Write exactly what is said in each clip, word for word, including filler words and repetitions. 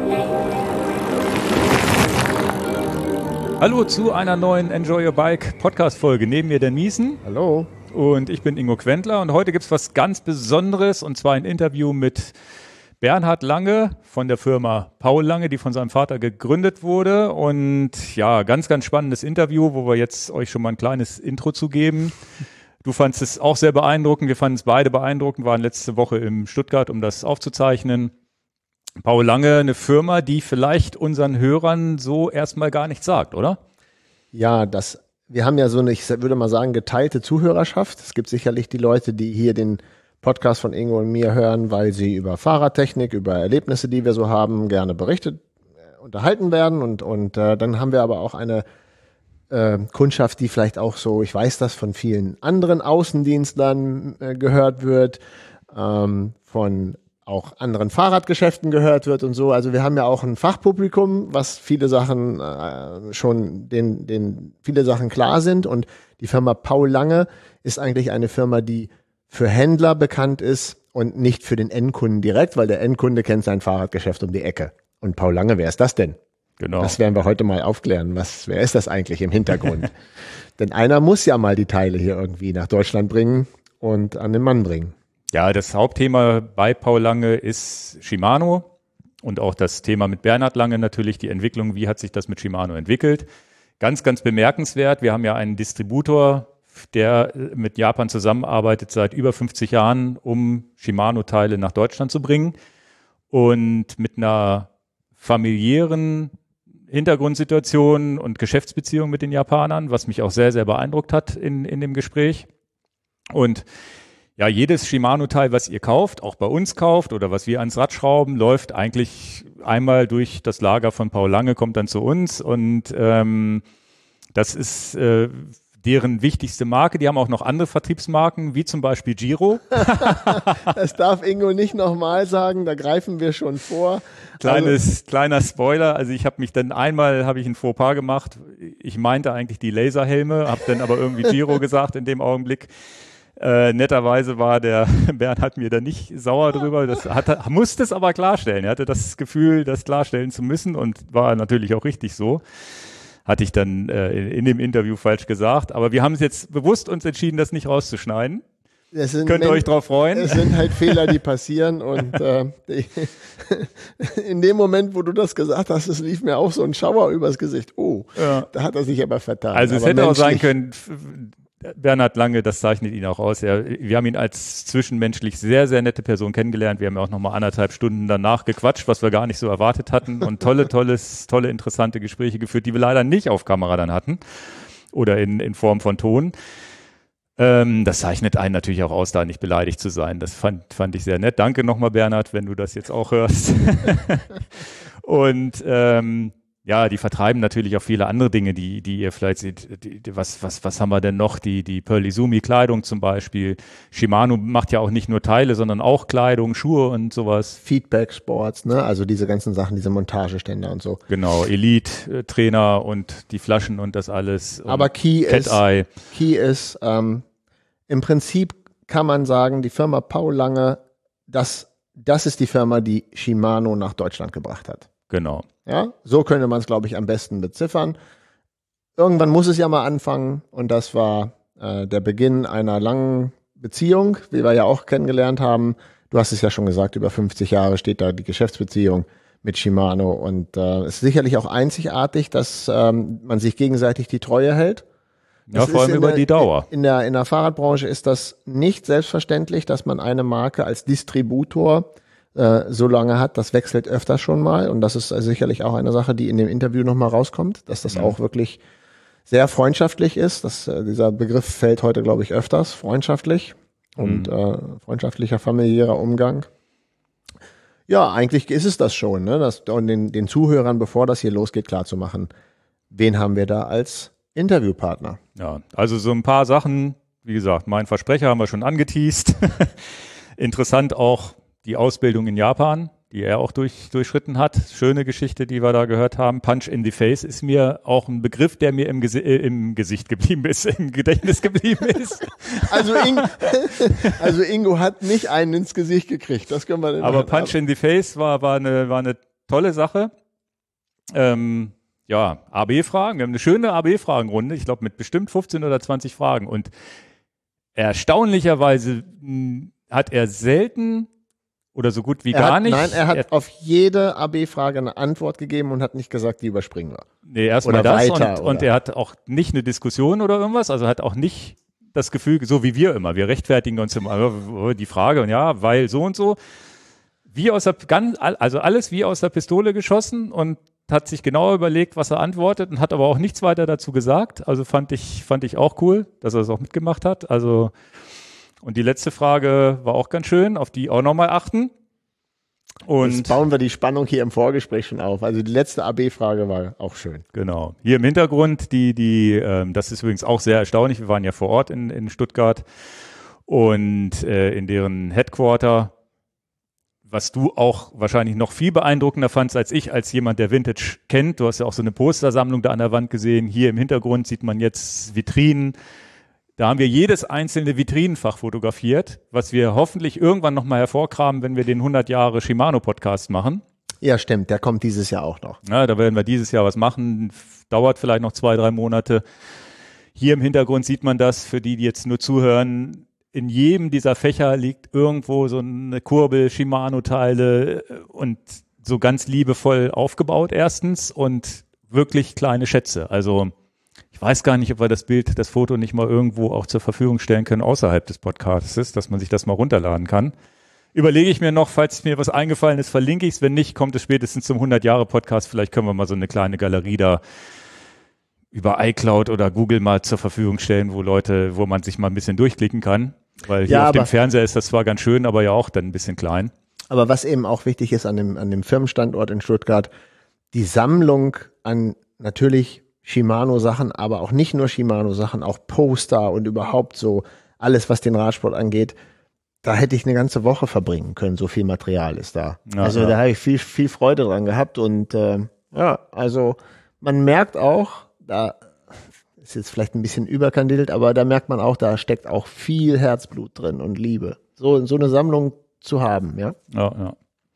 Hallo zu einer neuen Enjoy Your Bike Podcast-Folge. Neben mir der Miesen. Hallo. Und ich bin Ingo Quentler und heute gibt es was ganz Besonderes und zwar ein Interview mit Bernhard Lange von der Firma Paul Lange, die von seinem Vater gegründet wurde. Und ja, ganz, ganz spannendes Interview, wo wir jetzt euch schon mal ein kleines Intro zu geben. Du fandst es auch sehr beeindruckend, wir fanden es beide beeindruckend, waren letzte Woche in Stuttgart, um das aufzuzeichnen. Paul Lange, eine Firma, die vielleicht unseren Hörern so erstmal gar nichts sagt, oder? Ja, das, wir haben ja so eine, ich würde mal sagen, geteilte Zuhörerschaft. Es gibt sicherlich die Leute, die hier den Podcast von Ingo und mir hören, weil sie über Fahrradtechnik, über Erlebnisse, die wir so haben, gerne berichtet, äh, unterhalten werden. Und, und äh, dann haben wir aber auch eine äh, Kundschaft, die vielleicht auch so, ich weiß das, von vielen anderen Außendienstlern äh, gehört wird, ähm, von auch anderen Fahrradgeschäften gehört wird und so. Also wir haben ja auch ein Fachpublikum, was viele Sachen äh, schon, den, den viele Sachen klar sind. Und die Firma Paul Lange ist eigentlich eine Firma, die für Händler bekannt ist und nicht für den Endkunden direkt, weil der Endkunde kennt sein Fahrradgeschäft um die Ecke. Und Paul Lange, wer ist das denn? Genau. Das werden wir heute mal aufklären. Was, wer ist das eigentlich im Hintergrund? Denn einer muss ja mal die Teile hier irgendwie nach Deutschland bringen und an den Mann bringen. Ja, das Hauptthema bei Paul Lange ist Shimano und auch das Thema mit Bernhard Lange natürlich, die Entwicklung, wie hat sich das mit Shimano entwickelt. Ganz, ganz bemerkenswert, wir haben ja einen Distributor, der mit Japan zusammenarbeitet seit über fünfzig Jahren, um Shimano-Teile nach Deutschland zu bringen und mit einer familiären Hintergrundsituation und Geschäftsbeziehung mit den Japanern, was mich auch sehr, sehr beeindruckt hat in, in dem Gespräch. Und ja, jedes Shimano-Teil, was ihr kauft, auch bei uns kauft oder was wir ans Rad schrauben, läuft eigentlich einmal durch das Lager von Paul Lange, kommt dann zu uns und ähm, das ist äh, deren wichtigste Marke. Die haben auch noch andere Vertriebsmarken, wie zum Beispiel Giro. Das darf Ingo nicht nochmal sagen, da greifen wir schon vor. Kleines, also, kleiner Spoiler, also ich habe mich dann einmal, habe ich ein Fauxpas gemacht. Ich meinte eigentlich die Laserhelme, habe dann aber irgendwie Giro gesagt in dem Augenblick. Äh, netterweise war der Bernhard mir da nicht sauer drüber, das hat, musste es aber klarstellen. Er hatte das Gefühl, das klarstellen zu müssen und war natürlich auch richtig so. Hatte ich dann äh, in, in dem Interview falsch gesagt. Aber wir haben es jetzt bewusst uns entschieden, das nicht rauszuschneiden. Könnt ihr euch drauf freuen? Es sind halt Fehler, die passieren und äh, die, in dem Moment, wo du das gesagt hast, es lief mir auch so ein Schauer übers Gesicht. Oh, ja. Da hat er sich aber vertan. Also es aber hätte auch sein können, Bernhard Lange, das zeichnet ihn auch aus. Er, wir haben ihn als zwischenmenschlich sehr, sehr nette Person kennengelernt. Wir haben ja auch nochmal anderthalb Stunden danach gequatscht, was wir gar nicht so erwartet hatten und tolle, tolles, tolle, interessante Gespräche geführt, die wir leider nicht auf Kamera dann hatten oder in, in Form von Ton. Ähm, das zeichnet einen natürlich auch aus, da nicht beleidigt zu sein. Das fand, fand ich sehr nett. Danke nochmal, Bernhard, wenn du das jetzt auch hörst. Und ähm, ja, die vertreiben natürlich auch viele andere Dinge, die, die ihr vielleicht seht. Die, die, was, was, was haben wir denn noch? Die, die Pearl Izumi Kleidung zum Beispiel. Shimano macht ja auch nicht nur Teile, sondern auch Kleidung, Schuhe und sowas. Feedback Sports, ne? Also diese ganzen Sachen, diese Montageständer und so. Genau, Elite Trainer und die Flaschen und das alles. Aber Key ist, Key ist, ähm, im Prinzip kann man sagen, die Firma Paul Lange, das, das ist die Firma, die Shimano nach Deutschland gebracht hat. Genau. Ja, so könnte man es, glaube ich, am besten beziffern. Irgendwann muss es ja mal anfangen und das war äh, der Beginn einer langen Beziehung, wie wir ja auch kennengelernt haben. Du hast es ja schon gesagt, über fünfzig Jahre steht da die Geschäftsbeziehung mit Shimano und es äh, ist sicherlich auch einzigartig, dass ähm, man sich gegenseitig die Treue hält. Ja, vor allem über der, die Dauer. In der, in der Fahrradbranche ist das nicht selbstverständlich, dass man eine Marke als Distributor so lange hat, das wechselt öfter schon mal und das ist sicherlich auch eine Sache, die in dem Interview nochmal rauskommt, dass das mhm. auch wirklich sehr freundschaftlich ist. Das, äh, dieser Begriff fällt heute, glaube ich, öfters, freundschaftlich und mhm. äh, freundschaftlicher, familiärer Umgang. Ja, eigentlich ist es das schon, ne? Das, und den, den Zuhörern, bevor das hier losgeht, klarzumachen, wen haben wir da als Interviewpartner? Ja, also so ein paar Sachen, wie gesagt, mein Versprecher haben wir schon angeteast. Interessant auch die Ausbildung in Japan, die er auch durch, durchschritten hat. Schöne Geschichte, die wir da gehört haben. Punch in the Face ist mir auch ein Begriff, der mir im, Gesi- äh, im Gesicht geblieben ist, im Gedächtnis geblieben ist. Also, Ingo, also Ingo hat nicht einen ins Gesicht gekriegt, das können wir nicht Aber machen. Punch in the Face war, war, eine, war eine tolle Sache. Ähm, ja, A B-Fragen. Wir haben eine schöne A B-Fragenrunde. Ich glaube, mit bestimmt fünfzehn oder zwanzig Fragen. Und erstaunlicherweise mh, hat er selten oder so gut wie er gar hat, nicht. Nein, er hat er, auf jede A B-Frage eine Antwort gegeben und hat nicht gesagt, die überspringen wir. Nee, erstmal das. Weiter, und, und er hat auch nicht eine Diskussion oder irgendwas. Also hat auch nicht das Gefühl, so wie wir immer. Wir rechtfertigen uns immer die Frage und ja, weil so und so. Wie aus der, also alles wie aus der Pistole geschossen und hat sich genau überlegt, was er antwortet und hat aber auch nichts weiter dazu gesagt. Also fand ich, fand ich auch cool, dass er das auch mitgemacht hat. Also, und die letzte Frage war auch ganz schön, auf die auch nochmal achten. Und jetzt bauen wir die Spannung hier im Vorgespräch schon auf. Also die letzte A B-Frage war auch schön. Genau. Hier im Hintergrund, die, die, ähm, das ist übrigens auch sehr erstaunlich. Wir waren ja vor Ort in, in Stuttgart und äh, in deren Headquarter, was du auch wahrscheinlich noch viel beeindruckender fandst als ich, als jemand, der Vintage kennt. Du hast ja auch so eine Postersammlung da an der Wand gesehen. Hier im Hintergrund sieht man jetzt Vitrinen. Da haben wir jedes einzelne Vitrinenfach fotografiert, was wir hoffentlich irgendwann nochmal hervorkramen, wenn wir den hundert Jahre Shimano-Podcast machen. Ja, stimmt. Der kommt dieses Jahr auch noch. Ja, da werden wir dieses Jahr was machen. Dauert vielleicht noch zwei, drei Monate. Hier im Hintergrund sieht man das, für die, die jetzt nur zuhören. In jedem dieser Fächer liegt irgendwo so eine Kurbel, Shimano-Teile und so ganz liebevoll aufgebaut erstens und wirklich kleine Schätze. Also ich weiß gar nicht, ob wir das Bild, das Foto nicht mal irgendwo auch zur Verfügung stellen können außerhalb des Podcasts, dass man sich das mal runterladen kann. Überlege ich mir noch, falls mir was eingefallen ist, verlinke ich es. Wenn nicht, kommt es spätestens zum hundert-Jahre-Podcast. Vielleicht können wir mal so eine kleine Galerie da über iCloud oder Google mal zur Verfügung stellen, wo Leute, wo man sich mal ein bisschen durchklicken kann. Weil hier ja, auf dem Fernseher ist das zwar ganz schön, aber ja auch dann ein bisschen klein. Aber was eben auch wichtig ist an dem, an dem Firmenstandort in Stuttgart, die Sammlung an natürlich Shimano-Sachen, aber auch nicht nur Shimano-Sachen, auch Poster und überhaupt so alles, was den Radsport angeht. Da hätte ich eine ganze Woche verbringen können, so viel Material ist da. Ja, also ja. Da habe ich viel, viel Freude dran gehabt und äh, ja, also man merkt auch, da ist jetzt vielleicht ein bisschen überkandidelt, aber da merkt man auch, da steckt auch viel Herzblut drin und Liebe. So, so eine Sammlung zu haben, ja. Ja, ja.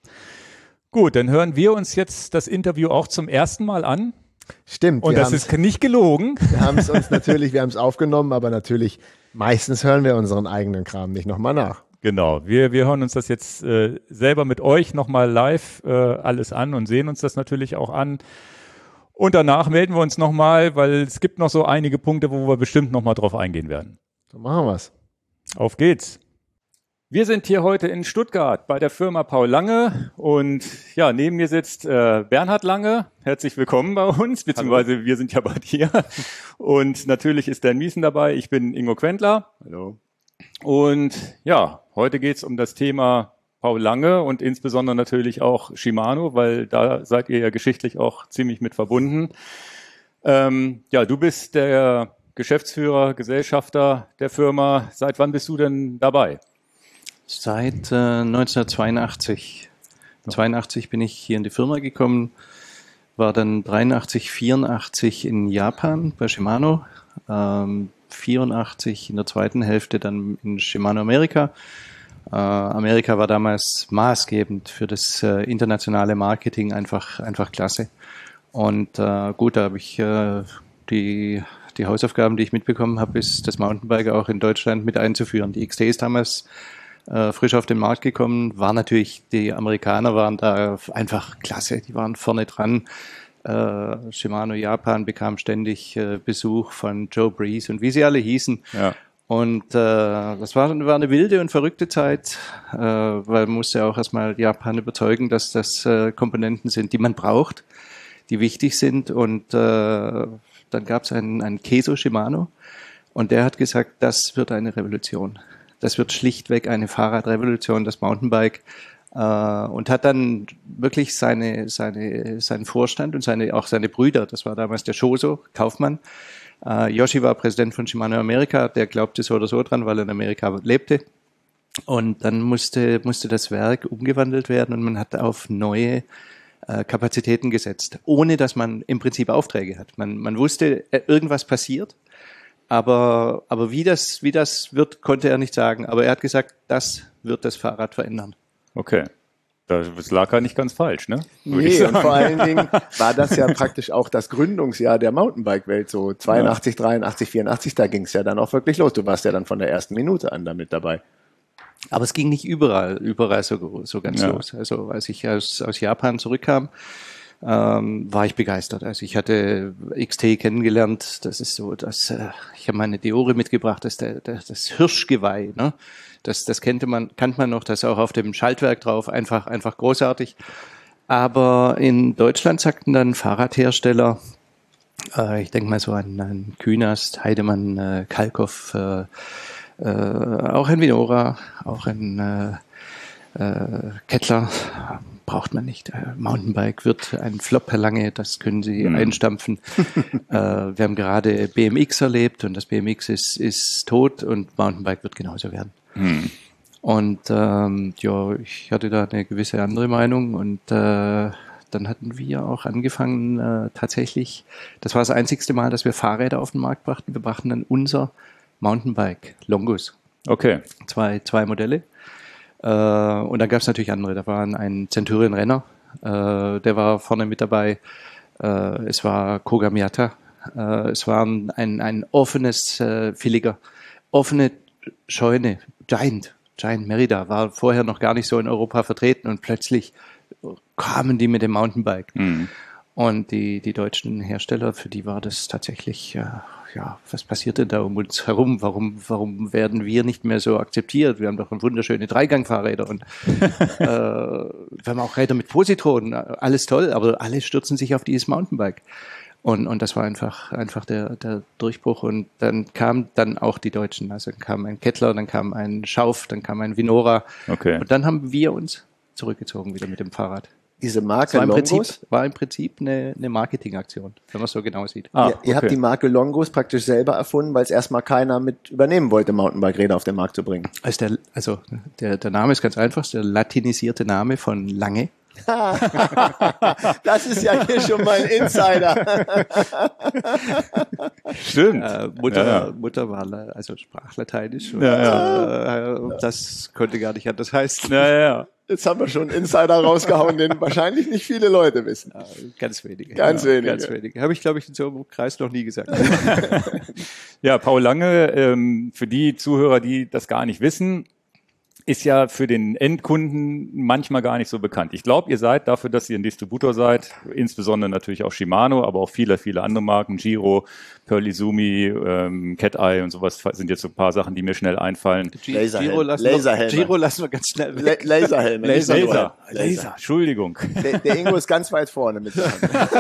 Gut, dann hören wir uns jetzt das Interview auch zum ersten Mal an. Stimmt. Und das ist nicht gelogen. Wir haben es uns natürlich, wir haben es aufgenommen, aber natürlich, meistens hören wir unseren eigenen Kram nicht nochmal nach. Genau, wir, wir hören uns das jetzt äh, selber mit euch nochmal live äh, alles an und sehen uns das natürlich auch an. Und danach melden wir uns nochmal, weil es gibt noch so einige Punkte, wo wir bestimmt nochmal drauf eingehen werden. So machen wir's. Auf geht's. Wir sind hier heute in Stuttgart bei der Firma Paul Lange und ja, neben mir sitzt äh, Bernhard Lange. Herzlich willkommen bei uns, beziehungsweise Hallo. Wir sind ja bei dir. Und natürlich ist Dan Miesen dabei. Ich bin Ingo Quentler. Hallo. Und ja, heute geht's um das Thema Paul Lange und insbesondere natürlich auch Shimano, weil da seid ihr ja geschichtlich auch ziemlich mit verbunden. Ähm, ja, du bist der Geschäftsführer, Gesellschafter der Firma. Seit wann bist du denn dabei? Seit äh, neunzehnhundertzweiundachtzig. zweiundachtzig bin ich hier in die Firma gekommen, war dann dreiundachtzig, vierundachtzig in Japan bei Shimano, ähm, vierundachtzig in der zweiten Hälfte dann in Shimano Amerika. Äh, Amerika war damals maßgebend für das äh, internationale Marketing, einfach einfach klasse. Und äh, gut, da habe ich äh, die die Hausaufgaben, die ich mitbekommen habe, ist das Mountainbike auch in Deutschland mit einzuführen. Die X T ist damals Äh, frisch auf den Markt gekommen, war natürlich, die Amerikaner waren da einfach klasse, die waren vorne dran. Äh, Shimano Japan bekam ständig äh, Besuch von Joe Breeze und wie sie alle hießen. Ja. Und äh, das war, war eine wilde und verrückte Zeit, äh, weil man musste auch erstmal Japan überzeugen, dass das äh, Komponenten sind, die man braucht, die wichtig sind. Und äh, dann gab es einen, einen Keso Shimano und der hat gesagt, das wird eine Revolution. Das wird schlichtweg eine Fahrradrevolution, das Mountainbike, äh, und hat dann wirklich seine, seine, seinen Vorstand und seine, auch seine Brüder, das war damals der Shoso, Kaufmann. Äh, Yoshi war Präsident von Shimano Amerika, der glaubte so oder so dran, weil er in Amerika lebte. Und dann musste, musste das Werk umgewandelt werden und man hat auf neue äh, Kapazitäten gesetzt, ohne dass man im Prinzip Aufträge hat. Man, man wusste, irgendwas passiert. Aber, aber wie das, wie das wird, konnte er nicht sagen. Aber er hat gesagt, das wird das Fahrrad verändern. Okay. Das lag ja nicht ganz falsch, ne? Würde Nee, und vor allen Dingen war das ja praktisch auch das Gründungsjahr der Mountainbike-Welt, so zweiundachtzig, ja. dreiundachtzig, vierundachtzig, da ging es ja dann auch wirklich los. Du warst ja dann von der ersten Minute an damit dabei. Aber es ging nicht überall, überall so, so ganz ja. los. Also als ich aus, aus Japan zurückkam, ähm, war ich begeistert. Also ich hatte X T kennengelernt, das ist so, dass äh, ich habe meine Deore mitgebracht, das ist der, der, das Hirschgeweih, ne? Das, das kannte man, kannte man noch, das ist auch auf dem Schaltwerk drauf, einfach, einfach großartig. Aber in Deutschland sagten dann Fahrradhersteller, äh, ich denke mal so an, an Künast, Heidemann, äh, Kalkoff, äh, äh, auch ein Vinora, auch ein äh, äh, Kettler, braucht man nicht. Äh, Mountainbike wird ein Flop, Herr Lange, das können Sie mhm. einstampfen. äh, wir haben gerade B M X erlebt und das B M X ist, ist tot und Mountainbike wird genauso werden. Hm. Und ähm, ja, ich hatte da eine gewisse andere Meinung und äh, dann hatten wir auch angefangen, äh, tatsächlich, das war das einzigste Mal, dass wir Fahrräder auf den Markt brachten. Wir brachten dann unser Mountainbike, Longus. Okay. Zwei, zwei Modelle. Äh, und dann gab es natürlich andere. Da war ein Centurion Renner, äh, der war vorne mit dabei. Äh, es war Koga Miata. Äh, es war ein, ein offenes äh, Filiger, offene Scheune. Giant, Giant Merida war vorher noch gar nicht so in Europa vertreten und plötzlich kamen die mit dem Mountainbike. Mhm. Und die, die deutschen Hersteller, für die war das tatsächlich, äh, ja, was passiert denn da um uns herum? Warum, warum werden wir nicht mehr so akzeptiert? Wir haben doch wunderschöne Dreigangfahrräder und äh, wir haben auch Räder mit Positronen, alles toll, aber alle stürzen sich auf dieses Mountainbike. Und, und das war einfach, einfach der, der Durchbruch. Und dann kamen dann auch die Deutschen. Also dann kam ein Kettler, dann kam ein Schauf, dann kam ein Vinora. Okay. Und dann haben wir uns zurückgezogen wieder mit dem Fahrrad. Diese Marke war im Longus? Prinzip, war im Prinzip eine, eine Marketingaktion, wenn man es so genau sieht. Ah, ihr, ihr okay. habt die Marke Longus praktisch selber erfunden, weil es erstmal keiner mit übernehmen wollte, Mountainbike-Räder auf den Markt zu bringen. Also, der, also der, der Name ist ganz einfach, der latinisierte Name von Lange. Das ist ja hier schon mal ein Insider. Stimmt. Äh, Mutter, ja, ja. Mutter war also sprachlateinisch. Ja, ja. Äh, das konnte gar nicht anders heißen. Ja, ja. Jetzt haben wir schon einen Insider rausgehauen, den wahrscheinlich nicht viele Leute wissen. Ja, ganz wenige. Ganz ja, wenige. Ganz wenige. Habe ich, glaube ich, in so einem Kreis noch nie gesagt. Ja, Paul Lange, ähm, für die Zuhörer, die das gar nicht wissen, ist ja für den Endkunden manchmal gar nicht so bekannt. Ich glaube, ihr seid dafür, dass ihr ein Distributor seid, insbesondere natürlich auch Shimano, aber auch viele, viele andere Marken, Giro, Pearl Izumi, ähm, Cat Eye und sowas sind jetzt so ein paar Sachen, die mir schnell einfallen. Laserhelm. Giro lassen, Laserhelm. wir, Giro lassen wir ganz schnell weg. La Laserhelm. Laser, Laser, Laser. Laser. Entschuldigung. Der, der Ingo ist ganz weit vorne mit der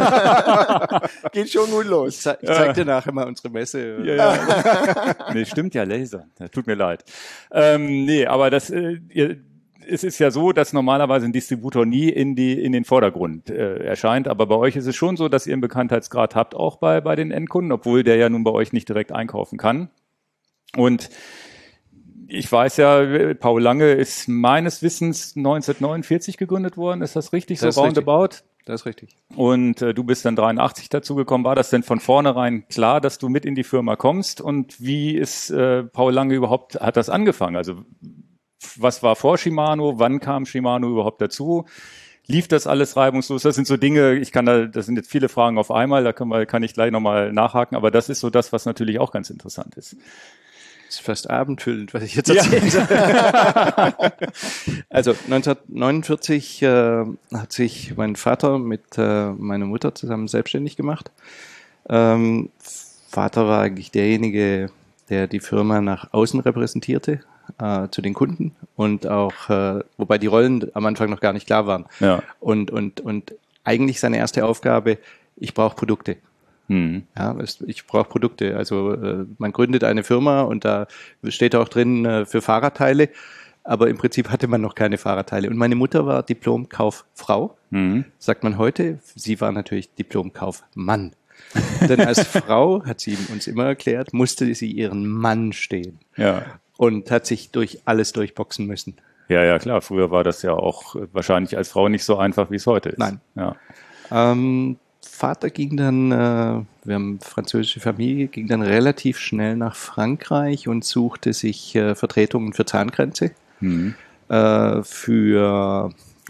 Hand. Geht schon gut los. Ich, ze ich zeig dir nachher mal unsere Messe. Ja, ja. Nee, stimmt ja, Laser. Tut mir leid. Ähm, nee, aber das äh, ihr, es ist ja so, dass normalerweise ein Distributor nie in die in den Vordergrund äh, erscheint, aber bei euch ist es schon so, dass ihr einen Bekanntheitsgrad habt, auch bei bei den Endkunden, obwohl der ja nun bei euch nicht direkt einkaufen kann. Und ich weiß ja, Paul Lange ist meines Wissens neunzehnhundertneunundvierzig gegründet worden, ist das richtig, das so roundabout? Das ist richtig. Und äh, du bist dann dreiundachtzig dazu gekommen. War das denn von vornherein klar, dass du mit in die Firma kommst? Und wie ist äh, Paul Lange überhaupt, hat das angefangen? Also was war vor Shimano? Wann kam Shimano überhaupt dazu? Lief das alles reibungslos? Das sind so Dinge, ich kann da, das sind jetzt viele Fragen auf einmal, da kann, man, kann ich gleich nochmal nachhaken, aber das ist so das, was natürlich auch ganz interessant ist. Das ist fast abendfüllend, was ich jetzt erzählen soll. Ja. Also neunzehnhundertneunundvierzig äh, hat sich mein Vater mit äh, meiner Mutter zusammen selbstständig gemacht. Ähm, Vater war eigentlich derjenige, der die Firma nach außen repräsentierte, äh, zu den Kunden und auch, äh, wobei die Rollen am Anfang noch gar nicht klar waren. Ja. Und, und, und eigentlich seine erste Aufgabe, ich brauche Produkte. Hm. Ja, ich brauche Produkte. Also äh, man gründet eine Firma und da steht auch drin äh, für Fahrradteile, aber im Prinzip hatte man noch keine Fahrradteile. Und meine Mutter war Diplom-Kauffrau, hm. sagt man heute. Sie war natürlich Diplom-Kaufmann. Denn als Frau, hat sie uns immer erklärt, musste sie ihren Mann stehen. Ja. Und hat sich durch alles durchboxen müssen. Ja, ja, klar. Früher war das ja auch wahrscheinlich als Frau nicht so einfach, wie es heute ist. Nein. Ja. Ähm, Vater ging dann, äh, wir haben französische Familie, ging dann relativ schnell nach Frankreich und suchte sich äh, Vertretungen für Zahnkränze, mhm. äh, für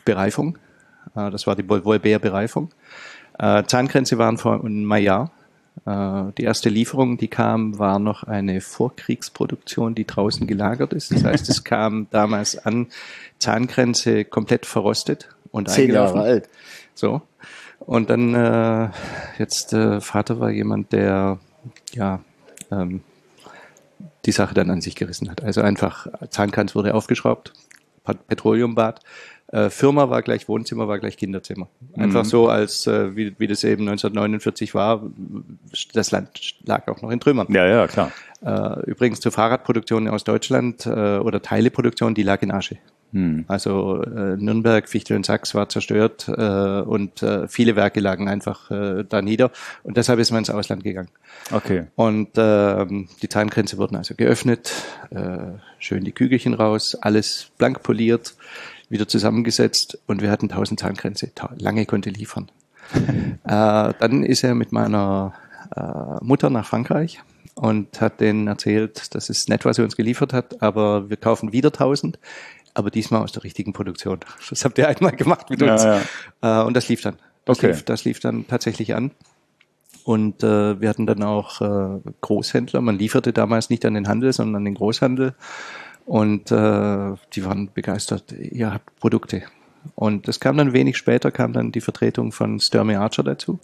Bereifung. Äh, das war die Volbert-Bereifung. Äh, Zahnkränze waren von Maillard. Äh, die erste Lieferung, die kam, war noch eine Vorkriegsproduktion, die draußen gelagert ist. Das heißt, es kam damals an, Zahnkränze komplett verrostet und Zehn eingelaufen. Jahre alt. So. Und dann, äh, jetzt, äh, Vater war jemand, der, ja, ähm, die Sache dann an sich gerissen hat. Also einfach, Zahnkranz wurde aufgeschraubt, Petroleumbad. Äh, Firma war gleich Wohnzimmer, war gleich Kinderzimmer. Einfach mhm. so, als äh, wie, wie das eben neunzehnhundertneunundvierzig war. Das Land lag auch noch in Trümmern. Ja, ja, klar. Äh, übrigens zur Fahrradproduktion aus Deutschland äh, oder Teileproduktion, die lag in Asche. Mhm. Also äh, Nürnberg, Fichtel und Sachs war zerstört äh, und äh, viele Werke lagen einfach äh, da nieder. Und deshalb ist man ins Ausland gegangen. Okay. Und äh, die Zahnkränze wurden also geöffnet, äh, schön die Kügelchen raus, alles blank poliert, wieder zusammengesetzt und wir hatten tausend Zahnkränze. Lange konnte liefern. äh, dann ist er mit meiner äh, Mutter nach Frankreich und hat denen erzählt, das ist nett, was er uns geliefert hat, aber wir kaufen wieder tausend, aber diesmal aus der richtigen Produktion. Das habt ihr einmal gemacht mit uns. Ja, ja. Äh, und das lief dann. Das, okay. lief, das lief dann tatsächlich an. Und äh, wir hatten dann auch äh, Großhändler. Man lieferte damals nicht an den Handel, sondern an den Großhandel. Und äh, die waren begeistert. Ihr habt Produkte. Und es kam dann wenig später, kam dann die Vertretung von Sturmey Archer dazu.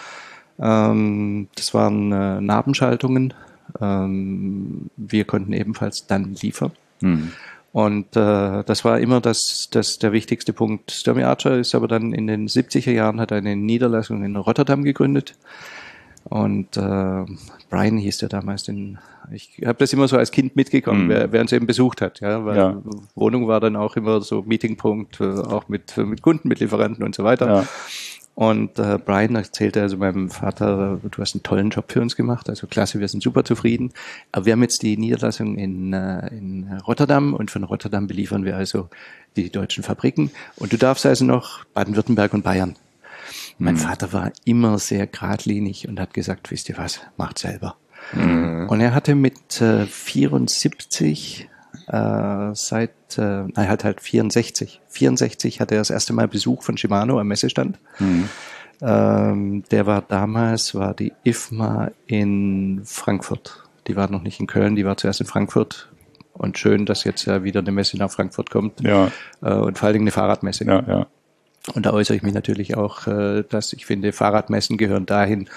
Ähm, das waren äh, Nabenschaltungen. Ähm, wir konnten ebenfalls dann liefern. Hm. Und äh, das war immer das, das der wichtigste Punkt. Sturmey Archer ist aber dann in den siebziger Jahren, hat eine Niederlassung in Rotterdam gegründet. Und äh, Brian hieß der damals, den, ich habe das immer so als Kind mitgekommen, mm. wer, wer uns eben besucht hat, ja, weil ja. Wohnung war dann auch immer so Meetingpunkt, äh, auch mit mit Kunden, mit Lieferanten und so weiter. Ja. Und äh, Brian erzählte also meinem Vater, du hast einen tollen Job für uns gemacht, also klasse, wir sind super zufrieden. Aber wir haben jetzt die Niederlassung in, äh, in Rotterdam und von Rotterdam beliefern wir also die deutschen Fabriken. Und du darfst also noch Baden-Württemberg und Bayern. Mein mhm. Vater war immer sehr geradlinig und hat gesagt, wisst ihr was, macht selber. Mhm. Und er hatte mit äh, vierundsiebzig, äh, seit, äh, er hat halt vierundsechzig, vierundsechzig hatte er das erste Mal Besuch von Shimano am Messestand. Mhm. Ähm, der war damals, war die I F M A in Frankfurt. Die war noch nicht in Köln, die war zuerst in Frankfurt. Und schön, dass jetzt ja wieder eine Messe nach Frankfurt kommt. Ja. Äh, und vor allen Dingen eine Fahrradmesse. Ja, ja. Und da äußere ich mich natürlich auch, dass ich finde, Fahrradmessen gehören dahin,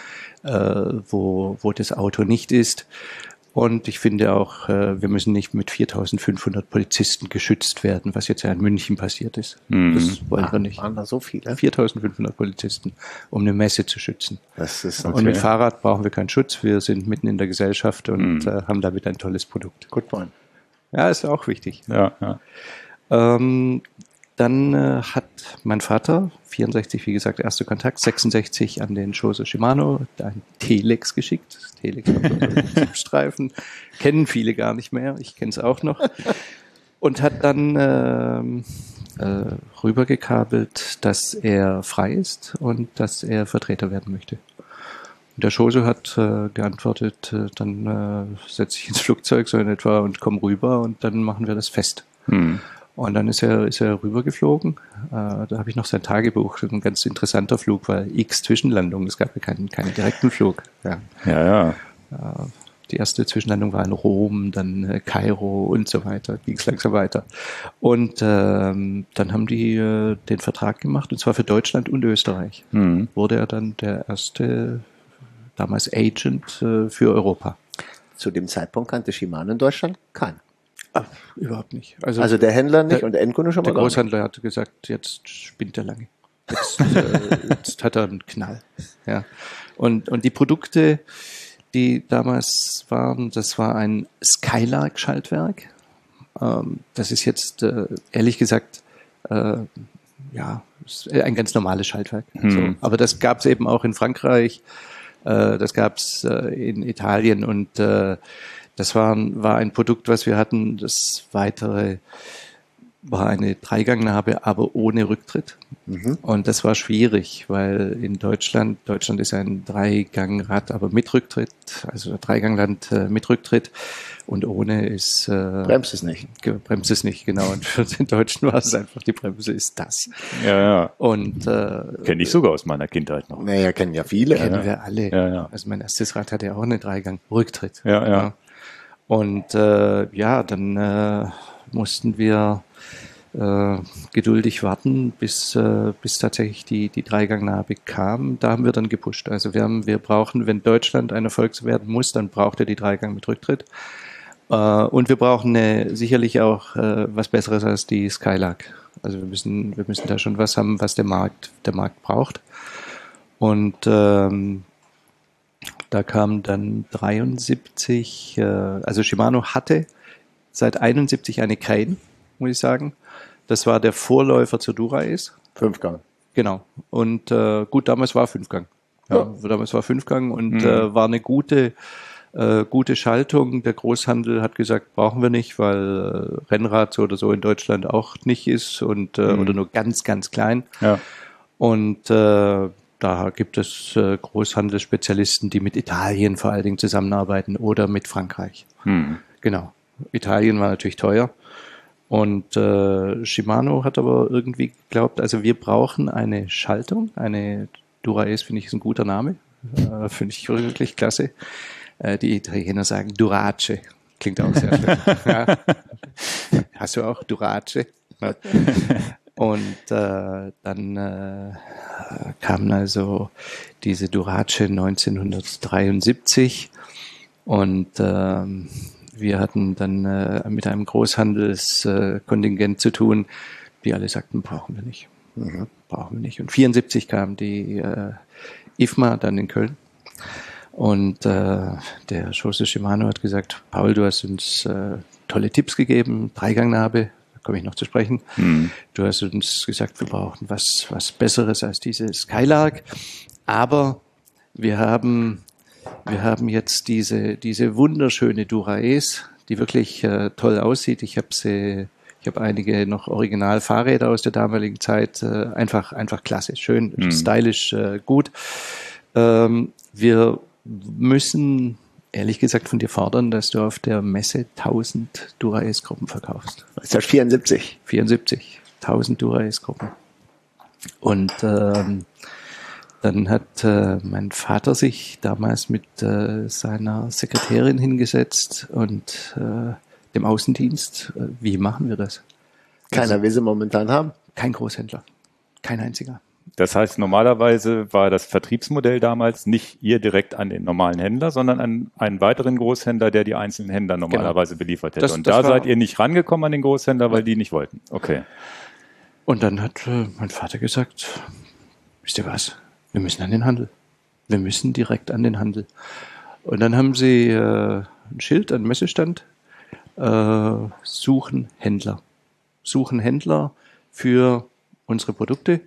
wo, wo das Auto nicht ist. Und ich finde auch, wir müssen nicht mit viertausendfünfhundert Polizisten geschützt werden, was jetzt ja in München passiert ist. Mhm. Das wollen ah, wir nicht. Waren da so viele? viertausendfünfhundert Polizisten, um eine Messe zu schützen. Das ist okay. Und mit Fahrrad brauchen wir keinen Schutz. Wir sind mitten in der Gesellschaft und mhm. haben damit ein tolles Produkt. Good point. Ja, ist auch wichtig. Ja, ja. Ähm, Dann äh, hat mein Vater, vierundsechzig, wie gesagt, erster Kontakt, sechsundsechzig an den Shoso Shimano, ein Telex geschickt. Das Telex Streifen kennen viele gar nicht mehr, ich kenne es auch noch. Und hat dann ähm, äh, rübergekabelt, dass er frei ist und dass er Vertreter werden möchte. Und der Shoso hat äh, geantwortet, äh, dann äh, setze ich ins Flugzeug so in etwa und komme rüber und dann machen wir das fest. Hm. Und dann ist er, ist er rübergeflogen. Äh, da habe ich noch sein Tagebuch. Ein ganz interessanter Flug, weil x Zwischenlandungen. Es gab ja keinen, keinen direkten Flug. Ja, ja. ja. Äh, die erste Zwischenlandung war in Rom, dann äh, Kairo und so weiter. Ging es langsam weiter. Und ähm, dann haben die äh, den Vertrag gemacht, und zwar für Deutschland und Österreich. Mhm. Wurde er dann der erste, damals Agent äh, für Europa. Zu dem Zeitpunkt kannte Shimano in Deutschland keinen. Ach, überhaupt nicht. Also, also der Händler nicht der, und der Endkunde schon mal Der gar Großhändler nicht. hatte gesagt, jetzt spinnt er lange. Jetzt, äh, jetzt hat er einen Knall. Ja. Und, und die Produkte, die damals waren, das war ein Skylark-Schaltwerk. Ähm, das ist jetzt, äh, ehrlich gesagt, äh, ja, ein ganz normales Schaltwerk. Hm. So. Aber das gab es eben auch in Frankreich, äh, das gab es äh, in Italien und äh, das war, war ein Produkt, was wir hatten, das weitere war eine Dreigangnabe, aber ohne Rücktritt. Mhm. Und das war schwierig, weil in Deutschland, Deutschland ist ein Dreigangrad, aber mit Rücktritt, also Dreigangland äh, mit Rücktritt und ohne ist... Äh, bremst es nicht. Bremst es nicht, genau. Und für den Deutschen war es einfach, die Bremse ist das. Ja, ja. Und äh, kenne ich sogar aus meiner Kindheit noch. Naja, kennen ja viele. Kennen ja. wir alle. Ja, ja. Also mein erstes Rad hatte ja auch eine Dreigang-Rücktritt. Ja, ja. ja. Und äh, ja, dann äh, mussten wir äh, geduldig warten, bis, äh, bis tatsächlich die, die Dreigangnabe kam. Da haben wir dann gepusht. Also wir haben, wir brauchen, wenn Deutschland ein Erfolg werden muss, dann braucht er die Dreigang mit Rücktritt. Äh, und wir brauchen eine, sicherlich auch äh, was Besseres als die Skylark. Also wir müssen, wir müssen da schon was haben, was der Markt, der Markt braucht. Und ähm, da kam dann dreiundsiebzig, äh, also Shimano hatte seit einundsiebzig eine Crane, muss ich sagen. Das war der Vorläufer zur Dura-Ace. Fünfgang. Genau. Und äh, gut, damals war Fünfgang. Ja, ja. Damals war Fünfgang und mhm. äh, war eine gute, äh, gute Schaltung. Der Großhandel hat gesagt, brauchen wir nicht, weil äh, Rennrad so oder so in Deutschland auch nicht ist und äh, mhm. oder nur ganz, ganz klein. Ja. Und äh, da gibt es äh, Großhandelsspezialisten, die mit Italien vor allen Dingen zusammenarbeiten oder mit Frankreich. Mhm. Genau. Italien war natürlich teuer. Und äh, Shimano hat aber irgendwie geglaubt, also wir brauchen eine Schaltung, eine Dura-Ace finde ich ist ein guter Name, äh, finde ich wirklich klasse. Äh, die Italiener sagen Durace, klingt auch sehr schön. Ja. Hast du auch Durace? Ja. Und äh, dann äh, kamen also diese Durace neunzehnhundertdreiundsiebzig und ähm, wir hatten dann äh, mit einem Großhandelskontingent äh, zu tun, die alle sagten, brauchen wir nicht. Mhm. Brauchen wir nicht. Und vierundsiebzig kam die äh, I F M A dann in Köln. Und äh, der Jose Shimano hat gesagt, Paul, du hast uns äh, tolle Tipps gegeben, Dreigangnabe, da komme ich noch zu sprechen. Mhm. Du hast uns gesagt, wir brauchen was, was Besseres als diese Skylark. Aber wir haben... Wir haben jetzt diese, diese wunderschöne Dura-Ace, die wirklich äh, toll aussieht. Ich habe sie, ich habe einige noch Original-Fahrräder aus der damaligen Zeit. Äh, einfach, einfach klasse, schön, mhm. stylisch, äh, gut. Ähm, wir müssen, ehrlich gesagt, von dir fordern, dass du auf der Messe tausend Dura-Ace-Gruppen verkaufst. Das ist ja vierundsiebzig. vierundsiebzig, tausend Dura-Ace-Gruppen. Und ähm, dann hat äh, mein Vater sich damals mit äh, seiner Sekretärin hingesetzt und äh, dem Außendienst. Äh, wie machen wir das? Keiner also, will sie momentan haben. Kein Großhändler. Kein einziger. Das heißt, normalerweise war das Vertriebsmodell damals nicht ihr direkt an den normalen Händler, sondern an einen weiteren Großhändler, der die einzelnen Händler normalerweise genau. beliefert hätte. Das, und das da seid ihr nicht rangekommen an den Großhändler, weil ja. die nicht wollten. Okay. Und dann hat äh, mein Vater gesagt, wisst ihr was? Wir müssen an den Handel. Wir müssen direkt an den Handel. Und dann haben sie äh, ein Schild, einen Messestand, äh, suchen Händler. Suchen Händler für unsere Produkte.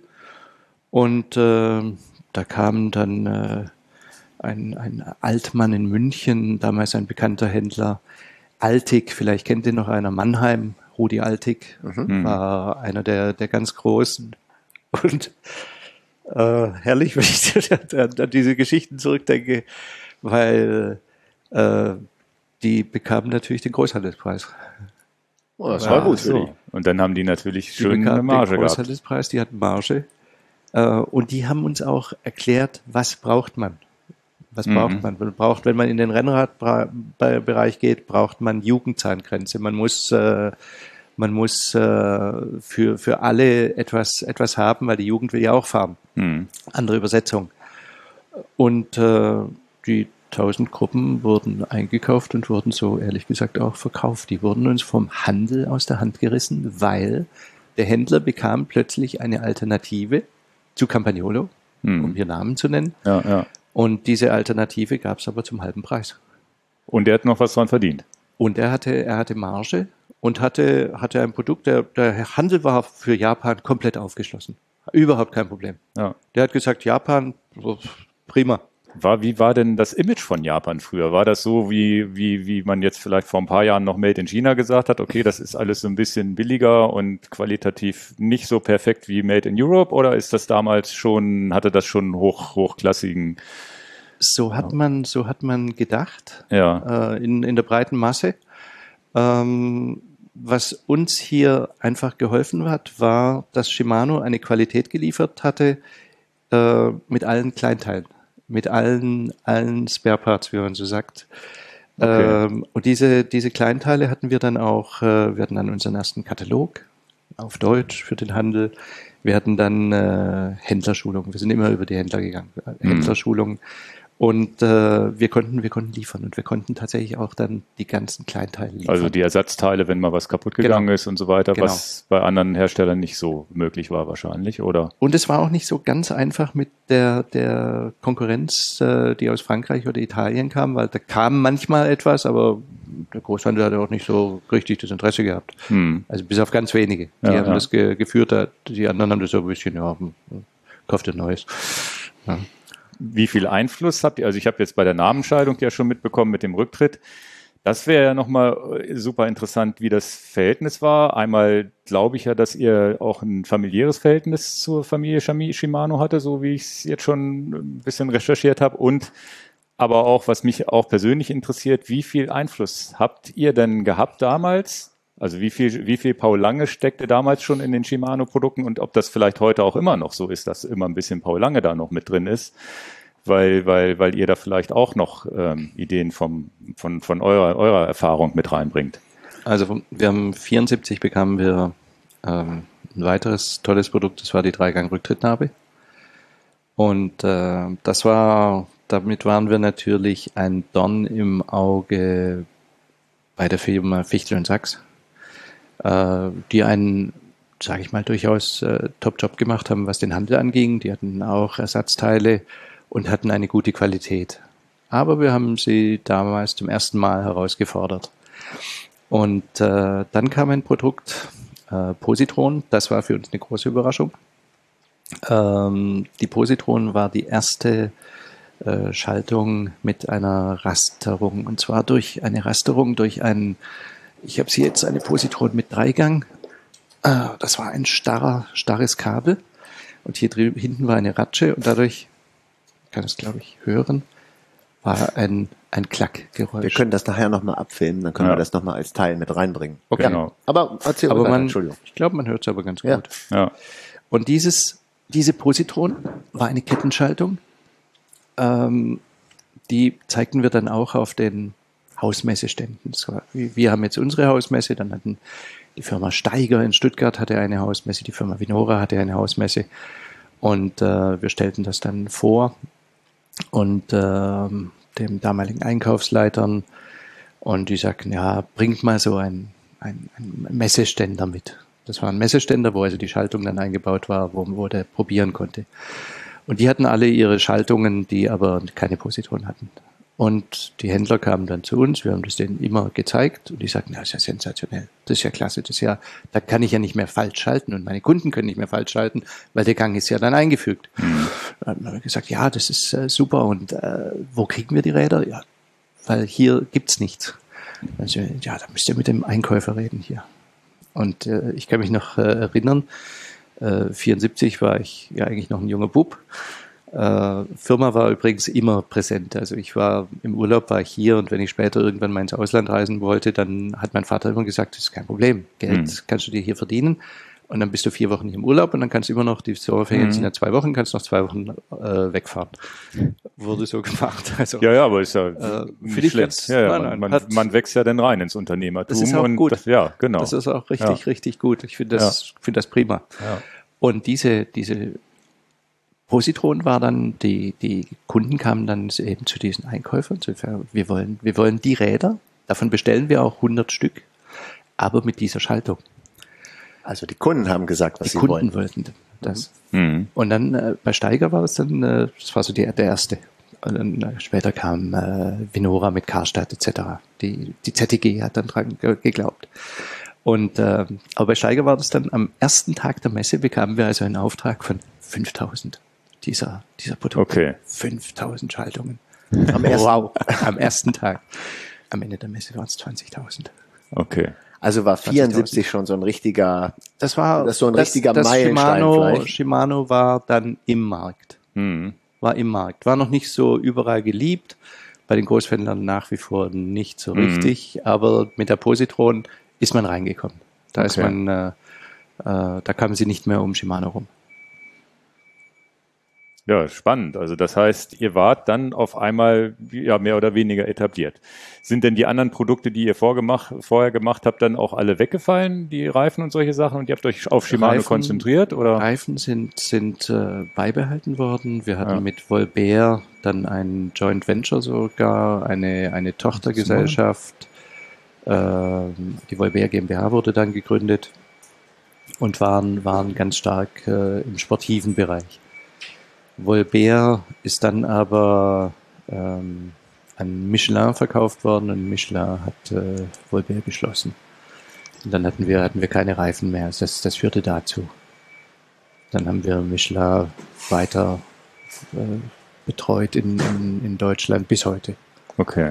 Und äh, da kam dann äh, ein, ein Altmann in München, damals ein bekannter Händler, Altig, vielleicht kennt ihr noch einer, Mannheim, Rudi Altig, mhm. war einer der, der ganz Großen. Und Äh, herrlich, wenn ich an, an diese Geschichten zurückdenke, weil äh, die bekamen natürlich den Großhandelspreis. Oh, das war ja, gut für so. die. Und dann haben die natürlich die schön eine Marge den gehabt. Großhandelspreis, die hatten Marge. Äh, und die haben uns auch erklärt, was braucht man. Was mhm. braucht man? Man braucht, wenn man in den Rennradbereich geht, braucht man Jugendzahlgrenze. Man muss äh, Man muss äh, für, für alle etwas, etwas haben, weil die Jugend will ja auch fahren. Mhm. Andere Übersetzung. Und äh, die tausend Gruppen wurden eingekauft und wurden so ehrlich gesagt auch verkauft. Die wurden uns vom Handel aus der Hand gerissen, weil der Händler bekam plötzlich eine Alternative zu Campagnolo, mhm. um hier Namen zu nennen. Ja, ja. Und diese Alternative gab es aber zum halben Preis. Und er hat noch was dran verdient. Und er hatte, er hatte Marge. Und hatte, hatte ein Produkt, der, der Handel war für Japan komplett aufgeschlossen. Überhaupt kein Problem. Ja. Der hat gesagt, Japan, prima. War, wie war denn das Image von Japan früher? War das so, wie, wie, wie man jetzt vielleicht vor ein paar Jahren noch Made in China gesagt hat, okay, das ist alles so ein bisschen billiger und qualitativ nicht so perfekt wie Made in Europe, oder ist das damals schon, hatte das schon hoch, hochklassigen? So hat man, so hat man gedacht, ja. äh, in, in der breiten Masse. Ähm, was uns hier einfach geholfen hat, war, dass Shimano eine Qualität geliefert hatte, äh, mit allen Kleinteilen. Mit allen, allen Spare Parts, wie man so sagt. Okay. Ähm, und diese, diese Kleinteile hatten wir dann auch, äh, wir hatten dann unseren ersten Katalog auf Deutsch für den Handel. Wir hatten dann äh, Händlerschulungen. Wir sind immer über die Händler gegangen. Mhm. Händlerschulungen. Und äh, wir konnten, wir konnten liefern und wir konnten tatsächlich auch dann die ganzen Kleinteile liefern. Also die Ersatzteile, wenn mal was kaputt gegangen genau. ist und so weiter, genau. was bei anderen Herstellern nicht so möglich war wahrscheinlich, oder? Und es war auch nicht so ganz einfach mit der, der Konkurrenz, äh, die aus Frankreich oder Italien kam, weil da kam manchmal etwas, aber der Großhandel hat auch nicht so richtig das Interesse gehabt. Hm. Also bis auf ganz wenige. Die Ja, haben ja. das ge geführt, die anderen haben das so ein bisschen, ja, kauft ein neues. Ja. Wie viel Einfluss habt ihr? Also ich habe jetzt bei der Namensscheidung ja schon mitbekommen mit dem Rücktritt. Das wäre ja nochmal super interessant, wie das Verhältnis war. Einmal glaube ich ja, dass ihr auch ein familiäres Verhältnis zur Familie Shimano hatte, so wie ich es jetzt schon ein bisschen recherchiert habe. Und aber auch, was mich auch persönlich interessiert, wie viel Einfluss habt ihr denn gehabt damals? Also wie viel, wie viel Paul Lange steckte damals schon in den Shimano-Produkten und ob das vielleicht heute auch immer noch so ist, dass immer ein bisschen Paul Lange da noch mit drin ist, weil, weil, weil ihr da vielleicht auch noch ähm, Ideen vom, von, von eurer, eurer Erfahrung mit reinbringt. Also wir haben vierundsiebzig bekamen wir ähm, ein weiteres tolles Produkt, das war die Dreigang-Rücktrittnabe. Und äh, das war, damit waren wir natürlich ein Dorn im Auge bei der Firma Fichtel und Sachs, die einen, sage ich mal, durchaus äh, Top-Job gemacht haben, was den Handel anging. Die hatten auch Ersatzteile und hatten eine gute Qualität. Aber wir haben sie damals zum ersten Mal herausgefordert. Und äh, dann kam ein Produkt, äh, Positron, das war für uns eine große Überraschung. Ähm, die Positron war die erste äh, Schaltung mit einer Rasterung, und zwar durch eine Rasterung durch einen, ich habe sie jetzt, eine Positron mit Dreigang. Äh, das war ein starrer, starres Kabel. Und hier drüben, hinten war eine Ratsche und dadurch, ich kann es glaube ich hören, war ein, ein Klackgeräusch. Wir können das nachher nochmal abfilmen, dann können Ja. wir das nochmal als Teil mit reinbringen. Okay. Ja, Genau. aber erzähl aber weiter, man, Entschuldigung. ich glaube, man hört es aber ganz Ja. gut. Ja. Und dieses, diese Positron war eine Kettenschaltung. Ähm, die zeigten wir dann auch auf den Hausmesseständen. Das war, wir haben jetzt unsere Hausmesse, dann hatten die Firma Steiger in Stuttgart hatte eine Hausmesse, die Firma Vinora hatte eine Hausmesse und äh, wir stellten das dann vor und äh, dem damaligen Einkaufsleitern und die sagten, ja, bringt mal so ein, ein, ein Messeständer mit. Das war ein Messeständer, wo also die Schaltung dann eingebaut war, wo, wo der probieren konnte. Und die hatten alle ihre Schaltungen, die aber keine Positron hatten. Und die Händler kamen dann zu uns, wir haben das denen immer gezeigt und die sagten, ja, das ist ja sensationell, das ist ja klasse, das ist ja, da kann ich ja nicht mehr falsch schalten und meine Kunden können nicht mehr falsch schalten, weil der Gang ist ja dann eingefügt. Mhm. Dann haben wir gesagt, ja, das ist äh, super und äh, wo kriegen wir die Räder? Ja, weil hier gibt's nichts. Also, ja, da müsst ihr mit dem Einkäufer reden hier. Und äh, ich kann mich noch äh, erinnern, äh, vierundsiebzig war ich ja eigentlich noch ein junger Bub. Äh, Firma war übrigens immer präsent. Also ich war im Urlaub, war ich hier und wenn ich später irgendwann mal ins Ausland reisen wollte, dann hat mein Vater immer gesagt, das ist kein Problem, Geld mhm. kannst du dir hier verdienen und dann bist du vier Wochen hier im Urlaub und dann kannst du immer noch, die Sommerferien mhm. sind ja zwei Wochen, kannst noch zwei Wochen äh, wegfahren. Wurde so gemacht. Also, ja, ja, aber ist ja äh, nicht schlecht. Ganz, ja, ja, nein, man, nein, man, hat, man wächst ja dann rein ins Unternehmertum. Das ist auch und gut. Das, ja, genau. Das ist auch richtig, ja. richtig gut. Ich finde das, ja. finde das prima. Ja. Und diese, diese Positron war dann, die, die Kunden kamen dann eben zu diesen Einkäufern. Wir wollen, wir wollen die Räder, davon bestellen wir auch hundert Stück, aber mit dieser Schaltung. Also die Kunden haben gesagt, was die sie Kunden wollen. wollten das. Mhm. Und dann äh, bei Steiger war es dann, äh, das war so die, der erste. Und dann äh, später kam äh, Vinora mit Karstadt et cetera. Die, die Z T G hat dann dran ge geglaubt. Und äh, aber bei Steiger war das dann am ersten Tag der Messe bekamen wir also einen Auftrag von fünftausend. dieser, dieser Produkte. Okay. fünftausend Schaltungen. Am ersten, Wow, am ersten Tag. Am Ende der Messe waren es zwanzigtausend. Okay. also war vierundsiebzig schon so ein richtiger, Das war das ist so ein richtiger das Meilenstein Shimano, vielleicht. Shimano war dann im Markt. Hm. War im Markt. War noch nicht so überall geliebt. Bei den Großhändlern nach wie vor nicht so Mhm. richtig. Aber mit der Positron ist man reingekommen. Da ist Okay. man, äh, äh, da kamen sie nicht mehr um Shimano rum. Ja, spannend. Also das heißt, ihr wart dann auf einmal ja mehr oder weniger etabliert. Sind denn die anderen Produkte, die ihr vorgemacht, vorher gemacht habt, dann auch alle weggefallen, die Reifen und solche Sachen, und ihr habt euch auf Shimano Reifen- konzentriert, oder? Reifen sind, sind äh, beibehalten worden. Wir hatten Ja. mit Volbert dann ein Joint Venture sogar, eine, eine Tochtergesellschaft. Ähm, die Volbert GmbH wurde dann gegründet und waren, waren ganz stark äh, im sportiven Bereich. Volbert ist dann aber ähm, an Michelin verkauft worden und Michelin hat äh, Volbert geschlossen. Und dann hatten wir, hatten wir keine Reifen mehr. Das, das führte dazu. Dann haben wir Michelin weiter äh, betreut in, in, in Deutschland bis heute. Okay.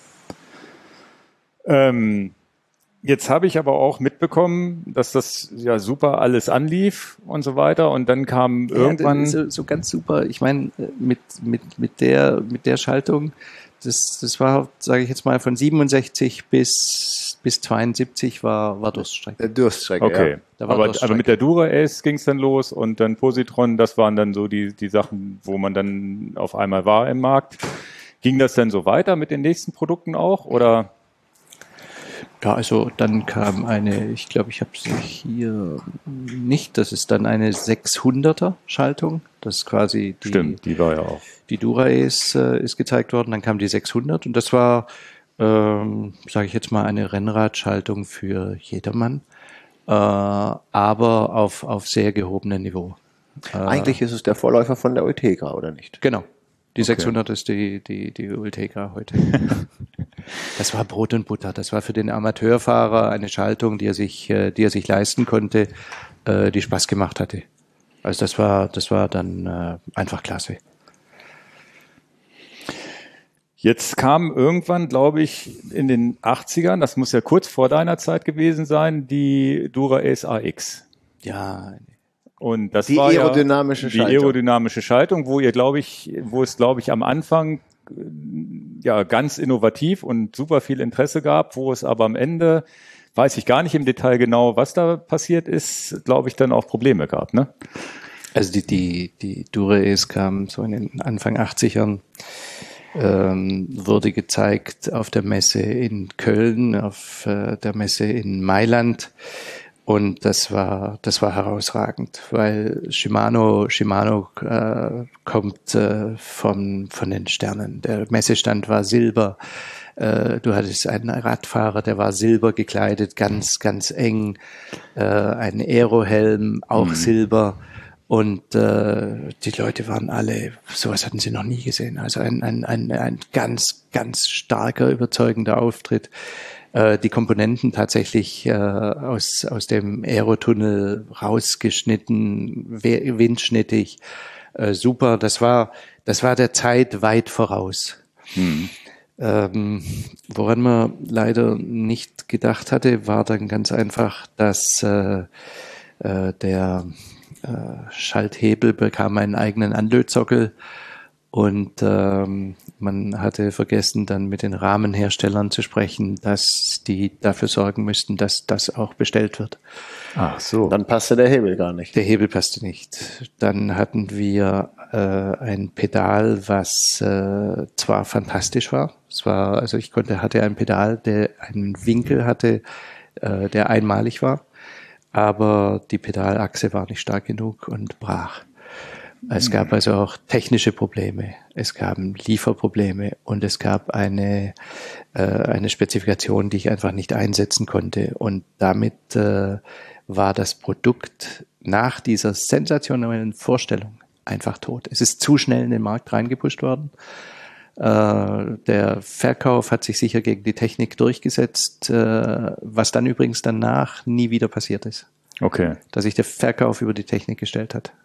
Ähm, jetzt habe ich aber auch mitbekommen, dass das ja super alles anlief und so weiter, und dann kam irgendwann... Ja, so, so ganz super. Ich meine, mit, mit, mit, der, mit der Schaltung, das, das war, sage ich jetzt mal, von siebenundsechzig bis, bis zweiundsiebzig war, war Durststrecke. Der Durststrecke, Okay, ja. Da war aber, Durststrecke. aber mit der Dura Ace ging es dann los, und dann Positron, das waren dann so die, die Sachen, wo man dann auf einmal war im Markt. Ging das dann so weiter mit den nächsten Produkten auch, oder? Ja, also dann kam eine, ich glaube, ich habe sie hier nicht, das ist dann eine sechshunderter Schaltung. Das ist quasi die, Stimmt, die war ja auch. die Dura Ace äh, ist gezeigt worden, dann kam die sechshundert und das war, ähm, sage ich jetzt mal, eine Rennradschaltung für jedermann, äh, aber auf, auf sehr gehobenem Niveau. Eigentlich ist es der Vorläufer von der Ultegra, oder nicht? Genau. Die Okay. sechshundert ist die, die, die Ultegra heute. Das war Brot und Butter. Das war für den Amateurfahrer eine Schaltung, die er sich, äh, die er sich leisten konnte, äh, die Spaß gemacht hatte. Also das war, das war dann äh, einfach klasse. Jetzt kam irgendwann, glaube ich, in den achtzigern, das muss ja kurz vor deiner Zeit gewesen sein, die Dura Ace A X. Ja, Und das Die war aerodynamische ja die Schaltung. aerodynamische Schaltung, wo ihr, glaube ich, wo es, glaube ich, am Anfang äh, ja ganz innovativ und super viel Interesse gab, wo es aber am Ende, weiß ich gar nicht im Detail genau, was da passiert ist, glaube ich, dann auch Probleme gab, ne? also die, die, die Dura Ace kam so in den Anfang achtzigern, ähm, wurde gezeigt auf der Messe in Köln, auf äh, der Messe in Mailand. Und das war, das war herausragend, weil Shimano, Shimano äh, kommt äh, von, von den Sternen. Der Messestand war silber. Äh, du hattest einen Radfahrer, der war silber gekleidet, ganz, ganz eng. Äh, ein Aerohelm, auch Mhm. silber. Und äh, die Leute waren alle, sowas hatten sie noch nie gesehen. Also ein, ein, ein, ein ganz, ganz starker, überzeugender Auftritt. Äh, die Komponenten tatsächlich äh, aus, aus dem Aerotunnel rausgeschnitten, we- windschnittig. Äh, super, das war, das war der Zeit weit voraus. Hm. Ähm, woran man leider nicht gedacht hatte, war dann ganz einfach, dass äh, äh, der äh, Schalthebel bekam einen eigenen Anlötsockel und ähm, man hatte vergessen, dann mit den Rahmenherstellern zu sprechen, dass die dafür sorgen müssten, dass das auch bestellt wird. Ach so. Dann passte der Hebel gar nicht. Der Hebel passte nicht. Dann hatten wir äh, ein Pedal, was äh, zwar fantastisch war. Es war, also ich konnte, hatte ein Pedal, der einen Winkel hatte, äh, der einmalig war, aber die Pedalachse war nicht stark genug und brach. Es gab also auch technische Probleme, es gab Lieferprobleme und es gab eine, äh, eine Spezifikation, die ich einfach nicht einsetzen konnte. Und damit äh, war das Produkt nach dieser sensationellen Vorstellung einfach tot. Es ist zu schnell in den Markt reingepusht worden. Äh, der Verkauf hat sich sicher gegen die Technik durchgesetzt, äh, was dann übrigens danach nie wieder passiert ist. Okay. Dass sich der Verkauf über die Technik gestellt hat.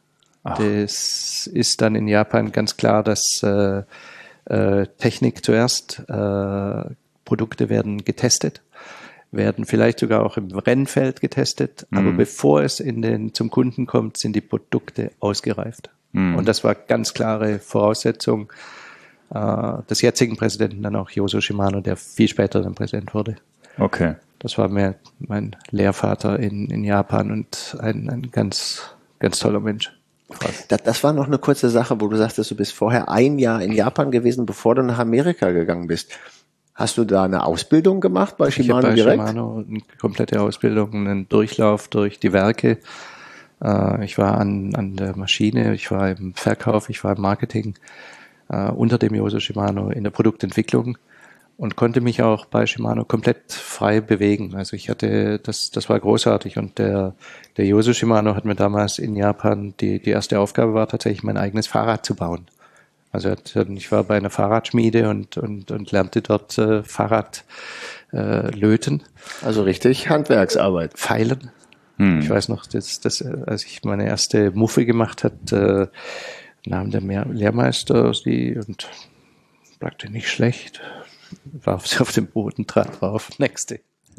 Ach. Das ist dann in Japan ganz klar, dass äh, äh, Technik zuerst, äh, Produkte werden getestet, werden vielleicht sogar auch im Rennfeld getestet, mhm. aber bevor es in den, zum Kunden kommt, sind die Produkte ausgereift. Mhm. Und das war ganz klare Voraussetzung äh, des jetzigen Präsidenten, dann auch Yozo Shimano, der viel später dann Präsident wurde. Okay. Das war mir mein Lehrvater in, in Japan und ein, ein ganz, ganz toller Mensch. Das, das war noch eine kurze Sache, wo du sagtest, du bist vorher ein Jahr in Japan gewesen, bevor du nach Amerika gegangen bist. Hast du da eine Ausbildung gemacht bei Shimano ich bei direkt? Shimano eine komplette Ausbildung, einen Durchlauf durch die Werke. Ich war an, an der Maschine, ich war im Verkauf, ich war im Marketing unter dem Yozo Shimano in der Produktentwicklung und konnte mich auch bei Shimano komplett frei bewegen. Also ich hatte, das, das war großartig und der, der Yozo Shimano hat mir damals in Japan, die, die erste Aufgabe war tatsächlich mein eigenes Fahrrad zu bauen. Also ich war bei einer Fahrradschmiede und, und, und lernte dort äh, Fahrrad äh, löten. Also richtig Handwerksarbeit. Feilen. Hm. Ich weiß noch, dass, dass, als ich meine erste Muffe gemacht hat, äh, nahm der Lehrmeister sie und sagte, nicht schlecht, warf sie auf den Boden, trat drauf, nächste.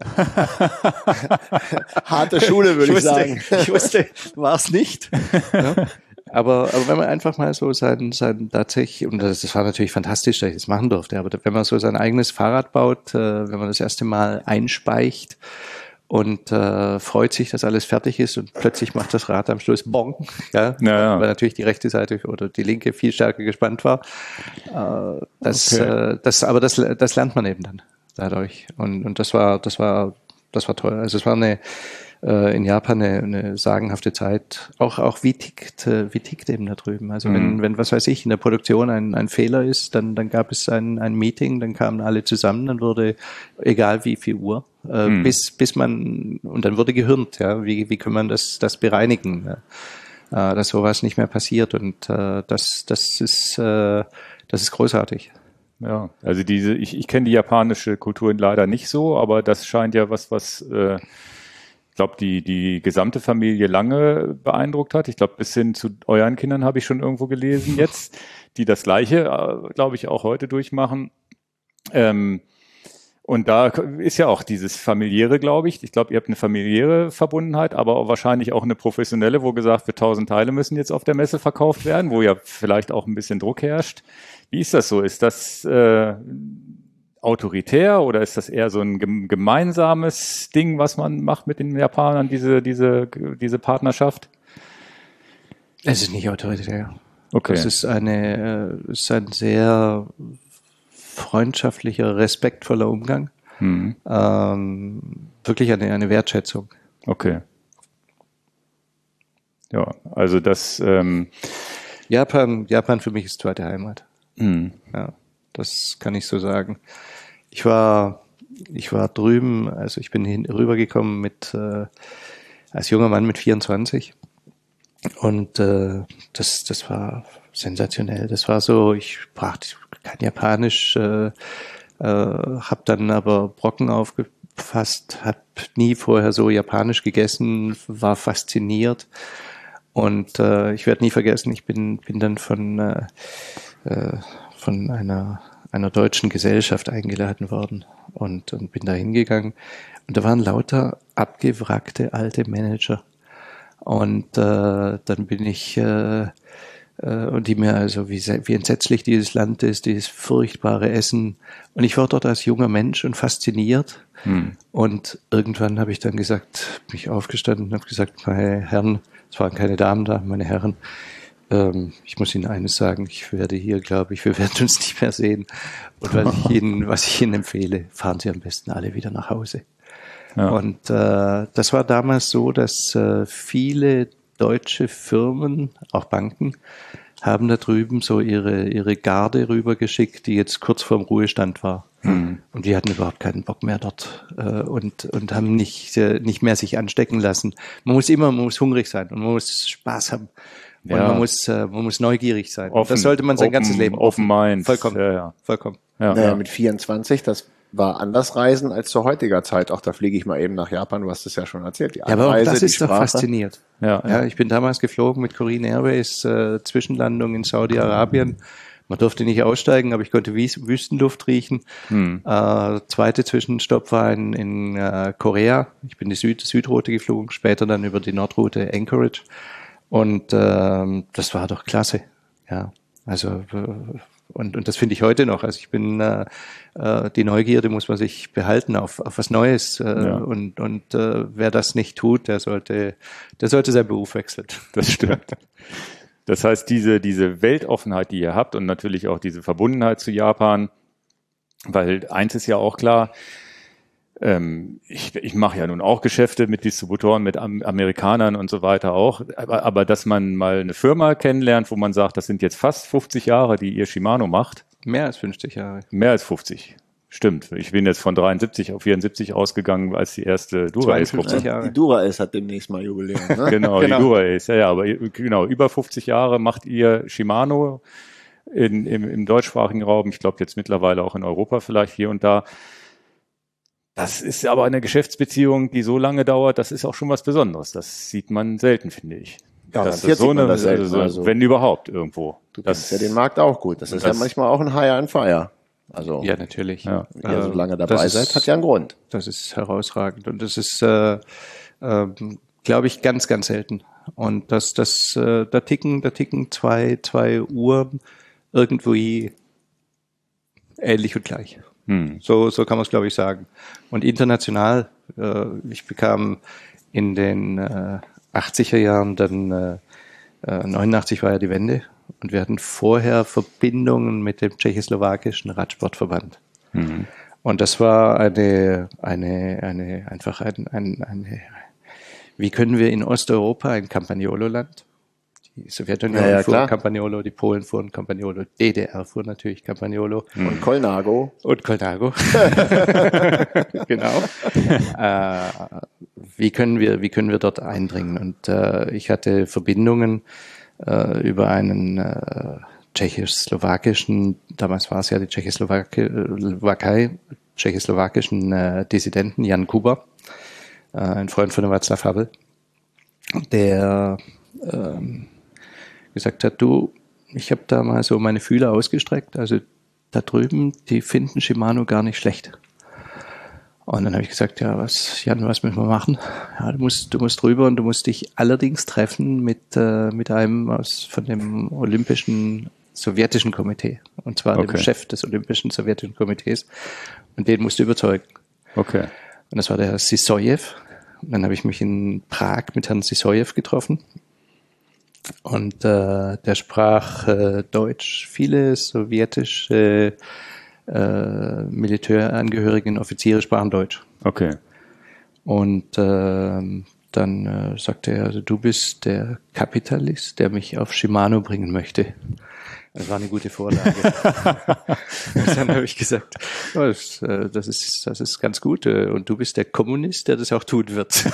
Harte Schule, würde ich, ich wusste, sagen. Ich wusste, war es nicht. Ja. Aber, aber wenn man einfach mal so sein, sein tatsächlich, und das, das war natürlich fantastisch, dass ich das machen durfte, aber wenn man so sein eigenes Fahrrad baut, äh, wenn man das erste Mal einspeicht und äh, freut sich, dass alles fertig ist und plötzlich macht das Rad am Schluss Bong, ja, ja, ja. weil natürlich die rechte Seite oder die linke viel stärker gespannt war. Äh, das, okay. äh, das, aber das, das lernt man eben dann dadurch. Und, und das war, das war, das war toll. Also es war eine in Japan eine, eine sagenhafte Zeit. Auch, auch wie tickt, wie tickt eben da drüben. Also mhm. wenn, wenn, was weiß ich, in der Produktion ein, ein Fehler ist, dann, dann gab es ein, ein Meeting, dann kamen alle zusammen, dann wurde, egal wie viel Uhr, äh, mhm. bis, bis man, und dann wurde gehirnt, ja, wie, wie kann man das, das bereinigen, ja? äh, dass sowas nicht mehr passiert und, äh, das, das ist, äh, das ist großartig. Ja, also diese, ich, ich kenne die japanische Kultur leider nicht so, aber das scheint ja was, was, äh, ich glaube, die, die gesamte Familie lange beeindruckt hat. Ich glaube, bis hin zu euren Kindern habe ich schon irgendwo gelesen jetzt, die das Gleiche, glaube ich, auch heute durchmachen. Ähm, und da ist ja auch dieses familiäre, glaube ich. Ich glaube, ihr habt eine familiäre Verbundenheit, aber auch wahrscheinlich auch eine professionelle, wo gesagt wird, tausend Teile müssen jetzt auf der Messe verkauft werden, wo ja vielleicht auch ein bisschen Druck herrscht. Wie ist das so? Ist das äh, autoritär oder ist das eher so ein gemeinsames Ding, was man macht mit den Japanern, diese, diese, diese Partnerschaft? Es ist nicht autoritär. Okay. Es ist eine, es ist ein sehr freundschaftlicher, respektvoller Umgang. Mhm. Ähm, wirklich eine, eine Wertschätzung. Okay. Ja, also das, ähm Japan, Japan für mich ist zweite Heimat. Mhm. Ja, das kann ich so sagen. Ich war, ich war drüben, also ich bin hin, rübergekommen mit, äh, als junger Mann mit vierundzwanzig und äh, das, das war sensationell. Das war so, ich sprach kein Japanisch, äh, äh, habe dann aber Brocken aufgefasst, habe nie vorher so Japanisch gegessen, war fasziniert und äh, ich werde nie vergessen, ich bin, bin dann von, äh, äh, von einer einer deutschen Gesellschaft eingeladen worden und, und bin da hingegangen und da waren lauter abgewrackte alte Manager und äh, dann bin ich äh, äh, und die mir also wie, wie entsetzlich dieses Land ist, dieses furchtbare Essen und ich war dort als junger Mensch und fasziniert hm. und irgendwann habe ich dann gesagt, bin ich aufgestanden und habe gesagt, meine Herren, es waren keine Damen da, meine Herren, ich muss Ihnen eines sagen, ich werde hier, glaube ich, wir werden uns nicht mehr sehen. Und was ich Ihnen, was ich Ihnen empfehle, fahren Sie am besten alle wieder nach Hause. Ja. Und äh, das war damals so, dass äh, viele deutsche Firmen, auch Banken, haben da drüben so ihre ihre Garde rübergeschickt, die jetzt kurz vorm Ruhestand war. Mhm. Und die hatten überhaupt keinen Bock mehr dort äh, und und haben nicht äh, nicht mehr sich anstecken lassen. Man muss immer, man muss hungrig sein und man muss Spaß haben. Und ja. man muss, äh, man muss neugierig sein. Offen, das sollte man sein open, ganzes Leben. Open Mind. Vollkommen. Ja, ja. Vollkommen. Ja, naja, ja. Mit vierundzwanzig, das war anders reisen als zur heutiger Zeit. Auch da fliege ich mal eben nach Japan, du hast es ja schon erzählt. Die ja, aber auch Anreise, das die ist doch Sprache. fasziniert. Ja. Ja, ich bin damals geflogen mit Korean Airways, äh, Zwischenlandung in Saudi-Arabien. Man durfte nicht aussteigen, aber ich konnte Wüs- Wüstenluft riechen. Hm. Äh, zweite Zwischenstopp war in, in äh, Korea. Ich bin die Süd- Südroute geflogen, später dann über die Nordroute Anchorage. Und äh, das war doch klasse. Ja, also äh, und, und das finde ich heute noch. Also ich bin äh, äh, die Neugierde muss man sich behalten auf, auf was Neues. Äh, Ja. Und, und äh, wer das nicht tut, der sollte, der sollte seinen Beruf wechseln. Das stimmt. Das heißt, diese, diese Weltoffenheit, die ihr habt und natürlich auch diese Verbundenheit zu Japan, weil eins ist ja auch klar, ähm, ich, ich mache ja nun auch Geschäfte mit Distributoren, mit Am- Amerikanern und so weiter auch, aber, aber dass man mal eine Firma kennenlernt, wo man sagt, das sind jetzt fast fünfzig Jahre, die ihr Shimano macht. Mehr als fünfzig Jahre. Mehr als fünfzig. Stimmt. Ich bin jetzt von dreiundsiebzig auf vierundsiebzig ausgegangen, als die erste Dura-Ace zweiundfünfzig Jahre. Die Dura-Ace hat demnächst mal Jubiläum. Ne? Genau, Genau. die Dura-Ace. Ja, ja, aber ihr- genau, über fünfzig Jahre macht ihr Shimano in, im, im deutschsprachigen Raum. Ich glaube jetzt mittlerweile auch in Europa vielleicht hier und da. Das ist aber eine Geschäftsbeziehung, die so lange dauert. Das ist auch schon was Besonderes. Das sieht man selten, finde ich. Ja, das garantiert ist so sieht man eine, das selten, also, also. wenn überhaupt irgendwo. Du Das kennst ja den Markt auch gut. Das ist das- ja manchmal auch ein Hire and Fire. Also, Ja, natürlich. Ja. wenn ihr so lange Äh, dabei das seid, ist- hat ja einen Grund. Das ist herausragend und das ist, äh, äh, glaube ich, ganz, ganz selten. Und das, das, äh, da ticken, da ticken zwei, zwei Uhren irgendwie ähnlich und gleich. Hm. So, so kann man es, glaube ich, sagen. Und international, äh, ich bekam in den äh, achtziger Jahren dann, äh, äh, neunundachtzig war ja die Wende, und wir hatten vorher Verbindungen mit dem tschechoslowakischen Radsportverband. Mhm. Und das war eine, eine, eine, einfach ein, ein, eine, wie können wir in Osteuropa ein Campagnolo-Land? Die Sowjetunion Ja, ja, fuhr klar. Campagnolo, die Polen fuhren Campagnolo, D D R fuhr natürlich Campagnolo. Und Colnago. Und Colnago. Genau. äh, wie können wir, wie können wir dort eindringen? Und äh, ich hatte Verbindungen äh, über einen äh, tschechoslowakischen, damals war es ja die Tschechoslowakei, tschechoslowakischen äh, Dissidenten, Jan Kuber, äh, ein Freund von Václav Havel, der ähm, gesagt hat, du, ich habe da mal so meine Fühler ausgestreckt, also da drüben, die finden Shimano gar nicht schlecht. Und dann habe ich gesagt, ja, was, Jan, was müssen wir machen? Ja, du musst, du musst rüber und du musst dich allerdings treffen mit, äh, mit einem aus, von dem Olympischen Sowjetischen Komitee. Und zwar Okay. dem Chef des Olympischen Sowjetischen Komitees. Und den musst du überzeugen. Okay. Und das war der Herr Sisojew. Und dann habe ich mich in Prag mit Herrn Sisojew getroffen. Und äh, der sprach äh, Deutsch. Viele sowjetische äh, Militärangehörigen, Offiziere sprachen Deutsch. Okay. Und äh, dann äh, sagte er, also du bist der Kapitalist, der mich auf Shimano bringen möchte. Das war eine gute Vorlage. Und dann habe ich gesagt, oh, das, äh, das ist das ist ganz gut. äh, Und du bist der Kommunist, der das auch tun wird.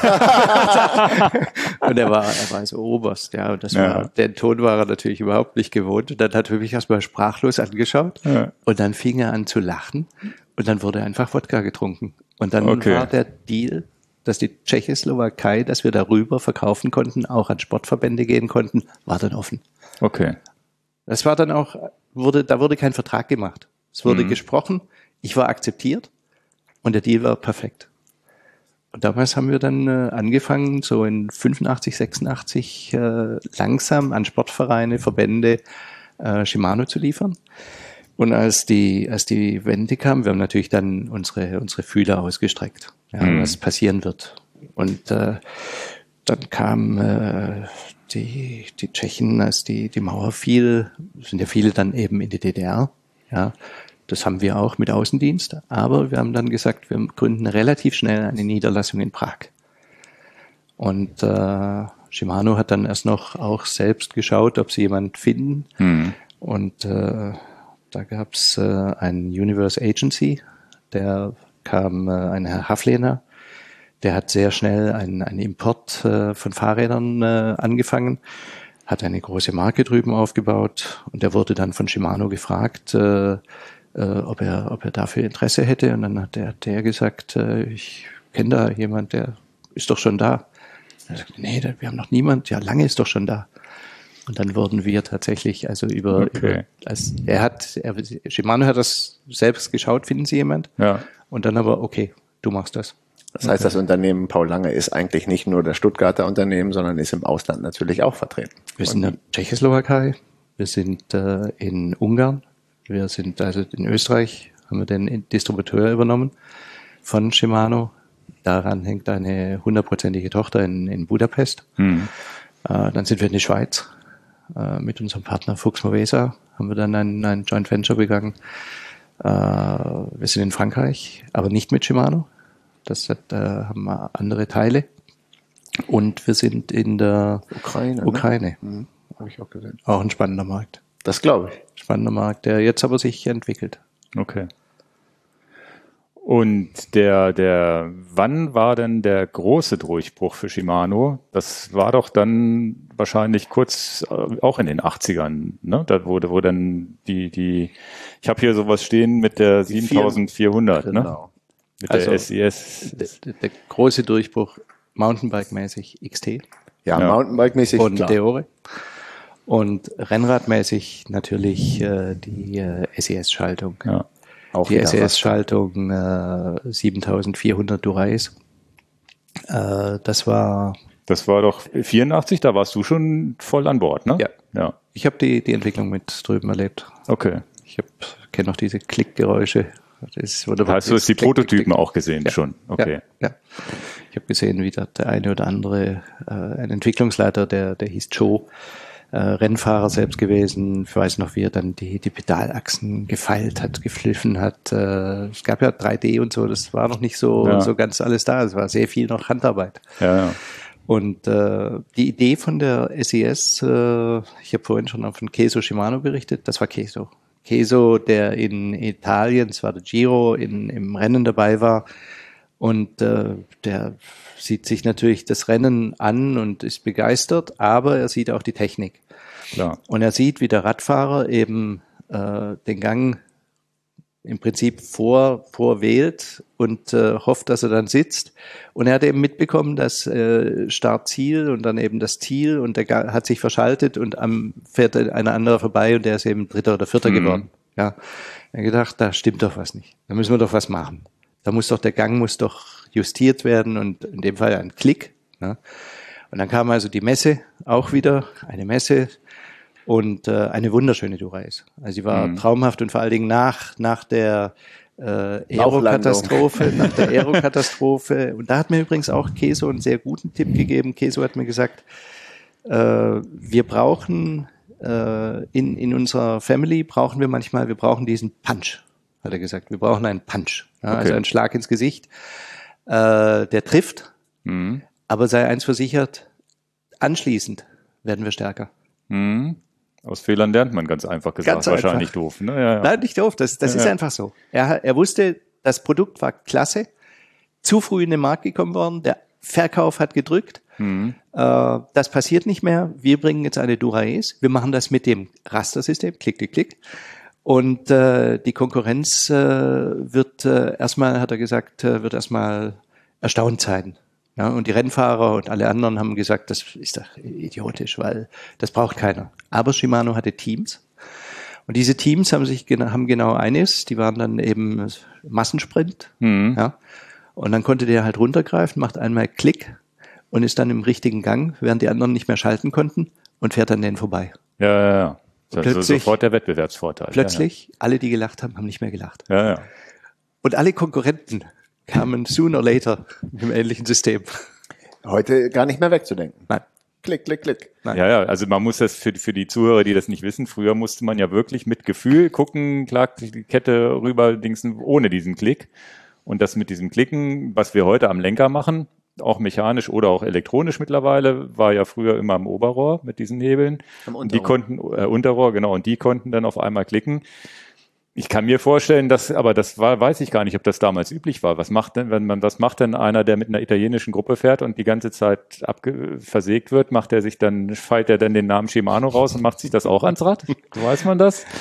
Und er war er war so Oberst, ja. Und das Ja. war, den Ton war er natürlich überhaupt nicht gewohnt. Und dann hat er mich erstmal sprachlos angeschaut. Ja. Und dann fing er an zu lachen. Und dann wurde einfach Wodka getrunken. Und dann Okay. war der Deal, dass die Tschechoslowakei, dass wir darüber verkaufen konnten, auch an Sportverbände gehen konnten, war dann offen. Okay. Das war dann auch, wurde, da wurde kein Vertrag gemacht. Es wurde Mhm. gesprochen, ich war akzeptiert und der Deal war perfekt. Und damals haben wir dann äh, angefangen, so in fünfundachtzig, sechsundachtzig äh, langsam an Sportvereine, Verbände äh, Shimano zu liefern. Und als die, als die Wende kam, wir haben natürlich dann unsere, unsere Fühler ausgestreckt, ja, Mhm. was passieren wird. Und äh, dann kam äh, die, die Tschechen, als die, die Mauer fiel, sind ja viele dann eben in die D D R. Ja, das haben wir auch mit Außendienst. Aber wir haben dann gesagt, wir gründen relativ schnell eine Niederlassung in Prag. Und äh, Shimano hat dann erst noch auch selbst geschaut, ob sie jemand finden. Mhm. Und äh, da gab es äh, einen Universe Agency, der kam, äh, ein Herr Haflener, der hat sehr schnell einen, einen Import äh, von Fahrrädern äh, angefangen, hat eine große Marke drüben aufgebaut und der wurde dann von Shimano gefragt, äh, äh, äh, ob er, ob er dafür Interesse hätte. Und dann hat der, der gesagt, äh, ich kenne da jemand, der ist doch schon da. Er sagt, nee, wir haben noch niemand. Ja, lange ist doch schon da. Und dann wurden wir tatsächlich, also über, Okay. über als er hat, er, Shimano hat das selbst geschaut, finden Sie jemand? Ja. Und dann aber, okay, du machst das. Das heißt, das Unternehmen Paul Lange ist eigentlich nicht nur das Stuttgarter Unternehmen, sondern ist im Ausland natürlich auch vertreten. Wir sind in der Tschechoslowakei, wir sind äh, in Ungarn, wir sind also in Österreich, haben wir den Distributeur übernommen von Shimano. Daran hängt eine hundertprozentige Tochter in, in Budapest. Hm. Äh, dann sind wir in die Schweiz. Äh, mit unserem Partner Fuchs Movesa haben wir dann ein, ein Joint Venture begangen. Äh, wir sind in Frankreich, aber nicht mit Shimano. Das hat, äh, haben wir andere Teile. Und wir sind in der Ukraine. Ukraine. Ne? Mhm. Habe ich auch gesehen. Auch ein spannender Markt. Das glaube ich. Spannender Markt, der jetzt aber sich entwickelt. Okay. Und der, der, wann war denn der große Durchbruch für Shimano? Das war doch dann wahrscheinlich kurz, äh, auch in den achtzigern, ne? Da wurde, wo dann die, die, ich habe hier sowas stehen mit der siebentausendvierhundert, ne? Genau. Mit Also, der S I S. Der, der große Durchbruch, Mountainbike-mäßig X T Ja, Ja. Mountainbike-mäßig, und klar. Deore. Und Rennradmäßig natürlich äh, die äh, S E S-Schaltung. Ja. Auch Die wieder S E S-Schaltung äh, siebentausendvierhundert Dura-Ace. Äh, das war, Das war doch vierundachtzig, da warst du schon voll an Bord, ne? Ja. Ja. ich habe die, die Entwicklung mit drüben erlebt. Okay. Ich kenne noch diese Klickgeräusche. Das wurde Da hast du jetzt die Klick, Klick, Prototypen Klick. auch gesehen Ja. schon. Okay. Ja, ja. Ich habe gesehen, wie da der eine oder andere, äh, ein Entwicklungsleiter, der, der hieß Joe, äh, Rennfahrer selbst gewesen. Ich weiß noch, wie er dann die, die Pedalachsen gefeilt hat, gefliffen hat. Äh, es gab ja drei D und so, das war noch nicht so, Ja. so ganz alles da. Es war sehr viel noch Handarbeit. Ja, ja. Und äh, die Idee von der S E S, äh, ich habe vorhin schon von Keso Shimano berichtet, das war Keso. Keso, der in Italien, es war der Giro, in, im Rennen dabei war. Und äh, der sieht sich natürlich das Rennen an und ist begeistert, aber er sieht auch die Technik. Klar. Und er sieht, wie der Radfahrer eben äh, den Gang im Prinzip vor, vorwählt und äh, hofft, dass er dann sitzt. Und er hat eben mitbekommen, dass äh, Start-Ziel und dann eben das Ziel und der Ga- hat sich verschaltet und am fährt einer andere vorbei und der ist eben Dritter oder Vierter Mhm. geworden. Ja, er hat gedacht, da stimmt doch was nicht. Da müssen wir doch was machen. Da muss doch der Gang muss doch justiert werden und in dem Fall ein Klick. Ne? Und dann kam also die Messe auch wieder, eine Messe. Und äh, eine wunderschöne Dura-Ace. Also sie war Mhm. traumhaft und vor allen Dingen nach, nach der äh, Aero-Katastrophe, nach der Aero-Katastrophe. Und da hat mir übrigens auch Keso einen sehr guten Tipp gegeben. Keso hat mir gesagt, äh, wir brauchen äh, in, in unserer Family brauchen wir manchmal, wir brauchen diesen Punch, hat er gesagt. Wir brauchen einen Punch, ja, also Okay. einen Schlag ins Gesicht, äh, der trifft, Mhm. aber sei eins versichert, anschließend werden wir stärker. Mhm. Aus Fehlern lernt man ganz einfach gesagt. Ganz einfach. Wahrscheinlich doof. Ne? Ja, ja. Nein, nicht doof, das, das Ja, ist ja. einfach so. Er, er wusste, das Produkt war klasse, zu früh in den Markt gekommen worden, der Verkauf hat gedrückt, Mhm. äh, das passiert nicht mehr, wir bringen jetzt eine Dura-Ace, wir machen das mit dem Rastersystem, klick, klick, klick, und äh, die Konkurrenz äh, wird äh, erstmal, hat er gesagt, äh, wird erstmal erstaunt sein. Ja, und die Rennfahrer und alle anderen haben gesagt, das ist doch idiotisch, weil das braucht keiner. Aber Shimano hatte Teams. Und diese Teams haben sich gena- haben genau eines, die waren dann eben Massensprint. Mhm. Ja. Und dann konnte der halt runtergreifen, macht einmal Klick und ist dann im richtigen Gang, während die anderen nicht mehr schalten konnten und fährt dann den vorbei. Ja, ja, ja. Das ist Plötzlich- sofort der Wettbewerbsvorteil. Plötzlich, alle, die gelacht haben, haben nicht mehr gelacht. Ja, ja. ja. Und alle Konkurrenten kamen sooner or later mit einem ähnlichen System. Heute gar nicht mehr wegzudenken. Nein. Klick, klick, klick. Nein. Ja, ja, also man muss das für, für die Zuhörer, die das nicht wissen, früher musste man ja wirklich mit Gefühl gucken, klar, die Kette rüber, dingsen, ohne diesen Klick. Und das mit diesem Klicken, was wir heute am Lenker machen, auch mechanisch oder auch elektronisch mittlerweile, war ja früher immer am Oberrohr mit diesen Hebeln. Am Und die Unterrohr. konnten, äh, Unterrohr, genau, und die konnten dann auf einmal klicken. Ich kann mir vorstellen, dass, aber das war, weiß ich gar nicht, ob das damals üblich war. Was macht denn, wenn man, was macht denn einer, der mit einer italienischen Gruppe fährt und die ganze Zeit abge, versägt wird, macht er sich dann, feilt er dann den Namen Shimano raus und macht sich das auch ans Rad? So weiß man das?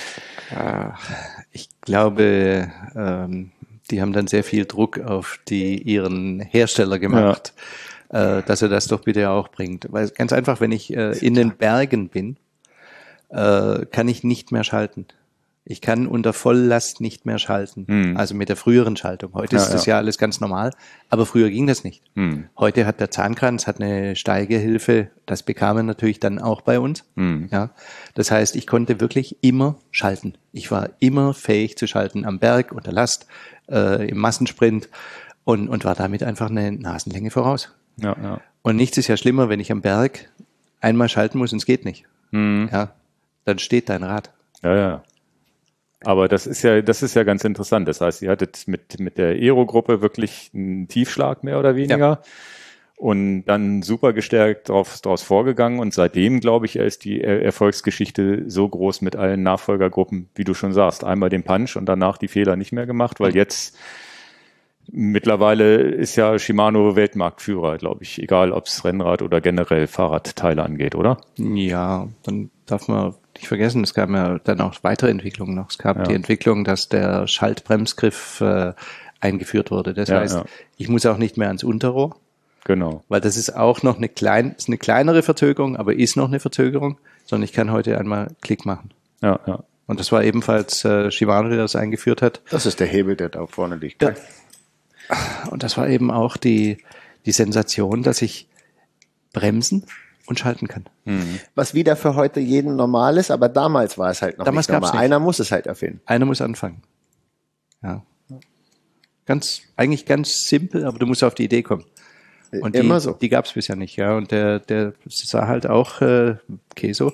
Ich glaube, ähm, die haben dann sehr viel Druck auf die ihren Hersteller gemacht, ja. äh, dass er das doch bitte auch bringt. Weil ganz einfach, wenn ich äh, in den Bergen bin, äh, kann ich nicht mehr schalten. Ich kann unter Volllast nicht mehr schalten. Hm. Also mit der früheren Schaltung. Heute ja, ist das ja. ja alles ganz normal, aber früher ging das nicht. Hm. Heute hat der Zahnkranz hat eine Steigehilfe. Das bekam er natürlich dann auch bei uns. Hm. Ja, das heißt, ich konnte wirklich immer schalten. Ich war immer fähig zu schalten am Berg, unter Last, äh, im Massensprint und, und war damit einfach eine Nasenlänge voraus. Ja, ja. Und nichts ist ja schlimmer, wenn ich am Berg einmal schalten muss und es geht nicht. Hm. Ja, dann steht dein Rad. Ja, ja. Aber das ist ja, das ist ja ganz interessant. Das heißt, ihr hattet mit, mit der Aero-Gruppe wirklich einen Tiefschlag mehr oder weniger ja. und dann super gestärkt drauf, draus vorgegangen. Und seitdem, glaube ich, ist die Erfolgsgeschichte so groß mit allen Nachfolgergruppen, wie du schon sagst. Einmal den Punch und danach die Fehler nicht mehr gemacht, weil jetzt mittlerweile ist ja Shimano Weltmarktführer, glaube ich, egal ob es Rennrad oder generell Fahrradteile angeht, oder? Ja, dann darf man nicht vergessen, es gab ja dann auch weitere Entwicklungen noch. Es gab ja. die Entwicklung, dass der Schaltbremsgriff äh, eingeführt wurde. Das ja, heißt, ja. ich muss auch nicht mehr ans Unterrohr. Genau. Weil das ist auch noch eine, klein, ist eine kleinere Verzögerung, aber ist noch eine Verzögerung, sondern ich kann heute einmal Klick machen. Ja, ja. Und das war ebenfalls äh, Shimano, der das eingeführt hat. Das ist der Hebel, der da vorne liegt. Ja. Und das war eben auch die, die Sensation, dass ich bremsen und schalten kann. Mhm. Was wieder für heute jeden normal ist, aber damals war es halt noch damals nicht normal. Nicht. Einer muss es halt erfinden. Einer muss anfangen. Ja. Ganz, eigentlich ganz simpel, aber du musst auf die Idee kommen. Und die, Immer so. Die gab es bisher nicht, ja. Und der, der sah halt auch äh, Keso.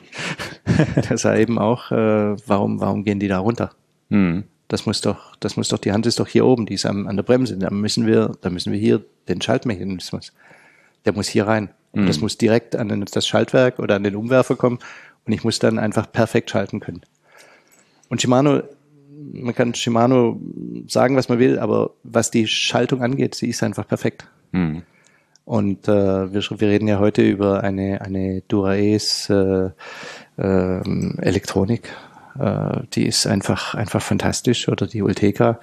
Der sah eben auch, äh, warum, warum gehen die da runter? Mhm. Das muss doch, das muss doch, die Hand ist doch hier oben, die ist am, an der Bremse. Da müssen wir, da müssen wir hier den Schaltmechanismus. Der muss hier rein. Und das muss direkt an das Schaltwerk oder an den Umwerfer kommen und ich muss dann einfach perfekt schalten können. Und Shimano, man kann Shimano sagen, was man will, aber was die Schaltung angeht, sie ist einfach perfekt. Mhm. Und äh, wir, wir reden ja heute über eine, eine Dura-Ace äh, äh, Elektronik. Äh, die ist einfach, einfach fantastisch, oder die Ultegra.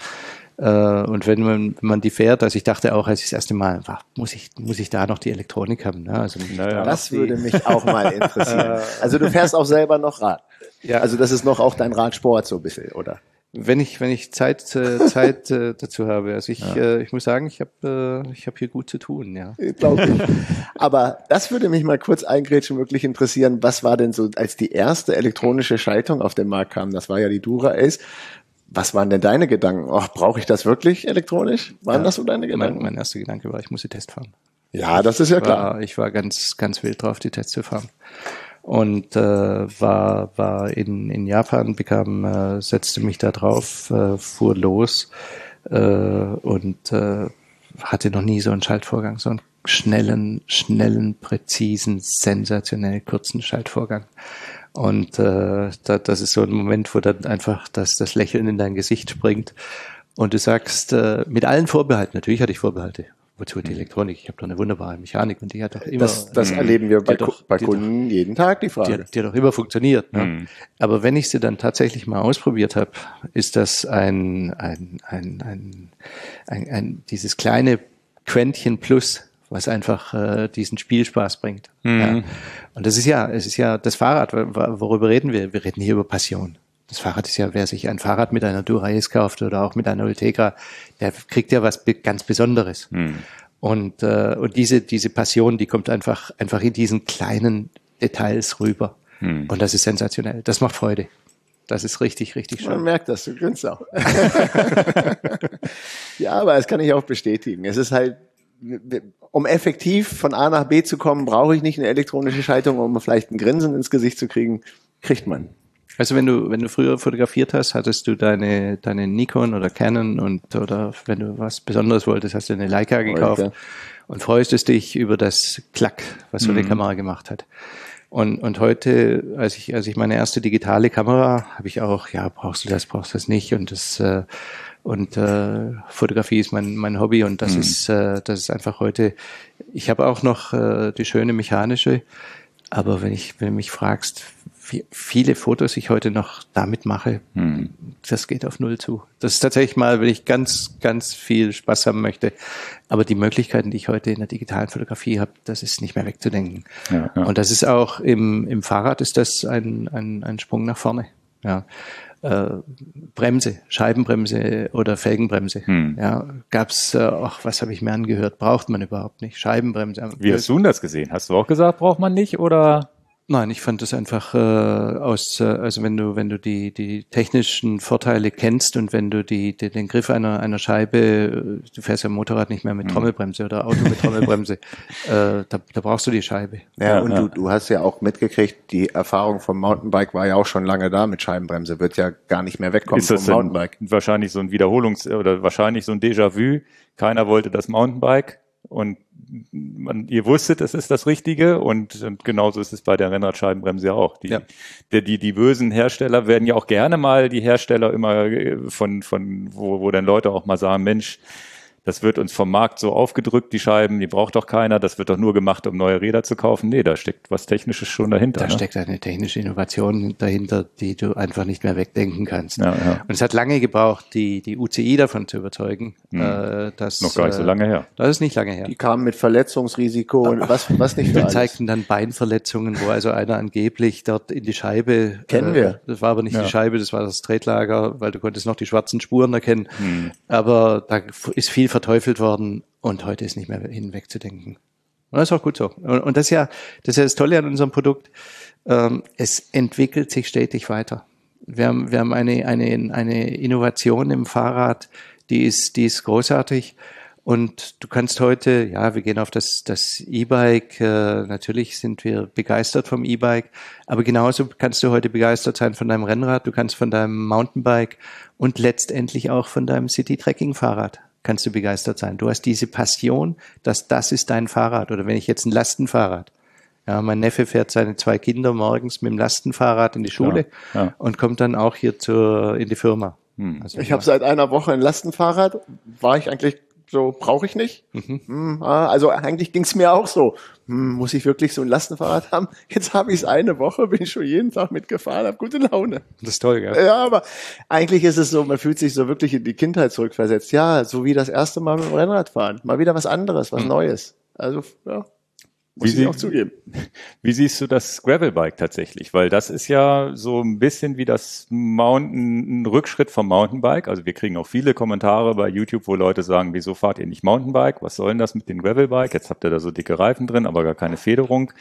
Und wenn man, wenn man die fährt, also ich dachte auch, als ich das erste Mal war, muss ich, muss ich da noch die Elektronik haben. Ne? Also naja, das würde mich auch mal interessieren. Also du fährst auch selber noch Rad. Ja. Also das ist noch auch dein Radsport so ein bisschen, oder? Wenn ich, wenn ich Zeit, äh, Zeit äh, dazu habe. Also ich, ja. äh, ich muss sagen, ich habe, äh, ich habe hier gut zu tun, ja. Glaube ich. Aber das würde mich mal kurz eingrätschen, wirklich interessieren. Was war denn so, als die erste elektronische Schaltung auf den Markt kam? Das war ja die Dura-Ace. Was waren denn deine Gedanken? Oh, brauche ich das wirklich elektronisch? Waren ja, das so deine Gedanken? Mein, mein erster Gedanke war, ich muss die Test fahren. Ja, das ist ja klar. War, ich war ganz, ganz wild drauf, die Tests zu fahren. Und äh, war, war in, in Japan, bekam, äh, setzte mich da drauf, äh, fuhr los äh, und äh, hatte noch nie so einen Schaltvorgang, so einen schnellen, schnellen, präzisen, sensationell kurzen Schaltvorgang. Und äh, da, das ist so ein Moment, wo dann einfach das, das Lächeln in dein Gesicht springt und du sagst, äh, mit allen Vorbehalten, natürlich hatte ich Vorbehalte, wozu die Elektronik, ich habe doch eine wunderbare Mechanik und die hat doch immer... Das, das erleben wir bei, doch, bei Kunden doch, jeden Tag, die Frage. Die, die hat doch immer funktioniert. Ne? Mhm. Aber wenn ich sie dann tatsächlich mal ausprobiert habe, ist das ein, ein, ein, ein, ein, ein dieses kleine Quäntchen Plus, was einfach äh, diesen Spielspaß bringt. Mhm. Ja. Und das ist ja, es ist ja das Fahrrad, worüber reden wir? Wir reden hier über Passion. Das Fahrrad ist ja, wer sich ein Fahrrad mit einer Dura-Ace kauft oder auch mit einer Ultegra, der kriegt ja was ganz Besonderes. Mhm. Und äh, und diese diese Passion, die kommt einfach einfach in diesen kleinen Details rüber. Mhm. Und das ist sensationell. Das macht Freude. Das ist richtig, richtig schön. Man merkt das, du grinst auch. Ja, aber das kann ich auch bestätigen. Es ist halt, um effektiv von A nach B zu kommen, brauche ich nicht eine elektronische Schaltung, um vielleicht ein Grinsen ins Gesicht zu kriegen. Kriegt man. Also wenn du wenn du früher fotografiert hast, hattest du deine deine Nikon oder Canon und oder wenn du was Besonderes wolltest, hast du eine Leica gekauft Leica. Und freust dich über das Klack, was so mhm. die Kamera gemacht hat. Und und heute, als ich als ich meine erste digitale Kamera, habe ich auch, ja, brauchst du das, brauchst du das nicht und das äh, und äh, Fotografie ist mein mein Hobby und das mhm. ist äh, das ist einfach heute. Ich habe auch noch äh, die schöne mechanische, aber wenn ich wenn du mich fragst, viele Fotos ich heute noch damit mache, hm. das geht auf Null zu. Das ist tatsächlich mal, wenn ich ganz, ganz viel Spaß haben möchte. Aber die Möglichkeiten, die ich heute in der digitalen Fotografie habe, das ist nicht mehr wegzudenken. Ja, ja. Und das ist auch im, im Fahrrad ist das ein, ein, ein Sprung nach vorne. Ja. Äh, Bremse, Scheibenbremse oder Felgenbremse. Hm. Ja, gab's, äh, ach, was habe ich mir angehört? Braucht man überhaupt nicht. Scheibenbremse. Wie hast du denn das gesehen? Hast du auch gesagt, braucht man nicht oder? Nein, ich fand das einfach äh, aus, äh, also wenn du wenn du die die technischen Vorteile kennst und wenn du die, die den Griff einer einer Scheibe, du fährst ja im Motorrad nicht mehr mit Trommelbremse oder Auto mit Trommelbremse, äh, da, da brauchst du die Scheibe. Ja, und ja. Du, du hast ja auch mitgekriegt, die Erfahrung vom Mountainbike war ja auch schon lange da mit Scheibenbremse, wird ja gar nicht mehr wegkommen vom Mountainbike. Wahrscheinlich so ein Wiederholungs- oder wahrscheinlich so ein Déjà-vu. Keiner wollte das Mountainbike. Und man, ihr wusstet, es ist das Richtige und, und genauso ist es bei der Rennradscheibenbremse ja auch. Die, ja. die, die, die bösen Hersteller werden ja auch gerne mal, die Hersteller immer von, von wo, wo dann Leute auch mal sagen, Mensch, das wird uns vom Markt so aufgedrückt, die Scheiben, die braucht doch keiner, das wird doch nur gemacht, um neue Räder zu kaufen. Nee, da steckt was Technisches schon dahinter. Da ne? steckt eine technische Innovation dahinter, die du einfach nicht mehr wegdenken kannst. Ja, ja. Und es hat lange gebraucht, die, die U C I davon zu überzeugen. Hm. Äh, dass, Noch gar nicht so lange her. Das ist nicht lange her. Die kamen mit Verletzungsrisiko und was, was nicht da. Die zeigten dann Beinverletzungen, wo also einer angeblich dort in die Scheibe... Kennen äh, wir. Das war aber nicht ja. die Scheibe, das war das Tretlager, weil du konntest noch die schwarzen Spuren erkennen. Hm. Aber da ist viel verteufelt worden. Und heute ist nicht mehr hinwegzudenken. Und das ist auch gut so. Und, und das ist ja, das ist ja das Tolle an unserem Produkt. Ähm, es entwickelt sich stetig weiter. Wir haben, wir haben eine, eine, eine Innovation im Fahrrad, die ist, die ist großartig. Und du kannst heute, ja, wir gehen auf das, das E-Bike. Äh, natürlich sind wir begeistert vom E-Bike. Aber genauso kannst du heute begeistert sein von deinem Rennrad. Du kannst von deinem Mountainbike und letztendlich auch von deinem City-Trekking-Fahrrad kannst du begeistert sein. Du hast diese Passion, dass das ist dein Fahrrad. Oder wenn ich jetzt ein Lastenfahrrad, ja, mein Neffe fährt seine zwei Kinder morgens mit dem Lastenfahrrad in die Schule ja, ja. und kommt dann auch hier zur, in die Firma. Hm. Also, ich habe seit einer Woche ein Lastenfahrrad, war ich eigentlich so, brauche ich nicht. Mhm. Hm, also eigentlich ging's mir auch so. Hm, muss ich wirklich so ein Lastenfahrrad haben? Jetzt habe ich es eine Woche, bin ich schon jeden Tag mitgefahren, habe gute Laune. Das ist toll, ja. Ja, aber eigentlich ist es so, man fühlt sich so wirklich in die Kindheit zurückversetzt. Ja, so wie das erste Mal mit dem Rennrad fahren. Mal wieder was anderes, was mhm. Neues. Also, ja. Muss wie ich sie, auch zugeben. Wie siehst du das Gravelbike tatsächlich? Weil das ist ja so ein bisschen wie das Mountain, ein Rückschritt vom Mountainbike. Also wir kriegen auch viele Kommentare bei YouTube, wo Leute sagen, wieso fahrt ihr nicht Mountainbike? Was soll denn das mit dem Gravelbike? Jetzt habt ihr da so dicke Reifen drin, aber gar keine Federung.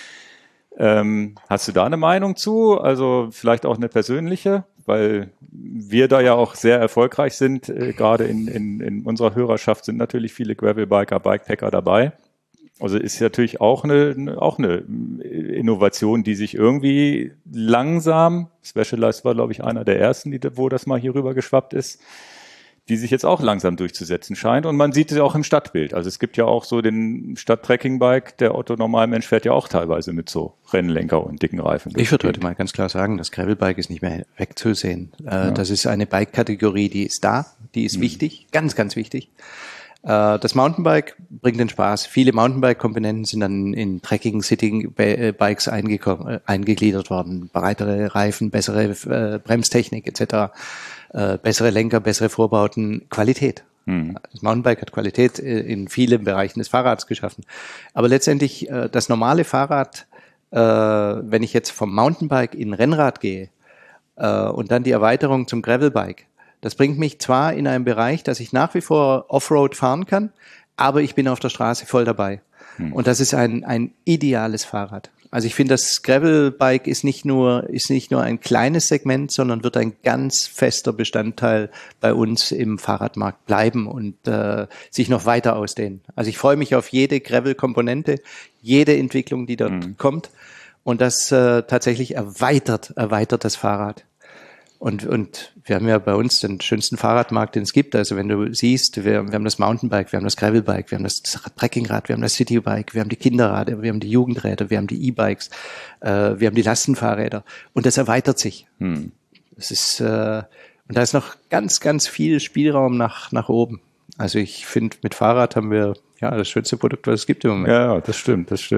Ähm, hast du da eine Meinung zu? Also vielleicht auch eine persönliche? Weil wir da ja auch sehr erfolgreich sind. Äh, gerade in, in, in unserer Hörerschaft sind natürlich viele Gravelbiker, Bikepacker dabei. Also ist natürlich auch eine, auch eine Innovation, die sich irgendwie langsam, Specialized war, glaube ich, einer der ersten, die, wo das mal hier rüber geschwappt ist, die sich jetzt auch langsam durchzusetzen scheint. Und man sieht es auch im Stadtbild. Also es gibt ja auch so den Stadt-Trekking-Bike, der Otto-Normalmensch fährt ja auch teilweise mit so Rennlenker und dicken Reifen. Ich würde heute mal ganz klar sagen, das Gravelbike ist nicht mehr wegzusehen. Äh, ja. Das ist eine Bike-Kategorie, die ist da, die ist mhm. wichtig, ganz, ganz wichtig. Das Mountainbike bringt den Spaß. Viele Mountainbike-Komponenten sind dann in Trekking-Sitting-Bikes eingegliedert worden. Breitere Reifen, bessere äh, Bremstechnik et cetera, äh, bessere Lenker, bessere Vorbauten, Qualität. Hm. Das Mountainbike hat Qualität in vielen Bereichen des Fahrrads geschaffen. Aber letztendlich äh, das normale Fahrrad, äh, wenn ich jetzt vom Mountainbike in Rennrad gehe äh, und dann die Erweiterung zum Gravelbike, das bringt mich zwar in einen Bereich, dass ich nach wie vor Offroad fahren kann, aber ich bin auf der Straße voll dabei. Hm. Und das ist ein, ein ideales Fahrrad. Also ich finde, das Gravelbike ist nicht nur, ist nicht nur ein kleines Segment, sondern wird ein ganz fester Bestandteil bei uns im Fahrradmarkt bleiben und äh, sich noch weiter ausdehnen. Also ich freue mich auf jede Gravel-Komponente, jede Entwicklung, die dort hm. kommt. Und das äh, tatsächlich erweitert, erweitert das Fahrrad. Und, und wir haben ja bei uns den schönsten Fahrradmarkt, den es gibt. Also wenn du siehst, wir, wir haben das Mountainbike, wir haben das Gravelbike, wir haben das Trekkingrad, wir haben das Citybike, wir haben die Kinderräder, wir haben die Jugendräder, wir haben die E-Bikes, äh, wir haben die Lastenfahrräder. Und das erweitert sich. Hm. Das ist, äh, und da ist noch ganz, ganz viel Spielraum nach, nach oben. Also ich finde, mit Fahrrad haben wir ja das schönste Produkt, was es gibt im Moment. Ja, das stimmt, das stimmt.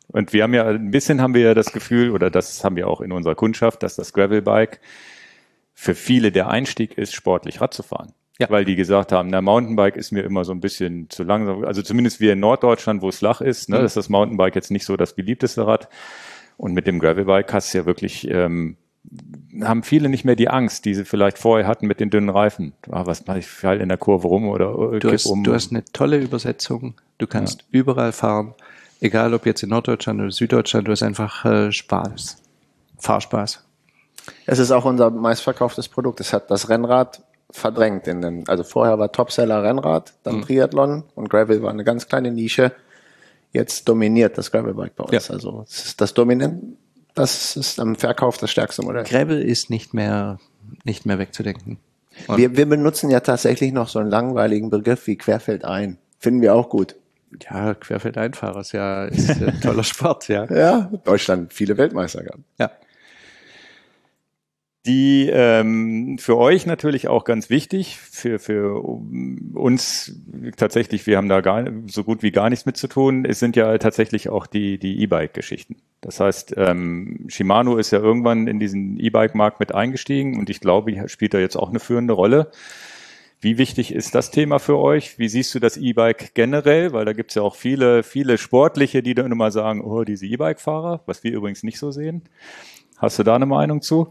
Und wir haben ja, ein bisschen haben wir ja das Gefühl, oder das haben wir auch in unserer Kundschaft, dass das Gravelbike für viele der Einstieg ist, sportlich Rad zu fahren. Ja. Weil die gesagt haben, na, Mountainbike ist mir immer so ein bisschen zu langsam. Also zumindest wir in Norddeutschland, wo es flach ist, ne, mhm. ist das Mountainbike jetzt nicht so das beliebteste Rad. Und mit dem Gravelbike hast du ja wirklich, ähm, haben viele nicht mehr die Angst, die sie vielleicht vorher hatten mit den dünnen Reifen. Ah, was mache ich halt in der Kurve rum oder du hast, um. Du hast eine tolle Übersetzung. Du kannst ja. überall fahren. Egal, ob jetzt in Norddeutschland oder Süddeutschland, du hast einfach äh, Spaß. Fahrspaß. Es ist auch unser meistverkauftes Produkt. Es hat das Rennrad verdrängt in dem, also vorher war Topseller Rennrad, dann mhm. Triathlon und Gravel war eine ganz kleine Nische. Jetzt dominiert das Gravelbike bei uns. Ja. Also es ist das Dominant, das ist am Verkauf das stärkste Modell. Gravel ist nicht mehr, nicht mehr wegzudenken. Wir, wir benutzen ja tatsächlich noch so einen langweiligen Begriff wie Querfeldein. Finden wir auch gut. Ja, Querfeldeinfahrer ist ja ist ein toller Sport, ja. Ja, Deutschland viele Weltmeister gehabt. Ja. Die ähm, für euch natürlich auch ganz wichtig, für für uns tatsächlich, wir haben da gar so gut wie gar nichts mit zu tun, es sind ja tatsächlich auch die die E-Bike-Geschichten. Das heißt, ähm, Shimano ist ja irgendwann in diesen E-Bike-Markt mit eingestiegen und ich glaube, spielt da jetzt auch eine führende Rolle. Wie wichtig ist das Thema für euch? Wie siehst du das E-Bike generell? Weil da gibt es ja auch viele viele Sportliche, die dann immer sagen, oh, diese E-Bike-Fahrer, was wir übrigens nicht so sehen. Hast du da eine Meinung zu?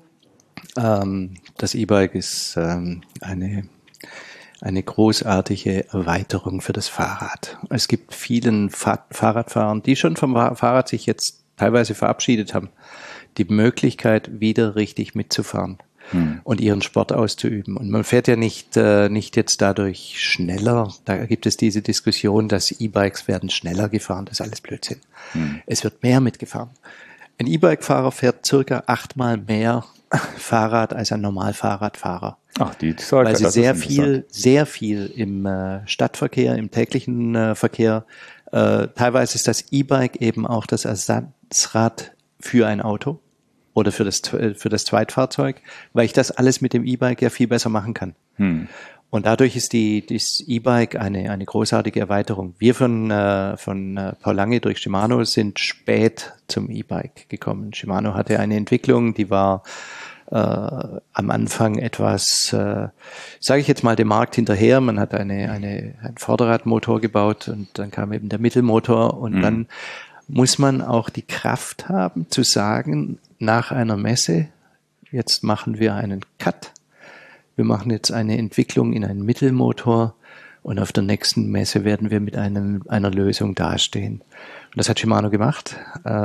Das E-Bike ist ähm, eine, eine großartige Erweiterung für das Fahrrad. Es gibt vielen Fahr- Fahrradfahrern, die schon vom Fahrrad sich jetzt teilweise verabschiedet haben, die Möglichkeit, wieder richtig mitzufahren hm. und ihren Sport auszuüben. Und man fährt ja nicht, äh, nicht jetzt dadurch schneller. Da gibt es diese Diskussion, dass E-Bikes werden schneller gefahren. Das ist alles Blödsinn. Hm. Es wird mehr mitgefahren. Ein E-Bike-Fahrer fährt circa achtmal mehr Fahrrad als ein Normalfahrradfahrer. Ach, die Zeug, weil sie sehr viel, sehr viel im äh, Stadtverkehr, im täglichen äh, Verkehr, äh, teilweise ist das E-Bike eben auch das Ersatzrad für ein Auto oder für das, für das Zweitfahrzeug, weil ich das alles mit dem E-Bike ja viel besser machen kann. Hm. Und dadurch ist die, das E-Bike eine, eine großartige Erweiterung. Wir von, äh, von äh, Paul Lange durch Shimano sind spät zum E-Bike gekommen. Shimano hatte eine Entwicklung, die war äh, am Anfang etwas, äh, sage ich jetzt mal, dem Markt hinterher. Man hat eine, eine, einen Vorderradmotor gebaut und dann kam eben der Mittelmotor und mhm. dann muss man auch die Kraft haben zu sagen, nach einer Messe, jetzt machen wir einen Cut. Wir machen jetzt eine Entwicklung in einen Mittelmotor und auf der nächsten Messe werden wir mit einem, einer Lösung dastehen. Und das hat Shimano gemacht.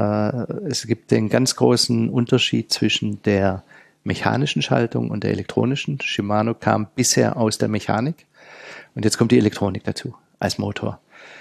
Es gibt den ganz großen Unterschied zwischen der mechanischen Schaltung und der elektronischen. Shimano kam bisher aus der Mechanik und jetzt kommt die Elektronik dazu als Motor.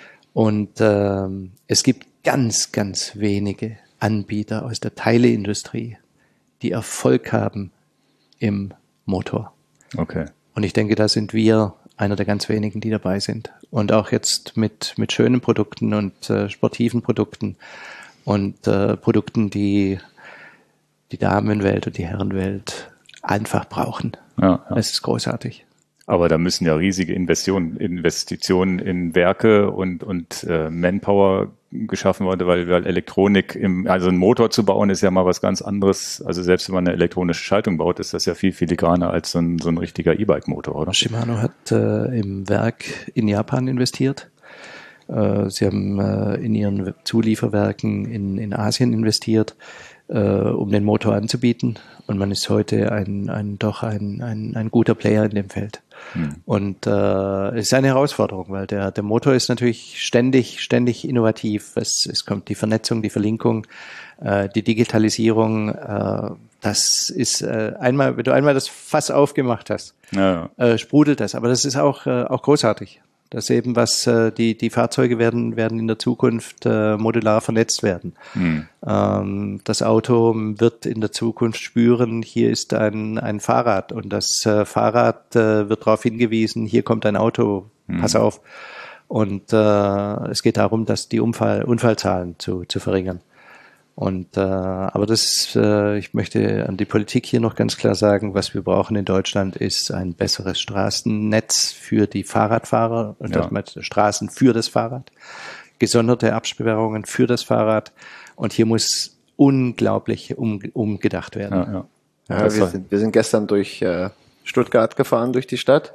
Und äh, es gibt ganz, ganz wenige Anbieter aus der Teileindustrie, die Erfolg haben im Motor. Okay. Und ich denke, da sind wir einer der ganz wenigen, die dabei sind. Und auch jetzt mit, mit schönen Produkten und äh, sportiven Produkten und äh, Produkten, die die Damenwelt und die Herrenwelt einfach brauchen. Ja, ja. Es ist großartig. Aber da müssen ja riesige Investitionen, Investitionen in Werke und, und äh, Manpower geschaffen werden, weil, weil Elektronik, im, also einen Motor zu bauen, ist ja mal was ganz anderes. Also selbst wenn man eine elektronische Schaltung baut, ist das ja viel filigraner als so ein, so ein richtiger E-Bike-Motor, oder? Shimano hat äh, im Werk in Japan investiert. Äh, sie haben äh, in ihren Zulieferwerken in, in Asien investiert, äh, um den Motor anzubieten. Und man ist heute ein, ein doch ein, ein, ein guter Player in dem Feld. Hm. Und äh, es ist eine Herausforderung, weil der, der Motor ist natürlich ständig, ständig innovativ. Es, es kommt die Vernetzung, die Verlinkung, äh, die Digitalisierung. Äh, das ist äh, einmal, wenn du einmal das Fass aufgemacht hast, ja. äh, sprudelt das. Aber das ist auch, äh, auch großartig. Das eben, was äh, die die Fahrzeuge werden werden in der Zukunft äh, modular vernetzt werden. Hm. Ähm, das Auto wird in der Zukunft spüren, hier ist ein ein Fahrrad und das äh, Fahrrad äh, wird darauf hingewiesen, hier kommt ein Auto, hm. pass auf. Und äh, es geht darum, dass die Unfall Unfallzahlen zu zu verringern. Und äh, aber das, äh, ich möchte an die Politik hier noch ganz klar sagen, was wir brauchen in Deutschland ist ein besseres Straßennetz für die Fahrradfahrer und ja. das Straßen für das Fahrrad. gesonderte Absperrungen für das Fahrrad. Und hier muss unglaublich um, umgedacht werden. Ja, ja. Ja, wir, sind, wir sind gestern durch äh, Stuttgart gefahren, durch die Stadt.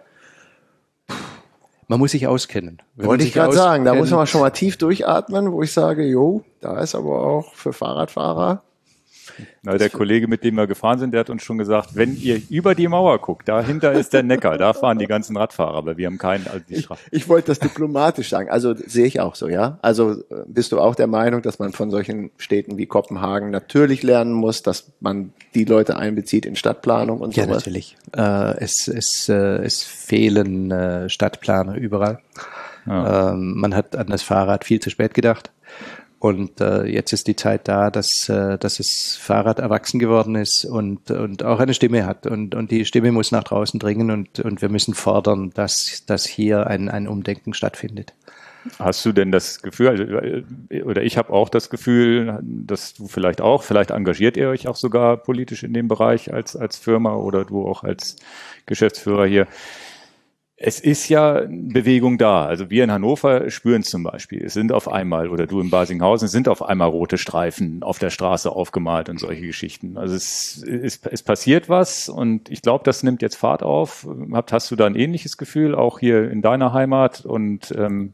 Man muss sich auskennen. Wenn Wollte ich gerade sagen, da muss man schon mal tief durchatmen, wo ich sage, jo, da ist aber auch für Fahrradfahrer. Na, der Kollege, mit dem wir gefahren sind, der hat uns schon gesagt, wenn ihr über die Mauer guckt, dahinter ist der Neckar, da fahren die ganzen Radfahrer, aber wir haben keinen. Also die ich, ich wollte das diplomatisch sagen, also sehe ich auch so, ja. Also bist du auch der Meinung, dass man von solchen Städten wie Kopenhagen natürlich lernen muss, dass man die Leute einbezieht in Stadtplanung und so ja, sowas? Ja, natürlich. Äh, es, es, äh, es fehlen äh, Stadtplaner überall. Ja. Ähm, man hat an das Fahrrad viel zu spät gedacht. Und äh, jetzt ist die Zeit da, dass, äh, dass das Fahrrad erwachsen geworden ist und, und auch eine Stimme hat. Und, und die Stimme muss nach draußen dringen und, und wir müssen fordern, dass, dass hier ein, ein Umdenken stattfindet. Hast du denn das Gefühl, oder ich habe auch das Gefühl, dass du vielleicht auch, vielleicht engagiert ihr euch auch sogar politisch in dem Bereich als, als Firma oder du auch als Geschäftsführer hier. Es ist ja Bewegung da. Also wir in Hannover spüren es zum Beispiel. Es sind auf einmal, oder du in Basinghausen, es sind auf einmal rote Streifen auf der Straße aufgemalt und solche Geschichten. Also es, es, es passiert was und ich glaube, das nimmt jetzt Fahrt auf. Hast du da ein ähnliches Gefühl, auch hier in deiner Heimat? Und ähm,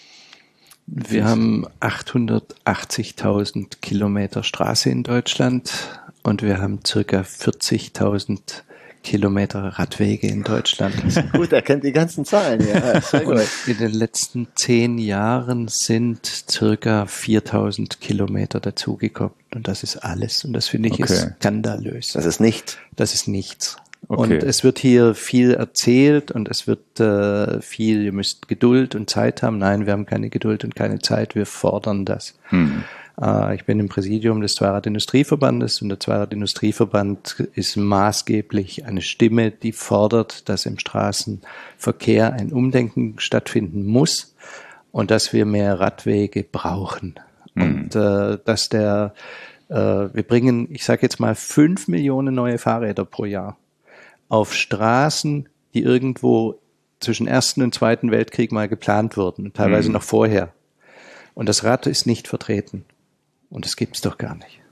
wir haben achthundertachtzigtausend Kilometer Straße in Deutschland und wir haben circa vierzigtausend Kilometer Radwege in Deutschland. Gut, er kennt die ganzen Zahlen. Ja, sehr gut. Und in den letzten zehn Jahren sind circa viertausend Kilometer dazugekommen. Und das ist alles. Und das finde ich okay. ist skandalös. Das ist nichts. Das ist nichts. Okay. Und es wird hier viel erzählt und es wird äh, viel, ihr müsst Geduld und Zeit haben. Nein, wir haben keine Geduld und keine Zeit. Wir fordern das. Hm. Ich bin im Präsidium des Zweiradindustrieverbandes und der Zweiradindustrieverband ist maßgeblich eine Stimme, die fordert, dass im Straßenverkehr ein Umdenken stattfinden muss und dass wir mehr Radwege brauchen. Mhm. Und äh, dass der, äh, wir bringen, ich sage jetzt mal, fünf Millionen neue Fahrräder pro Jahr auf Straßen, die irgendwo zwischen Ersten und Zweiten Weltkrieg mal geplant wurden, teilweise mhm. noch vorher. Und das Rad ist nicht vertreten. Und das gibt's doch gar nicht.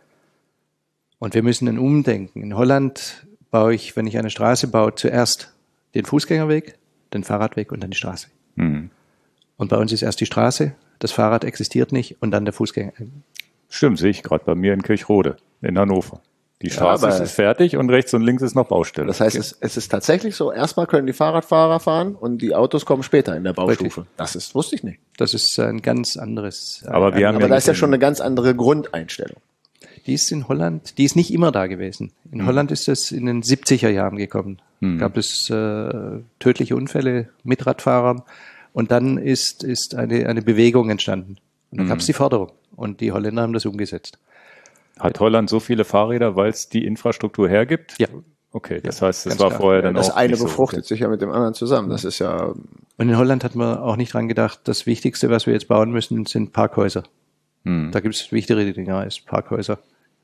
Und wir müssen ein Umdenken. In Holland baue ich, wenn ich eine Straße baue, zuerst den Fußgängerweg, den Fahrradweg und dann die Straße. Mhm. Und bei uns ist erst die Straße, das Fahrrad existiert nicht und dann der Fußgänger. Stimmt, sehe ich gerade bei mir in Kirchrode in Hannover. Die Straße ja, ist fertig und rechts und links ist noch Baustelle. Das heißt, es, es ist tatsächlich so, erstmal können die Fahrradfahrer fahren und die Autos kommen später in der Baustufe. Richtig. Das ist, wusste ich nicht. Das ist ein ganz anderes. Aber, wir ein, haben aber ja da ist ja schon eine ganz andere Grundeinstellung. Die ist in Holland, die ist nicht immer da gewesen. In hm. Holland ist es in den siebziger Jahren gekommen. Hm. Gab es äh, tödliche Unfälle mit Radfahrern und dann ist, ist eine, eine Bewegung entstanden. Und dann hm. gab es die Forderung und die Holländer haben das umgesetzt. Hat Holland so viele Fahrräder, weil es die Infrastruktur hergibt? Ja. Okay, das ja, heißt, es war klar. vorher dann das auch. Das eine so befruchtet okay. sich ja mit dem anderen zusammen. Das ist ja. Und in Holland hat man auch nicht dran gedacht, das Wichtigste, was wir jetzt bauen müssen, sind Parkhäuser. Hm. Da gibt es wichtigere Dinge als Parkhäuser.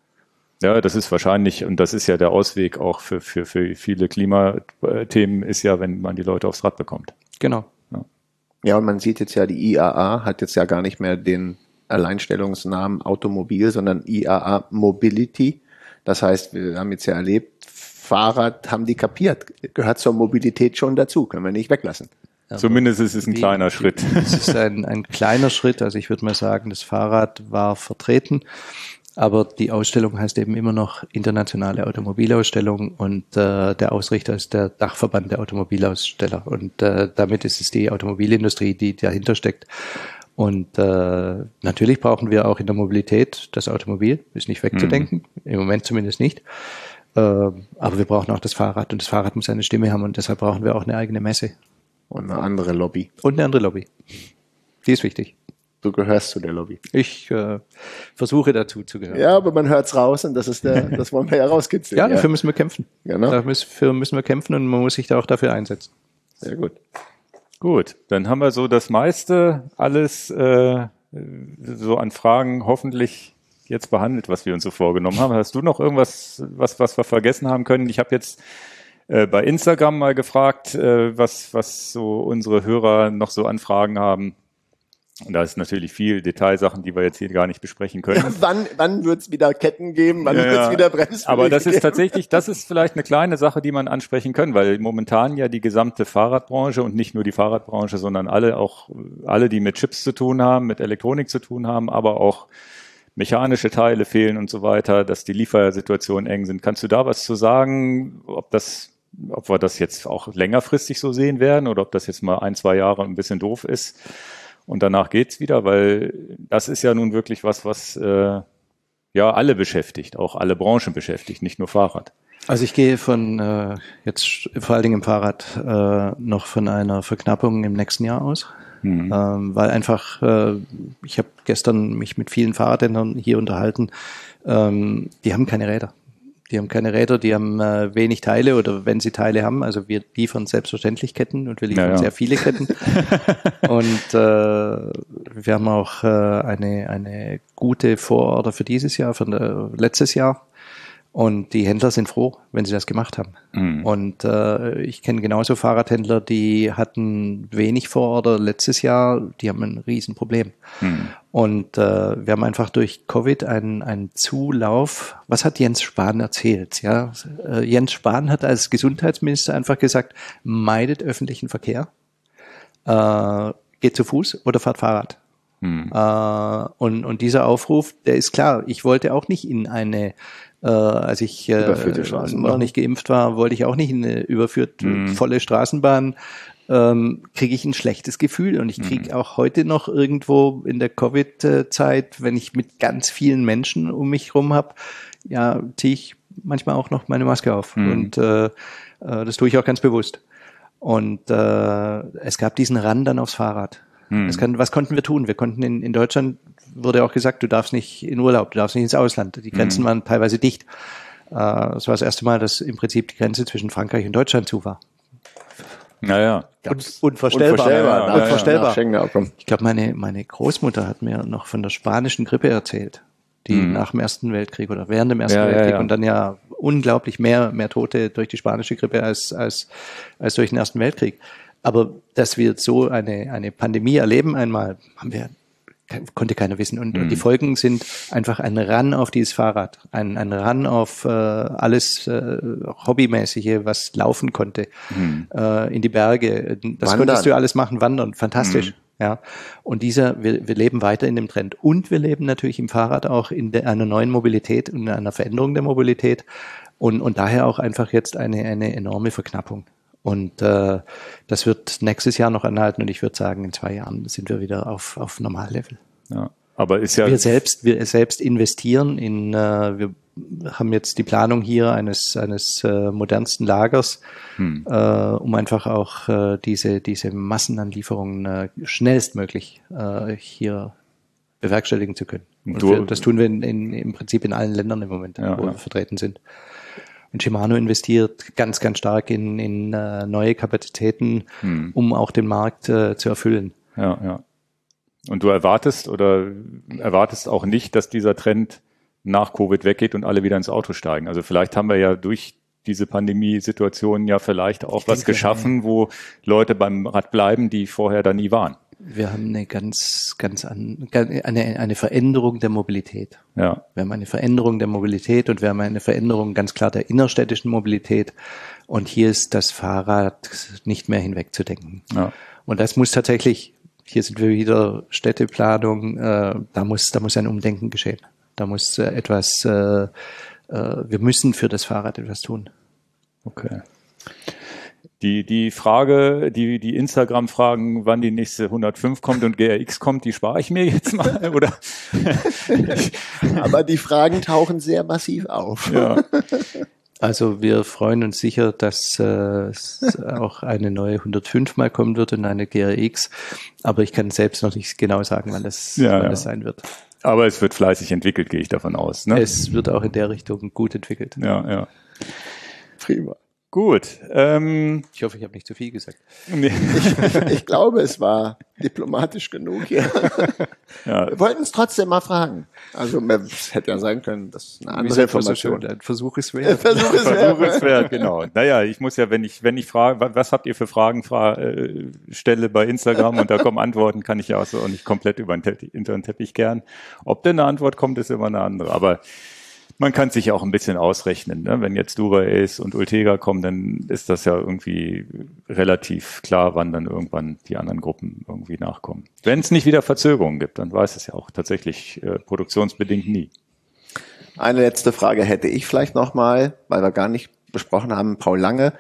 Ja, das ist wahrscheinlich, und das ist ja der Ausweg auch für, für, für viele Klimathemen, ist ja, wenn man die Leute aufs Rad bekommt. Genau. Ja, ja und man sieht jetzt ja, die I A A hat jetzt ja gar nicht mehr den Alleinstellungsnamen Automobil, sondern I A A Mobility. Das heißt, wir haben jetzt ja erlebt, Fahrrad haben die kapiert, gehört zur Mobilität schon dazu, können wir nicht weglassen. Ja, zumindest ist es ein die, kleiner Schritt. Es ist ein, ein kleiner Schritt, also ich würde mal sagen, das Fahrrad war vertreten, aber die Ausstellung heißt eben immer noch Internationale Automobilausstellung und äh, der Ausrichter ist der Dachverband der Automobilaussteller und äh, damit ist es die Automobilindustrie, die dahinter steckt. Und äh, natürlich brauchen wir auch in der Mobilität das Automobil, ist nicht wegzudenken, mhm. im Moment zumindest nicht. Äh, aber wir brauchen auch das Fahrrad und das Fahrrad muss eine Stimme haben und deshalb brauchen wir auch eine eigene Messe. Und eine andere Lobby. Und eine andere Lobby. Die ist wichtig. Du gehörst zu der Lobby. Ich äh, versuche dazu zu gehören. Ja, aber man hört's raus und das ist der, das wollen wir ja rauskitzeln. Ja, dafür ja. müssen wir kämpfen. Genau. Dafür müssen wir kämpfen und man muss sich da auch dafür einsetzen. Sehr gut. Gut, dann haben wir so das meiste alles äh, so an Fragen hoffentlich jetzt behandelt, was wir uns so vorgenommen haben. Hast du noch irgendwas, was, was wir vergessen haben können? Ich habe jetzt äh, bei Instagram mal gefragt, äh, was, was so unsere Hörer noch so an Fragen haben. Und da ist natürlich viel Detailsachen, die wir jetzt hier gar nicht besprechen können. Ja, wann wann wird es wieder Ketten geben? Wann ja, wird es wieder Bremspflicht Aber das geben? ist tatsächlich, das ist vielleicht eine kleine Sache, die man ansprechen können, weil momentan ja die gesamte Fahrradbranche und nicht nur die Fahrradbranche, sondern alle auch alle, die mit Chips zu tun haben, mit Elektronik zu tun haben, aber auch mechanische Teile fehlen und so weiter, dass die Liefersituationen eng sind. Kannst du da was zu sagen, ob das, ob wir das jetzt auch längerfristig so sehen werden oder ob das jetzt mal ein, zwei Jahre ein bisschen doof ist? Und danach geht's wieder, weil das ist ja nun wirklich was, was äh, ja alle beschäftigt, auch alle Branchen beschäftigt, nicht nur Fahrrad. Also ich gehe von äh, jetzt vor allen Dingen im Fahrrad äh, noch von einer Verknappung im nächsten Jahr aus, mhm. ähm, weil einfach äh, ich habe gestern mich mit vielen Fahrradhändlern hier unterhalten, ähm, die haben keine Räder. Die haben keine Räder, die haben äh, wenig Teile oder wenn sie Teile haben, also wir liefern selbstverständlich Ketten und wir liefern ja, ja. sehr viele Ketten. Und äh, wir haben auch äh, eine eine gute Vororder für dieses Jahr, für äh, letztes Jahr. Und die Händler sind froh, wenn sie das gemacht haben. Mhm. Und äh, ich kenne genauso Fahrradhändler, die hatten wenig Vororder letztes Jahr, die haben ein Riesenproblem. Mhm. Und äh, wir haben einfach durch Covid einen, einen Zulauf. Was hat Jens Spahn erzählt? Ja, äh, Jens Spahn hat als Gesundheitsminister einfach gesagt, meidet öffentlichen Verkehr, äh, geht zu Fuß oder fahrt Fahrrad. Mhm. Äh, und, und dieser Aufruf, der ist klar. Ich wollte auch nicht in eine Äh, als ich äh, noch nicht geimpft war, wollte ich auch nicht in eine überführt mm. volle Straßenbahn. Ähm, kriege ich ein schlechtes Gefühl und ich kriege mm. auch heute noch irgendwo in der Covid-Zeit, wenn ich mit ganz vielen Menschen um mich rum habe, ja, ziehe ich manchmal auch noch meine Maske auf mm. und äh, äh, das tue ich auch ganz bewusst. Und äh, es gab diesen Run dann aufs Fahrrad. Mm. Es kann, was konnten wir tun? Wir konnten in, in Deutschland wurde auch gesagt, du darfst nicht in Urlaub, du darfst nicht ins Ausland. Die Grenzen mhm. waren teilweise dicht. Äh, das war das erste Mal, dass im Prinzip die Grenze zwischen Frankreich und Deutschland zu war. Naja. Und, unvorstellbar. Unvorstellbar. Ja, unvorstellbar. Ja, ja. Ich glaube, meine, meine Großmutter hat mir noch von der spanischen Grippe erzählt, die mhm. nach dem Ersten Weltkrieg oder während dem Ersten ja, Weltkrieg ja, ja. und dann ja unglaublich mehr, mehr Tote durch die spanische Grippe als, als, als durch den Ersten Weltkrieg. Aber dass wir so eine, eine Pandemie erleben einmal, haben wir konnte keiner wissen. Und, mhm. und die Folgen sind einfach ein Run auf dieses Fahrrad, ein, ein Run auf äh, alles äh, Hobbymäßige, was laufen konnte, mhm. äh, in die Berge. Das wandern. Konntest du alles machen, wandern, fantastisch. Mhm. Ja. Und dieser, wir, wir leben weiter in dem Trend. Und wir leben natürlich im Fahrrad auch in der, einer neuen Mobilität und einer Veränderung der Mobilität. Und, und daher auch einfach jetzt eine, eine enorme Verknappung. Und äh, das wird nächstes Jahr noch anhalten und ich würde sagen, in zwei Jahren sind wir wieder auf, auf Normallevel. Ja, aber ist ja wir selbst wir selbst investieren in äh, wir haben jetzt die Planung hier eines eines äh, modernsten Lagers, hm. äh, um einfach auch äh, diese diese Massenanlieferungen äh, schnellstmöglich äh, hier bewerkstelligen zu können. Und wir, das tun wir in, in, im Prinzip in allen Ländern im Moment, ja, wo ja. wir vertreten sind. Und Shimano investiert ganz, ganz stark in, in uh, neue Kapazitäten, hm. um auch den Markt uh, zu erfüllen. Ja, ja. Und du erwartest oder erwartest auch nicht, dass dieser Trend nach Covid weggeht und alle wieder ins Auto steigen. Also vielleicht haben wir ja durch diese Pandemiesituation ja vielleicht auch ich was denke, geschaffen, wo Leute beim Rad bleiben, die vorher da nie waren. Wir haben eine ganz, ganz an, eine, eine Veränderung der Mobilität. Ja. Wir haben eine Veränderung der Mobilität und wir haben eine Veränderung ganz klar der innerstädtischen Mobilität. Und hier ist das Fahrrad nicht mehr hinwegzudenken. Ja. Und das muss tatsächlich, hier sind wir wieder Städteplanung, äh, da muss, da muss ein Umdenken geschehen. Da muss äh, etwas, äh, äh, wir müssen für das Fahrrad etwas tun. Okay. Die, die Frage, die, die Instagram-Fragen, wann die nächste hundertfünf kommt und G R X kommt, die spare ich mir jetzt mal, oder? Aber die Fragen tauchen sehr massiv auf. Ja. Also wir freuen uns sicher, dass äh, auch eine neue hundertfünf mal kommen wird und eine G R X. Aber ich kann selbst noch nicht genau sagen, wann das, ja, wann ja. das sein wird. Aber es wird fleißig entwickelt, gehe ich davon aus. Ne? Es wird auch in der Richtung gut entwickelt. Ja, ja. Prima. Gut. Ähm, ich hoffe, ich habe nicht zu viel gesagt. Nee. Ich, ich glaube, es war diplomatisch genug hier. Ja. Wir wollten es trotzdem mal fragen. Also es hätte ja sein können, dass eine andere Information. Ein Versuch ist wert. Versuch ist Versuch wert. ist wert, genau. Naja, ich muss ja, wenn ich, wenn ich frage, was habt ihr für Fragen fra äh, stelle bei Instagram und da kommen Antworten, kann ich ja auch so auch nicht komplett über den Teppich, unter den Teppich kehren. Ob denn eine Antwort kommt, ist immer eine andere. Aber man kann sich ja auch ein bisschen ausrechnen, ne? Wenn jetzt Duray Ace und Ultega kommen, dann ist das ja irgendwie relativ klar, wann dann irgendwann die anderen Gruppen irgendwie nachkommen. Wenn es nicht wieder Verzögerungen gibt, dann weiß es ja auch tatsächlich äh, produktionsbedingt nie. Eine letzte Frage hätte ich vielleicht nochmal, weil wir gar nicht besprochen haben, Paul Lange.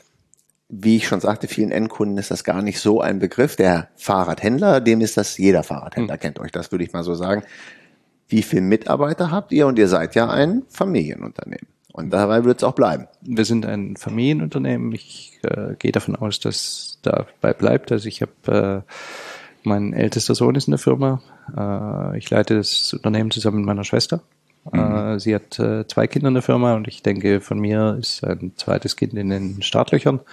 Wie ich schon sagte, vielen Endkunden ist das gar nicht so ein Begriff. Der Fahrradhändler, dem ist das jeder Fahrradhändler, hm. kennt euch das, würde ich mal so sagen. Wie viele Mitarbeiter habt ihr? Und ihr seid ja ein Familienunternehmen. Und dabei wird es auch bleiben. Wir sind ein Familienunternehmen. Ich äh, gehe davon aus, dass dabei bleibt. Also ich habe, äh, mein ältester Sohn ist in der Firma. Äh, ich leite das Unternehmen zusammen mit meiner Schwester. Mhm. Äh, sie hat äh, zwei Kinder in der Firma und ich denke, von mir ist ein zweites Kind in den Startlöchern.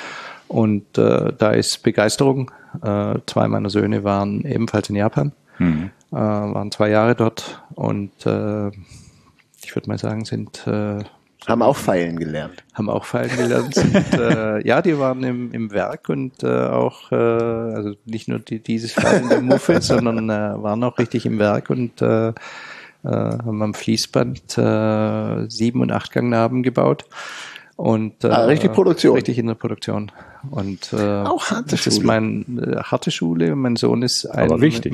Und äh, da ist Begeisterung. Äh, zwei meiner Söhne waren ebenfalls in Japan. Mhm. Äh, waren zwei Jahre dort und äh, ich würde mal sagen, sind äh, haben auch Feilen gelernt. Haben auch Feilen gelernt. und, äh, ja, die waren im, im Werk und äh, auch, äh, also nicht nur die, dieses Feilen der Muffe, sondern äh, waren auch richtig im Werk und äh, äh, haben am Fließband äh, Sieben- und Achtgangnaben gebaut. Und äh, ah, richtig Produktion. Richtig in der Produktion. Und äh, auch harte das Schule. ist meine äh, harte Schule. Mein Sohn ist ein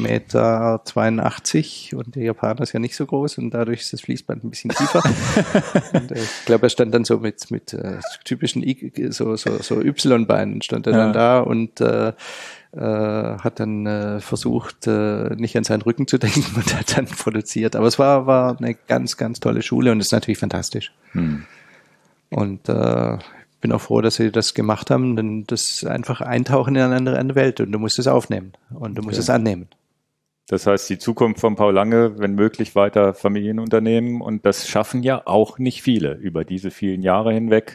Meter zweiundachtzig und der Japaner ist ja nicht so groß und dadurch ist das Fließband ein bisschen tiefer. und, äh, ich glaube, er stand dann so mit mit äh, typischen I so so so Y-Beinen stand er ja. dann da und äh, äh, hat dann äh, versucht, äh, nicht an seinen Rücken zu denken und hat dann produziert. Aber es war war eine ganz ganz tolle Schule und ist natürlich fantastisch. Hm. Und äh, bin auch froh, dass sie das gemacht haben, denn das ist einfach Eintauchen in eine andere, andere Welt und du musst es aufnehmen und du musst okay. es annehmen. Das heißt, die Zukunft von Paul Lange, wenn möglich, weiter Familienunternehmen und das schaffen ja auch nicht viele über diese vielen Jahre hinweg,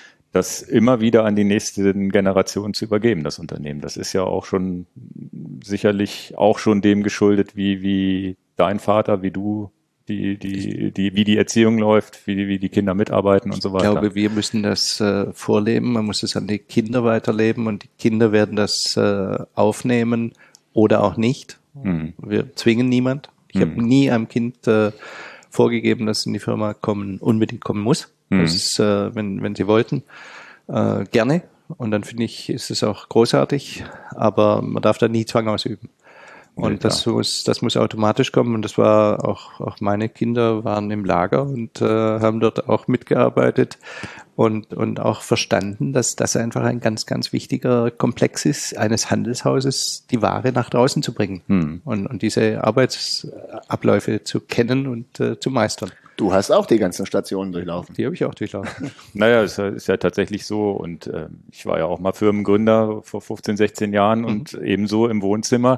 das immer wieder an die nächste Generation zu übergeben, das Unternehmen. Das ist ja auch schon sicherlich auch schon dem geschuldet, wie, wie dein Vater, wie du Die, die, die, wie die Erziehung läuft, wie, wie die Kinder mitarbeiten und so weiter. Ich glaube, wir müssen das äh, vorleben, man muss es an die Kinder weiterleben und die Kinder werden das äh, aufnehmen oder auch nicht. Hm. Wir zwingen niemand. Ich hm. habe nie einem Kind äh, vorgegeben, dass es in die Firma kommen, unbedingt kommen muss. Hm. Das ist, äh, wenn, wenn sie wollten, äh, gerne. Und dann finde ich, ist es auch großartig, aber man darf da nie Zwang ausüben. Und das muss, das muss automatisch kommen. Und das war auch, auch meine Kinder waren im Lager und äh, haben dort auch mitgearbeitet und, und auch verstanden, dass das einfach ein ganz, ganz wichtiger Komplex ist, eines Handelshauses, die Ware nach draußen zu bringen hm. und, und diese Arbeitsabläufe zu kennen und äh, zu meistern. Du hast auch die ganzen Stationen durchlaufen. Die habe ich auch durchlaufen. Naja, es ist ja tatsächlich so. Und äh, ich war ja auch mal Firmengründer vor fünfzehn, sechzehn Jahren mhm. und ebenso im Wohnzimmer.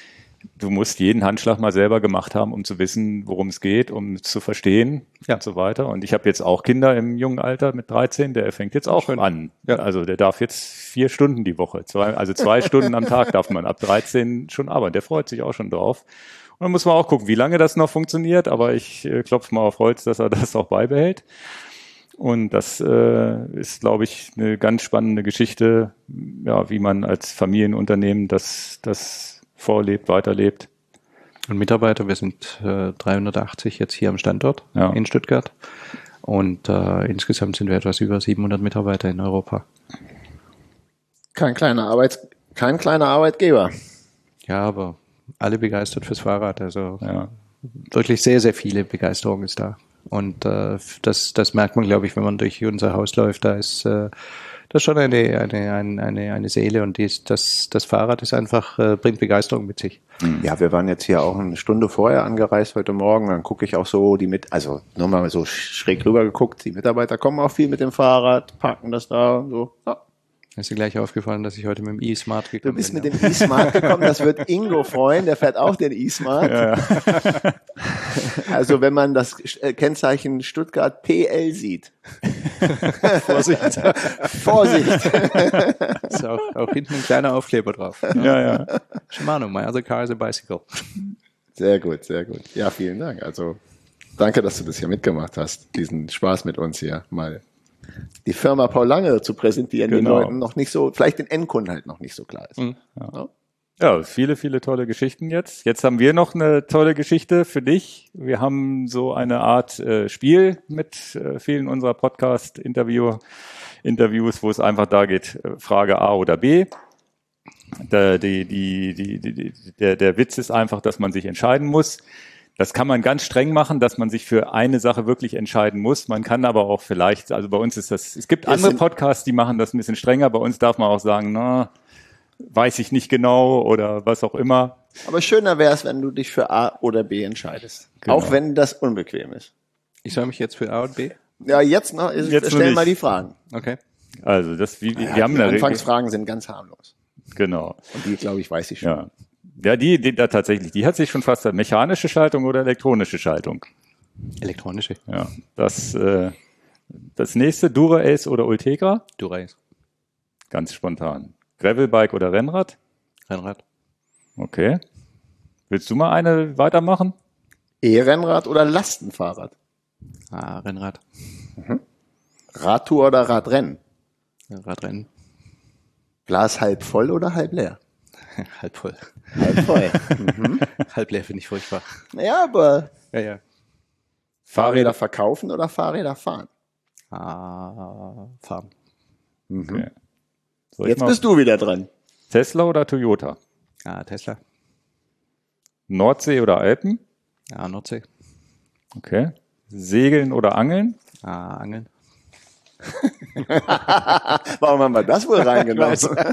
Du musst jeden Handschlag mal selber gemacht haben, um zu wissen, worum es geht, um es zu verstehen ja. und so weiter. Und ich habe jetzt auch Kinder im jungen Alter mit dreizehn, der fängt jetzt auch Schön. an. Ja. Also der darf jetzt vier Stunden die Woche, zwei, also zwei Stunden am Tag darf man ab dreizehn schon arbeiten. Der freut sich auch schon drauf. Und dann muss man auch gucken, wie lange das noch funktioniert. Aber ich äh, klopfe mal auf Holz, dass er das auch beibehält. Und das äh, ist, glaube ich, eine ganz spannende Geschichte, ja, wie man als Familienunternehmen das, das vorlebt, weiterlebt. Und Mitarbeiter, wir sind äh, dreihundertachtzig jetzt hier am Standort ja. in Stuttgart und äh, insgesamt sind wir etwas über siebenhundert Mitarbeiter in Europa. Kein kleiner Arbeits, kein kleiner Arbeitgeber. Ja, aber alle begeistert fürs Fahrrad, also ja. wirklich sehr, sehr viele Begeisterung ist da. Und äh, das, das merkt man, glaube ich, wenn man durch unser Haus läuft, da ist äh, das ist schon eine, eine, eine, eine, eine Seele und die ist, das, das Fahrrad ist einfach, äh, bringt Begeisterung mit sich. Ja, wir waren jetzt hier auch eine Stunde vorher angereist heute Morgen, dann gucke ich auch so die mit, also nur mal so schräg rüber geguckt, die Mitarbeiter kommen auch viel mit dem Fahrrad, parken das da, so, ja. Ist dir gleich aufgefallen, dass ich heute mit dem E-Smart gekommen bin? Du bist mit ja. dem E-Smart gekommen, das wird Ingo freuen, der fährt auch den E-Smart. Ja, ja. Also wenn man das Kennzeichen Stuttgart P L sieht. Vorsicht. Vorsicht. Ist auch, auch hinten ein kleiner Aufkleber drauf. Ja, ja. Shimano, my other car is a bicycle. Sehr gut, sehr gut. Ja, vielen Dank. Also danke, dass du das hier mitgemacht hast, diesen Spaß mit uns hier mal die Firma Paul Lange zu präsentieren, Genau. den Leuten noch nicht so, vielleicht den Endkunden halt noch nicht so klar ist. Mhm. Ja. Ja, viele, viele tolle Geschichten jetzt. Jetzt haben wir noch eine tolle Geschichte für dich. Wir haben so eine Art äh, Spiel mit äh, vielen unserer Podcast-Interview, Interviews, wo es einfach da geht, äh, Frage A oder B. Der, die, die, die, die, der, der Witz ist einfach, dass man sich entscheiden muss. Das kann man ganz streng machen, dass man sich für eine Sache wirklich entscheiden muss. Man kann aber auch vielleicht, also bei uns ist das, es gibt Wir andere sind- Podcasts, die machen das ein bisschen strenger. Bei uns darf man auch sagen, na, weiß ich nicht genau oder was auch immer. Aber schöner wäre es, wenn du dich für A oder B entscheidest. Genau. Auch wenn das unbequem ist. Ich soll mich jetzt für A und B? Ja, jetzt noch, ist, Jetzt noch stell nicht. mal die Fragen. Okay. Also das, wie, Ja, wir haben die eine Regel. Anfangsfragen sind ganz harmlos. Genau. Und die, glaube ich, weiß ich schon. Ja. Ja, die, die da tatsächlich, die hat sich schon fast mechanische Schaltung oder elektronische Schaltung. Elektronische. Ja. Das, äh, das nächste, Dura-Ace oder Ultegra? Dura-Ace. Ganz spontan. Gravelbike oder Rennrad? Rennrad. Okay. Willst du mal eine weitermachen? E-Rennrad oder Lastenfahrrad? Ah, Rennrad. Radtour oder Radrennen? Radrennen. Glas halb voll oder halb leer? Halb voll. Halb voll. Halb leer finde ich furchtbar. Ja, aber Ja, ja. Fahrräder verkaufen oder Fahrräder fahren? Ah, Farben. Okay. Soll ich Jetzt mal bist du wieder dran. Tesla oder Toyota? Ah, Tesla. Nordsee oder Alpen? Ah, Nordsee. Okay. Segeln oder Angeln? Ah, Angeln. Warum haben wir das wohl reingenommen?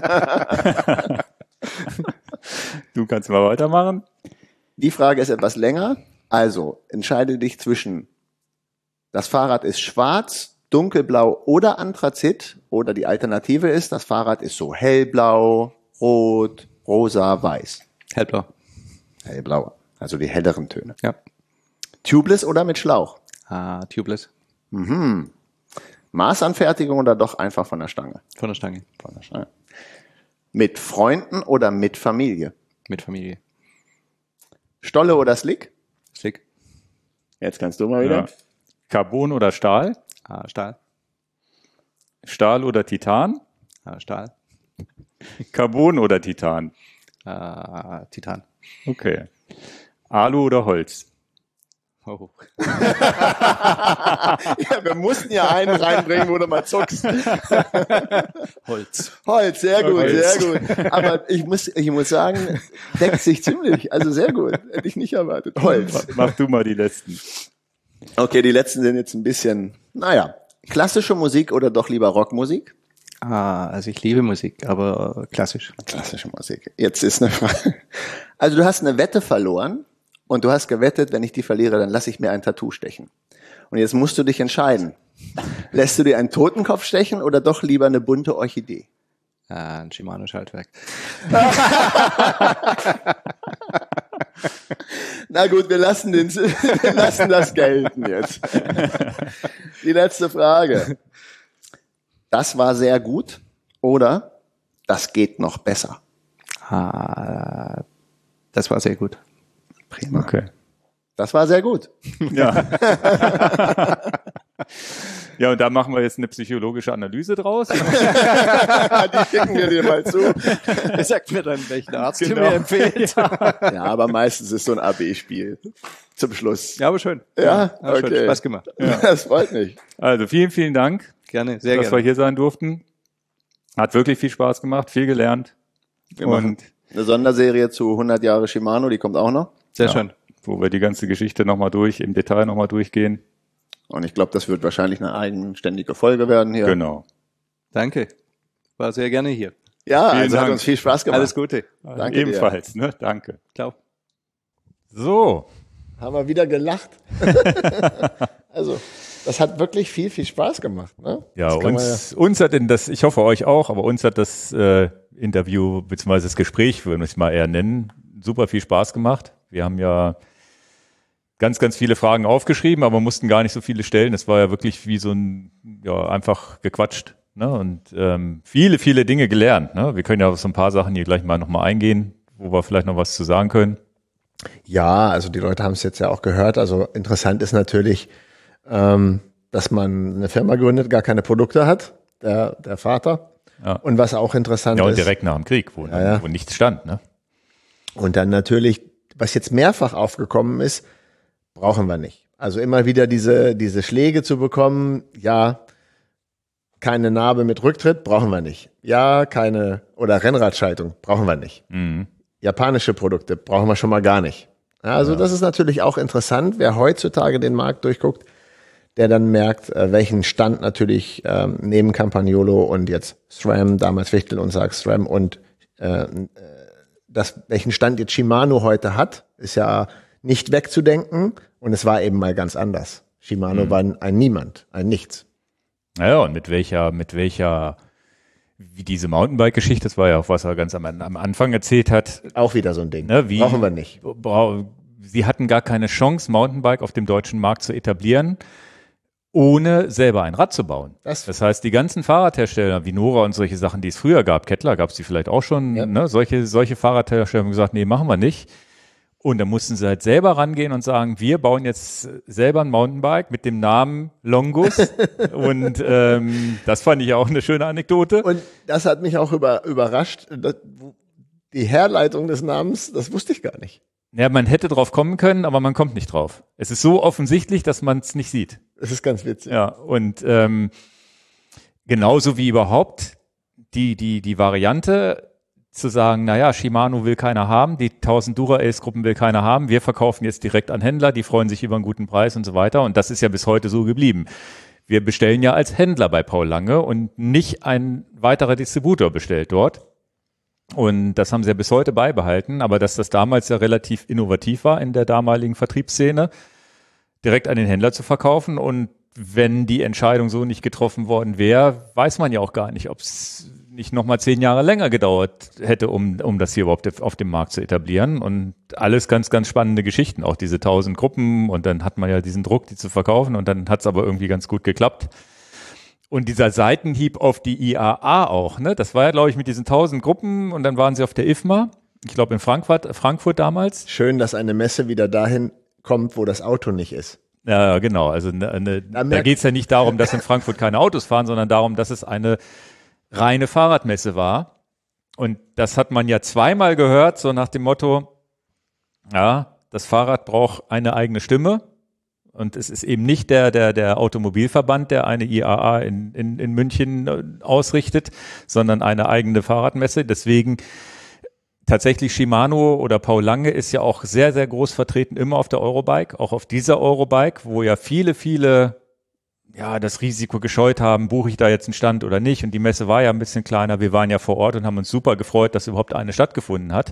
Du kannst mal weitermachen. Die Frage ist etwas länger. Also, entscheide dich zwischen das Fahrrad ist schwarz, dunkelblau oder Anthrazit oder die Alternative ist, das Fahrrad ist so hellblau, rot, rosa, weiß. Hellblau. Hellblau, also die helleren Töne. Ja. Tubeless oder mit Schlauch? Ah, Tubeless. Maßanfertigung oder doch einfach von der Stange? Von der Stange. Von der Stange. Mit Freunden oder mit Familie? Mit Familie. Stolle oder Slick? Slick. Jetzt kannst du mal wieder. Ja. Carbon oder Stahl? Ah, Stahl. Stahl oder Titan? Ah, Stahl. Carbon oder Titan? Ah, Titan. Okay. Alu oder Holz? Oh. Ja, wir mussten ja einen reinbringen, wo du mal zuckst. Holz. Holz, sehr gut, Holz. sehr gut. Aber ich muss, ich muss sagen, deckt sich ziemlich. Also sehr gut. Hätte ich nicht erwartet. Holz. Mach du mal die letzten. Okay, die letzten sind jetzt ein bisschen, naja, klassische Musik oder doch lieber Rockmusik? Ah, also ich liebe Musik, aber klassisch. Klassische Musik. Jetzt ist eine Frage. Also du hast eine Wette verloren und du hast gewettet, wenn ich die verliere, dann lasse ich mir ein Tattoo stechen. Und jetzt musst du dich entscheiden. Lässt du dir einen Totenkopf stechen oder doch lieber eine bunte Orchidee? Ah, ein Shimano-Schaltwerk. Na gut, wir lassen, den, wir lassen das gelten jetzt. Die letzte Frage. Das war sehr gut oder das geht noch besser? Ah, das war sehr gut. Prima. Okay. Das war sehr gut. Ja. Ja, und da machen wir jetzt eine psychologische Analyse draus. Die schicken wir dir mal zu. Sagt mir dann, welchen Arzt Genau. du mir empfehlt. Ja, aber meistens ist so ein A B-Spiel zum Schluss. Ja, aber schön. Ja, aber schön. okay. Spaß gemacht. Das freut mich. Also vielen, vielen Dank, Gerne, sehr dass wir gerne. hier sein durften. Hat wirklich viel Spaß gemacht, viel gelernt. Wir machen Und eine Sonderserie zu hundert Jahre Shimano, die kommt auch noch. Sehr ja, schön. wo wir die ganze Geschichte nochmal durch, im Detail nochmal durchgehen. Und ich glaube, das wird wahrscheinlich eine eigenständige Folge werden hier. Genau. Danke. War sehr gerne hier. Ja, Vielen also hat Dank. uns viel Spaß gemacht. Alles Gute. Also Danke dir. ebenfalls, ne? Danke. Ciao. So. Haben wir wieder gelacht. Also, das hat wirklich viel, viel Spaß gemacht. Ne? Ja, uns, ja uns hat denn das, ich hoffe euch auch, aber uns hat das äh, Interview bzw. das Gespräch, würde ich es mal eher nennen, super viel Spaß gemacht. Wir haben ja ganz, ganz viele Fragen aufgeschrieben, aber mussten gar nicht so viele stellen. Es war ja wirklich wie so ein, ja, einfach gequatscht. Ne? Und ähm, viele, viele Dinge gelernt. Ne? Wir können ja auf so ein paar Sachen hier gleich mal nochmal eingehen, wo wir vielleicht noch was zu sagen können. Ja, also die Leute haben es jetzt ja auch gehört. Also interessant ist natürlich, ähm, dass man eine Firma gründet, gar keine Produkte hat, der, der Vater. Ja. Und was auch interessant ist. Ja, und direkt nach dem Krieg, wo, ja, ja. wo nichts stand. Ne? Und dann natürlich, was jetzt mehrfach aufgekommen ist, brauchen wir nicht. Also immer wieder diese, diese Schläge zu bekommen, ja, keine Narbe mit Rücktritt, brauchen wir nicht. Ja, keine, oder Rennradschaltung, brauchen wir nicht. Mhm. Japanische Produkte brauchen wir schon mal gar nicht. Also ja. Das ist natürlich auch interessant, wer heutzutage den Markt durchguckt, der dann merkt, welchen Stand natürlich ähm, neben Campagnolo und jetzt SRAM, damals Fichtel und Sachs SRAM und äh, das, welchen Stand jetzt Shimano heute hat, ist ja nicht wegzudenken und es war eben mal ganz anders. Shimano mhm. war ein, ein Niemand, ein Nichts. Naja, und mit welcher, mit welcher, wie diese Mountainbike-Geschichte, das war ja auch, was er ganz am, am Anfang erzählt hat. Auch wieder so ein Ding. Ne, wie, brauchen wir nicht. Bra- sie hatten gar keine Chance, Mountainbike auf dem deutschen Markt zu etablieren, ohne selber ein Rad zu bauen. Das, das heißt, die ganzen Fahrradhersteller, wie Nora und solche Sachen, die es früher gab, Kettler gab es die vielleicht auch schon, ja. ne, solche, solche Fahrradhersteller haben gesagt, nee, machen wir nicht. Und dann mussten sie halt selber rangehen und sagen, wir bauen jetzt selber ein Mountainbike mit dem Namen Longus. Und ähm, das fand ich auch eine schöne Anekdote. Und das hat mich auch über, überrascht. Das, die Herleitung des Namens, das wusste ich gar nicht. Ja, man hätte drauf kommen können, aber man kommt nicht drauf. Es ist so offensichtlich, dass man es nicht sieht. Das ist ganz witzig. Ja, und ähm, genauso wie überhaupt die, die, die Variante zu sagen, naja, Shimano will keiner haben, die tausend Dura-Ace-Gruppen will keiner haben, wir verkaufen jetzt direkt an Händler, die freuen sich über einen guten Preis und so weiter. Und das ist ja bis heute so geblieben. Wir bestellen ja als Händler bei Paul Lange und nicht ein weiterer Distributor bestellt dort. Und das haben sie ja bis heute beibehalten. Aber dass das damals ja relativ innovativ war in der damaligen Vertriebsszene, direkt an den Händler zu verkaufen. Und wenn die Entscheidung so nicht getroffen worden wäre, weiß man ja auch gar nicht, ob es nicht nochmal zehn Jahre länger gedauert hätte, um, um das hier überhaupt auf dem Markt zu etablieren. Und alles ganz, ganz spannende Geschichten. Auch diese tausend Gruppen und dann hat man ja diesen Druck, die zu verkaufen und dann hat es aber irgendwie ganz gut geklappt. Und dieser Seitenhieb auf die I A A auch, ne? Das war ja, glaube ich, mit diesen tausend Gruppen und dann waren sie auf der I F M A. Ich glaube in Frankfurt, Frankfurt damals. Schön, dass eine Messe wieder dahin kommt, wo das Auto nicht ist. Ja, genau. Also ne, eine, da, da geht es ja nicht darum, dass in Frankfurt keine Autos fahren, sondern darum, dass es eine reine Fahrradmesse war. Und das hat man ja zweimal gehört, so nach dem Motto, ja, das Fahrrad braucht eine eigene Stimme. Und es ist eben nicht der, der, der Automobilverband, der eine I A A in, in, in München ausrichtet, sondern eine eigene Fahrradmesse. Deswegen tatsächlich Shimano oder Paul Lange ist ja auch sehr, sehr groß vertreten, immer auf der Eurobike, auch auf dieser Eurobike, wo ja viele, viele ja das Risiko gescheut haben, buche ich da jetzt einen Stand oder nicht. Und die Messe war ja ein bisschen kleiner. Wir waren ja vor Ort und haben uns super gefreut, dass überhaupt eine stattgefunden hat.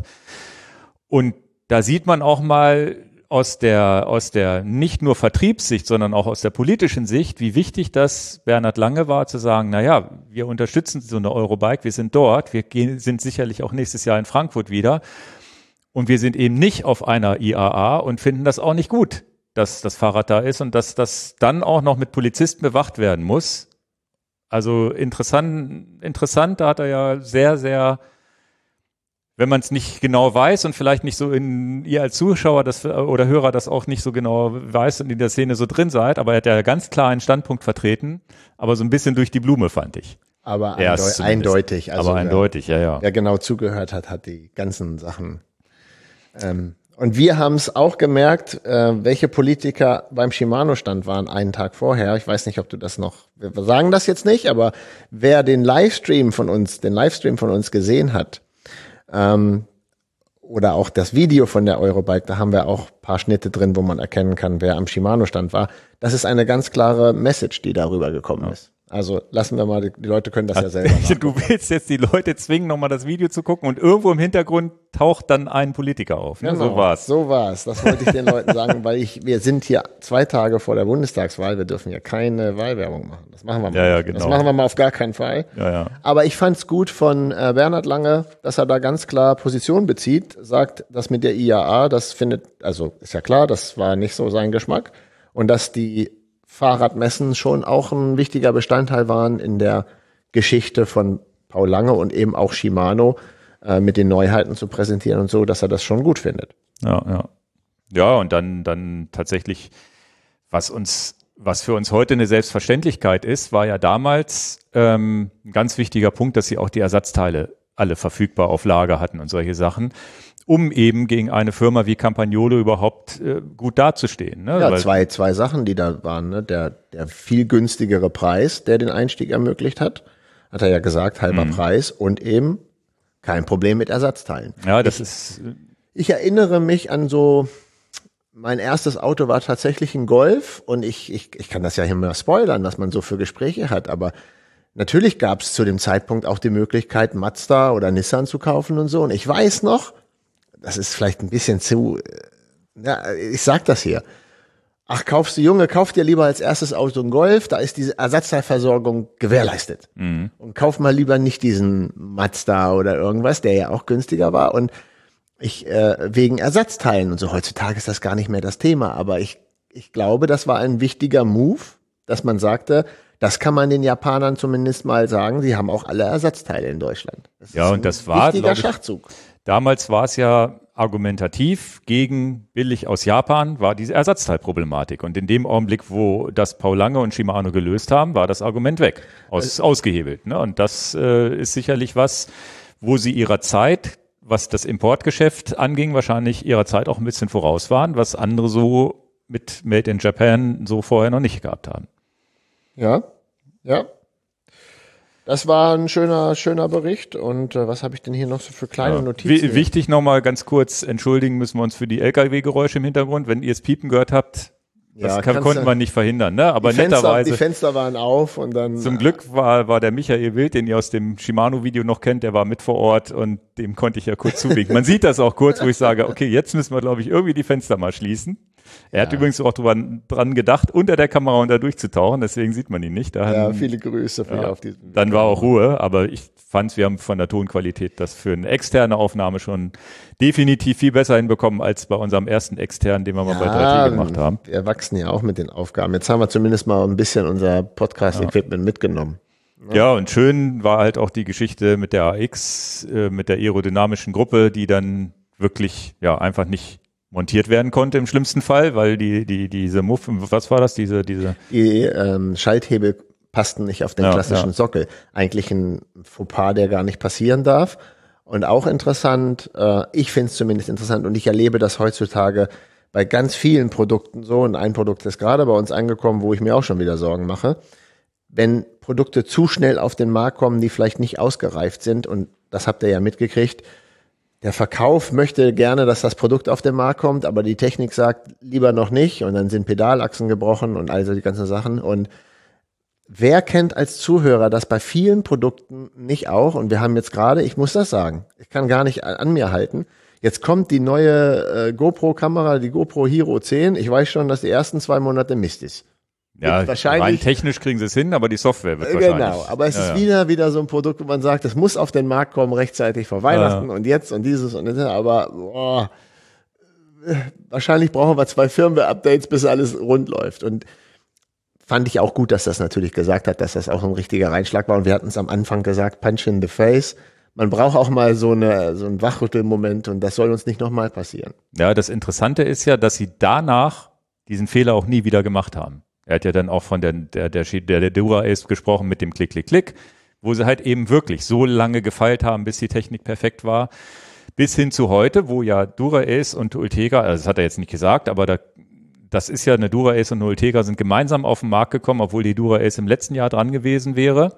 Und da sieht man auch mal aus der, aus der nicht nur Vertriebssicht, sondern auch aus der politischen Sicht, wie wichtig das Bernhard Lange war, zu sagen, na ja, wir unterstützen so eine Eurobike, wir sind dort, wir gehen, sind sicherlich auch nächstes Jahr in Frankfurt wieder und wir sind eben nicht auf einer I A A und finden das auch nicht gut, dass das Fahrrad da ist und dass das dann auch noch mit Polizisten bewacht werden muss. Also interessant, interessant, da hat er ja sehr, sehr, wenn man es nicht genau weiß und vielleicht nicht so in, ihr als Zuschauer das, oder Hörer das auch nicht so genau weiß und in der Szene so drin seid, aber er hat ja ganz klar einen Standpunkt vertreten, aber so ein bisschen durch die Blume, fand ich. Aber eindeu- eindeutig. Also aber eindeutig, wer, ja, ja. Wer genau zugehört hat, hat die ganzen Sachen. Ähm, und wir haben es auch gemerkt, äh, welche Politiker beim Shimano-Stand waren einen Tag vorher. Ich weiß nicht, ob du das noch, wir sagen das jetzt nicht, aber wer den Livestream von uns, den Livestream von uns gesehen hat, Ähm, oder auch das Video von der Eurobike, da haben wir auch ein paar Schnitte drin, wo man erkennen kann, wer am Shimano-Stand war. Das ist eine ganz klare Message, die darüber gekommen ja. ist. Also lassen wir mal, die, die Leute können das ja selber machen. Du willst jetzt die Leute zwingen, nochmal das Video zu gucken und irgendwo im Hintergrund taucht dann ein Politiker auf. Ne? Genau, so war's. So war's. Das wollte ich den Leuten sagen, weil ich, wir sind hier zwei Tage vor der Bundestagswahl. Wir dürfen ja keine Wahlwerbung machen. Das machen wir mal. Ja, ja, genau. Das machen wir mal auf gar keinen Fall. Ja, ja. Aber ich fand's gut von äh, Bernhard Lange, dass er da ganz klar Position bezieht, sagt, dass mit der I A A, das findet, also ist ja klar, das war nicht so sein Geschmack und dass die Fahrradmessen schon auch ein wichtiger Bestandteil waren in der Geschichte von Paul Lange und eben auch Shimano äh, mit den Neuheiten zu präsentieren und so, dass er das schon gut findet. Ja, ja. Ja, und dann, dann tatsächlich, was uns, was für uns heute eine Selbstverständlichkeit ist, war ja damals ähm, ein ganz wichtiger Punkt, dass sie auch die Ersatzteile alle verfügbar auf Lager hatten und solche Sachen, um eben gegen eine Firma wie Campagnolo überhaupt äh, gut dazustehen. Ne? Ja, Weil, zwei, zwei Sachen, die da waren. Ne? Der, der viel günstigere Preis, der den Einstieg ermöglicht hat, hat er ja gesagt, halber Mhm. Preis und eben kein Problem mit Ersatzteilen. ja, das ist, Ich erinnere mich an so, mein erstes Auto war tatsächlich ein Golf und ich, ich, ich kann das ja hier mal spoilern, was man so für Gespräche hat, aber natürlich gab es zu dem Zeitpunkt auch die Möglichkeit, Mazda oder Nissan zu kaufen und so. Und ich weiß noch, das ist vielleicht ein bisschen zu, ja, ich sag das hier. Ach, kaufst du Junge, kauf dir lieber als erstes Auto ein Golf, da ist diese Ersatzteilversorgung gewährleistet. mhm. Und kauf mal lieber nicht diesen Mazda oder irgendwas, der ja auch günstiger war. Und ich, äh, wegen Ersatzteilen und so, heutzutage ist das gar nicht mehr das Thema, aber ich, ich glaube, das war ein wichtiger Move, dass man sagte, das kann man den Japanern zumindest mal sagen, sie haben auch alle Ersatzteile in Deutschland. Das Ja, ist und ein das war, wichtiger glaub ich, Schachzug. Damals war es ja argumentativ gegen billig aus Japan, war diese Ersatzteilproblematik. Und in dem Augenblick, wo das Paul Lange und Shimano gelöst haben, war das Argument weg, aus, ausgehebelt. Ne? Und das äh, ist sicherlich was, wo sie ihrer Zeit, was das Importgeschäft anging, wahrscheinlich ihrer Zeit auch ein bisschen voraus waren, was andere so mit Made in Japan so vorher noch nicht gehabt haben. Ja, ja. Das war ein schöner, schöner Bericht. Und äh, was habe ich denn hier noch so für kleine Ja. Notizen? W- wichtig nochmal ganz kurz, entschuldigen müssen wir uns für die L K W-Geräusche im Hintergrund. Wenn ihr es piepen gehört habt, das Ja, kann, kannst konnten du- wir nicht verhindern. Ne? Aber die Fenster, netterweise, die Fenster waren auf und dann. zum Glück war, war der Michael Wild, den ihr aus dem Shimano-Video noch kennt, der war mit vor Ort und dem konnte ich ja kurz zuwinken. Man sieht das auch kurz, wo ich sage, okay, jetzt müssen wir, glaube ich, irgendwie die Fenster mal schließen. Er hat übrigens auch drüber, dran gedacht, unter der Kamera unter durchzutauchen, deswegen sieht man ihn nicht. Da Ja, haben- viele Grüße für Ja. auf diesem. Dann war auch Ruhe, aber ich fand, wir haben von der Tonqualität das für eine externe Aufnahme schon definitiv viel besser hinbekommen als bei unserem ersten externen, den wir mal bei drei T gemacht haben. Wir wachsen ja auch mit den Aufgaben. Jetzt haben wir zumindest mal ein bisschen unser Podcast-Equipment mitgenommen. Ja, und schön war halt auch die Geschichte mit der A X, äh, mit der aerodynamischen Gruppe, die dann wirklich ja einfach nicht montiert werden konnte im schlimmsten Fall, weil die die diese Muff, was war das, diese diese Die ähm, Schalthebel passten nicht auf den Ja, klassischen ja. Sockel. Eigentlich ein Fauxpas, der gar nicht passieren darf. Und auch interessant, äh, ich finde es zumindest interessant und ich erlebe das heutzutage bei ganz vielen Produkten so. Und ein Produkt ist gerade bei uns angekommen, wo ich mir auch schon wieder Sorgen mache. Wenn Produkte zu schnell auf den Markt kommen, die vielleicht nicht ausgereift sind, und das habt ihr ja mitgekriegt, der Verkauf möchte gerne, dass das Produkt auf den Markt kommt, aber die Technik sagt lieber noch nicht und dann sind Pedalachsen gebrochen und all so die ganzen Sachen. Und wer kennt als Zuhörer das bei vielen Produkten nicht auch? Und wir haben jetzt gerade, ich muss das sagen, ich kann gar nicht an mir halten. Jetzt kommt die neue äh, GoPro-Kamera, die GoPro Hero zehn. Ich weiß schon, dass die ersten zwei Monate Mist ist. ja wahrscheinlich- rein technisch kriegen sie es hin, aber die Software wird wahrscheinlich. Genau, aber es ja, ist ja. wieder wieder so ein Produkt, wo man sagt, es muss auf den Markt kommen rechtzeitig vor Weihnachten und jetzt und dieses und das, aber boah, äh, wahrscheinlich brauchen wir zwei Firmware-Updates, bis alles rund läuft. Und fand ich auch gut, dass das natürlich gesagt hat, dass das auch ein richtiger Reinschlag war. Und wir hatten es am Anfang gesagt, Punch in the Face. Man braucht auch mal so eine so einen Wachrüttelmoment und das soll uns nicht nochmal passieren. Ja, das Interessante ist ja, dass sie danach diesen Fehler auch nie wieder gemacht haben. Er hat ja dann auch von der, der, der, der, der Dura-Ace gesprochen mit dem Klick, Klick, Klick, wo sie halt eben wirklich so lange gefeilt haben, bis die Technik perfekt war. Bis hin zu heute, wo ja Dura-Ace und Ultegra, also das hat er jetzt nicht gesagt, aber da, das ist ja eine Dura-Ace und eine Ultegra sind gemeinsam auf den Markt gekommen, obwohl die Dura-Ace im letzten Jahr dran gewesen wäre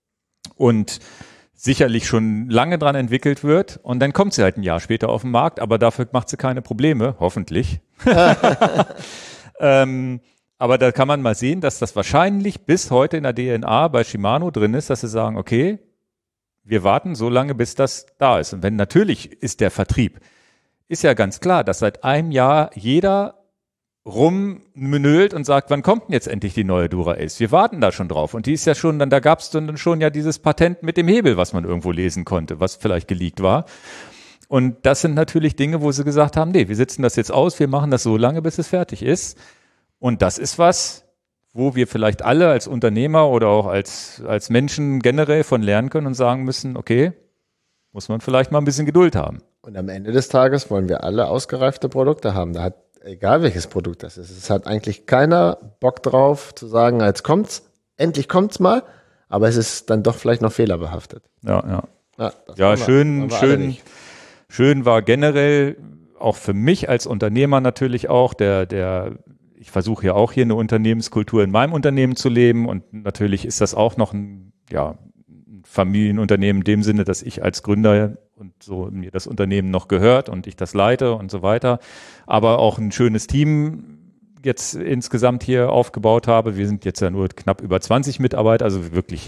und sicherlich schon lange dran entwickelt wird. Und dann kommt sie halt ein Jahr später auf den Markt, aber dafür macht sie keine Probleme, hoffentlich. ähm, Aber da kann man mal sehen, dass das wahrscheinlich bis heute in der D N A bei Shimano drin ist, dass sie sagen, okay, wir warten so lange, bis das da ist. Und wenn natürlich ist der Vertrieb, ist ja ganz klar, dass seit einem Jahr jeder rummünölt und sagt, wann kommt denn jetzt endlich die neue Dura-Ace? Wir warten da schon drauf. Und die ist ja schon, dann da gab es dann schon ja dieses Patent mit dem Hebel, was man irgendwo lesen konnte, was vielleicht geleakt war. Und das sind natürlich Dinge, wo sie gesagt haben, nee, wir sitzen das jetzt aus, wir machen das so lange, bis es fertig ist. Und das ist was, wo wir vielleicht alle als Unternehmer oder auch als, als Menschen generell von lernen können und sagen müssen, okay, muss man vielleicht mal ein bisschen Geduld haben. Und am Ende des Tages wollen wir alle ausgereifte Produkte haben. Da hat, egal welches Produkt das ist, es hat eigentlich keiner Bock drauf zu sagen, jetzt kommt's, endlich kommt's mal, aber es ist dann doch vielleicht noch fehlerbehaftet. Ja, ja. Ja, ja schön, schön, schön war generell auch für mich als Unternehmer natürlich auch der, der, ich versuche ja auch hier eine Unternehmenskultur in meinem Unternehmen zu leben und natürlich ist das auch noch ein, ja, ein Familienunternehmen in dem Sinne, dass ich als Gründer und so mir das Unternehmen noch gehört und ich das leite und so weiter, aber auch ein schönes Team jetzt insgesamt hier aufgebaut habe. Wir sind jetzt ja nur knapp über zwanzig Mitarbeiter, also wirklich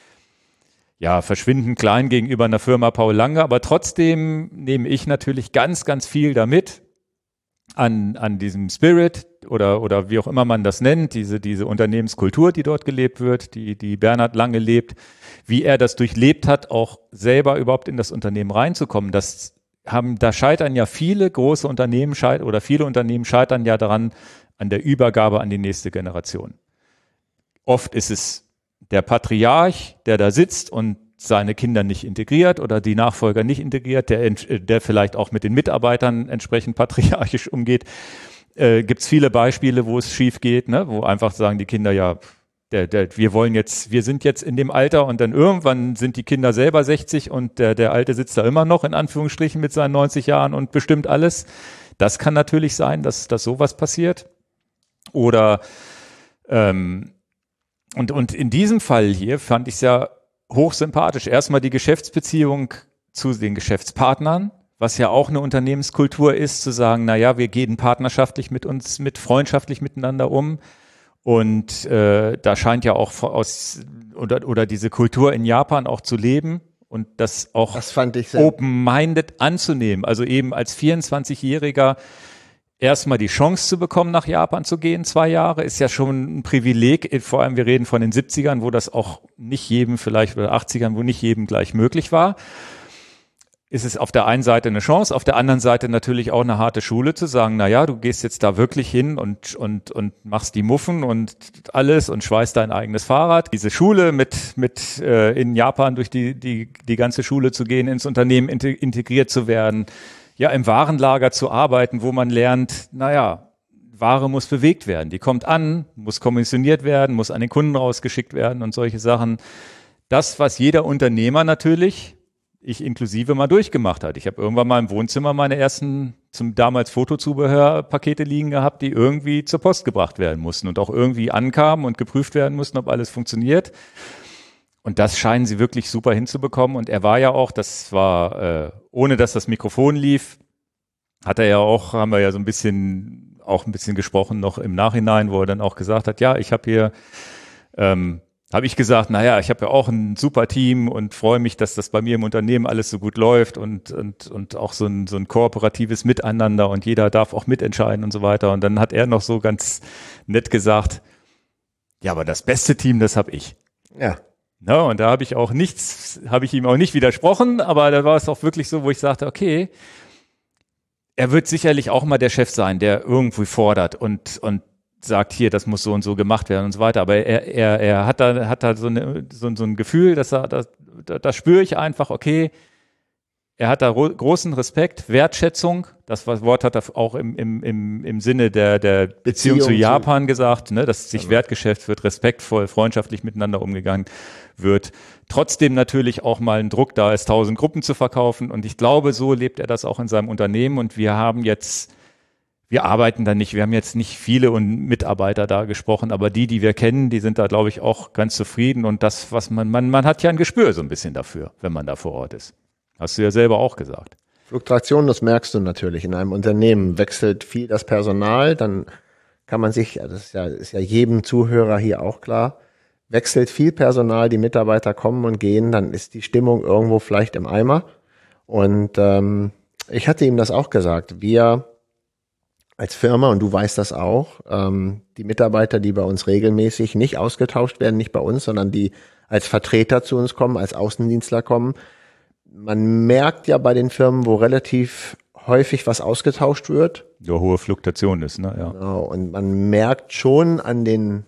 ja, verschwindend klein gegenüber einer Firma Paul Lange, aber trotzdem nehme ich natürlich ganz, ganz viel damit an, an diesem Spirit oder, oder wie auch immer man das nennt, diese, diese Unternehmenskultur, die dort gelebt wird, die, die Bernhard Lange lebt, wie er das durchlebt hat, auch selber überhaupt in das Unternehmen reinzukommen. Das haben, da scheitern ja viele große Unternehmen scheitern oder viele Unternehmen scheitern ja daran, an der Übergabe an die nächste Generation. Oft ist es der Patriarch, der da sitzt und seine Kinder nicht integriert oder die Nachfolger nicht integriert, der, der vielleicht auch mit den Mitarbeitern entsprechend patriarchisch umgeht. Äh, gibt's viele Beispiele, wo es schief geht, ne? Wo einfach sagen die Kinder, ja, der, der, wir wollen jetzt, wir sind jetzt in dem Alter und dann irgendwann sind die Kinder selber sechzig und der, der Alte sitzt da immer noch in Anführungsstrichen mit seinen neunzig Jahren und bestimmt alles. Das kann natürlich sein, dass, dass sowas passiert. Oder ähm, Und, und in diesem Fall hier fand ich es ja hochsympathisch. Erstmal die Geschäftsbeziehung zu den Geschäftspartnern, was ja auch eine Unternehmenskultur ist, zu sagen, na ja, wir gehen partnerschaftlich mit uns, mit freundschaftlich miteinander um. Und äh, da scheint ja auch aus oder, oder diese Kultur in Japan auch zu leben und das auch das fand ich sehr open-minded anzunehmen. Also eben als vierundzwanzigjähriger erstmal die Chance zu bekommen, nach Japan zu gehen, zwei Jahre, ist ja schon ein Privileg. Vor allem, wir reden von den siebzigern, wo das auch nicht jedem vielleicht, oder achtzigern, wo nicht jedem gleich möglich war. Ist es auf der einen Seite eine Chance, auf der anderen Seite natürlich auch eine harte Schule zu sagen, na ja, du gehst jetzt da wirklich hin und, und, und machst die Muffen und alles und schweißt dein eigenes Fahrrad. Diese Schule mit, mit, äh, in Japan durch die, die, die ganze Schule zu gehen, ins Unternehmen integriert zu werden, ja, im Warenlager zu arbeiten, wo man lernt, naja, Ware muss bewegt werden. Die kommt an, muss kommissioniert werden, muss an den Kunden rausgeschickt werden und solche Sachen. Das, was jeder Unternehmer natürlich, ich inklusive, mal durchgemacht hat. Ich habe irgendwann mal im Wohnzimmer meine ersten, zum damals Fotozubehörpakete liegen gehabt, die irgendwie zur Post gebracht werden mussten und auch irgendwie ankamen und geprüft werden mussten, ob alles funktioniert. Und das scheinen sie wirklich super hinzubekommen. Und er war ja auch, das war, äh, ohne dass das Mikrofon lief, hat er ja auch, haben wir ja so ein bisschen, auch ein bisschen gesprochen noch im Nachhinein, wo er dann auch gesagt hat, ja, ich habe hier, ähm, habe ich gesagt, naja, ich habe ja auch ein super Team und freue mich, dass das bei mir im Unternehmen alles so gut läuft und, und, und auch so ein, so ein kooperatives Miteinander und jeder darf auch mitentscheiden und so weiter. Und dann hat er noch so ganz nett gesagt, ja, aber das beste Team, das habe ich. Ja. No, und da habe ich auch nichts, habe ich ihm auch nicht widersprochen, aber da war es auch wirklich so, wo ich sagte, okay, er wird sicherlich auch mal der Chef sein, der irgendwie fordert und, und sagt, hier, das muss so und so gemacht werden und so weiter. Aber er, er, er hat da, hat da so, eine, so, so ein Gefühl, dass er, da, da, da spüre ich einfach, okay, er hat da großen Respekt, Wertschätzung. Das Wort hat er auch im, im, im, im Sinne der, der Beziehung, Beziehung zu Japan zu gesagt, ne, dass sich also wertgeschätzt wird, respektvoll, freundschaftlich miteinander umgegangen wird. Trotzdem natürlich auch mal ein Druck da ist, tausend Gruppen zu verkaufen. Und ich glaube, so lebt er das auch in seinem Unternehmen. Und wir haben jetzt, wir arbeiten da nicht, wir haben jetzt nicht viele und Mitarbeiter da gesprochen, aber die, die wir kennen, die sind da, glaube ich, auch ganz zufrieden. Und das, was man, man, man hat ja ein Gespür so ein bisschen dafür, wenn man da vor Ort ist. Hast du ja selber auch gesagt. Fluktuation, das merkst du natürlich. In einem Unternehmen wechselt viel das Personal, dann kann man sich, das ist ja, ist ja jedem Zuhörer hier auch klar, wechselt viel Personal, die Mitarbeiter kommen und gehen, dann ist die Stimmung irgendwo vielleicht im Eimer. Und ähm, ich hatte ihm das auch gesagt, wir als Firma, und du weißt das auch, ähm, die Mitarbeiter, die bei uns regelmäßig nicht ausgetauscht werden, nicht bei uns, sondern die als Vertreter zu uns kommen, als Außendienstler kommen. Man merkt ja bei den Firmen, wo relativ häufig was ausgetauscht wird. Ja, hohe Fluktuation ist, ne? Ja. Genau, und man merkt schon an den,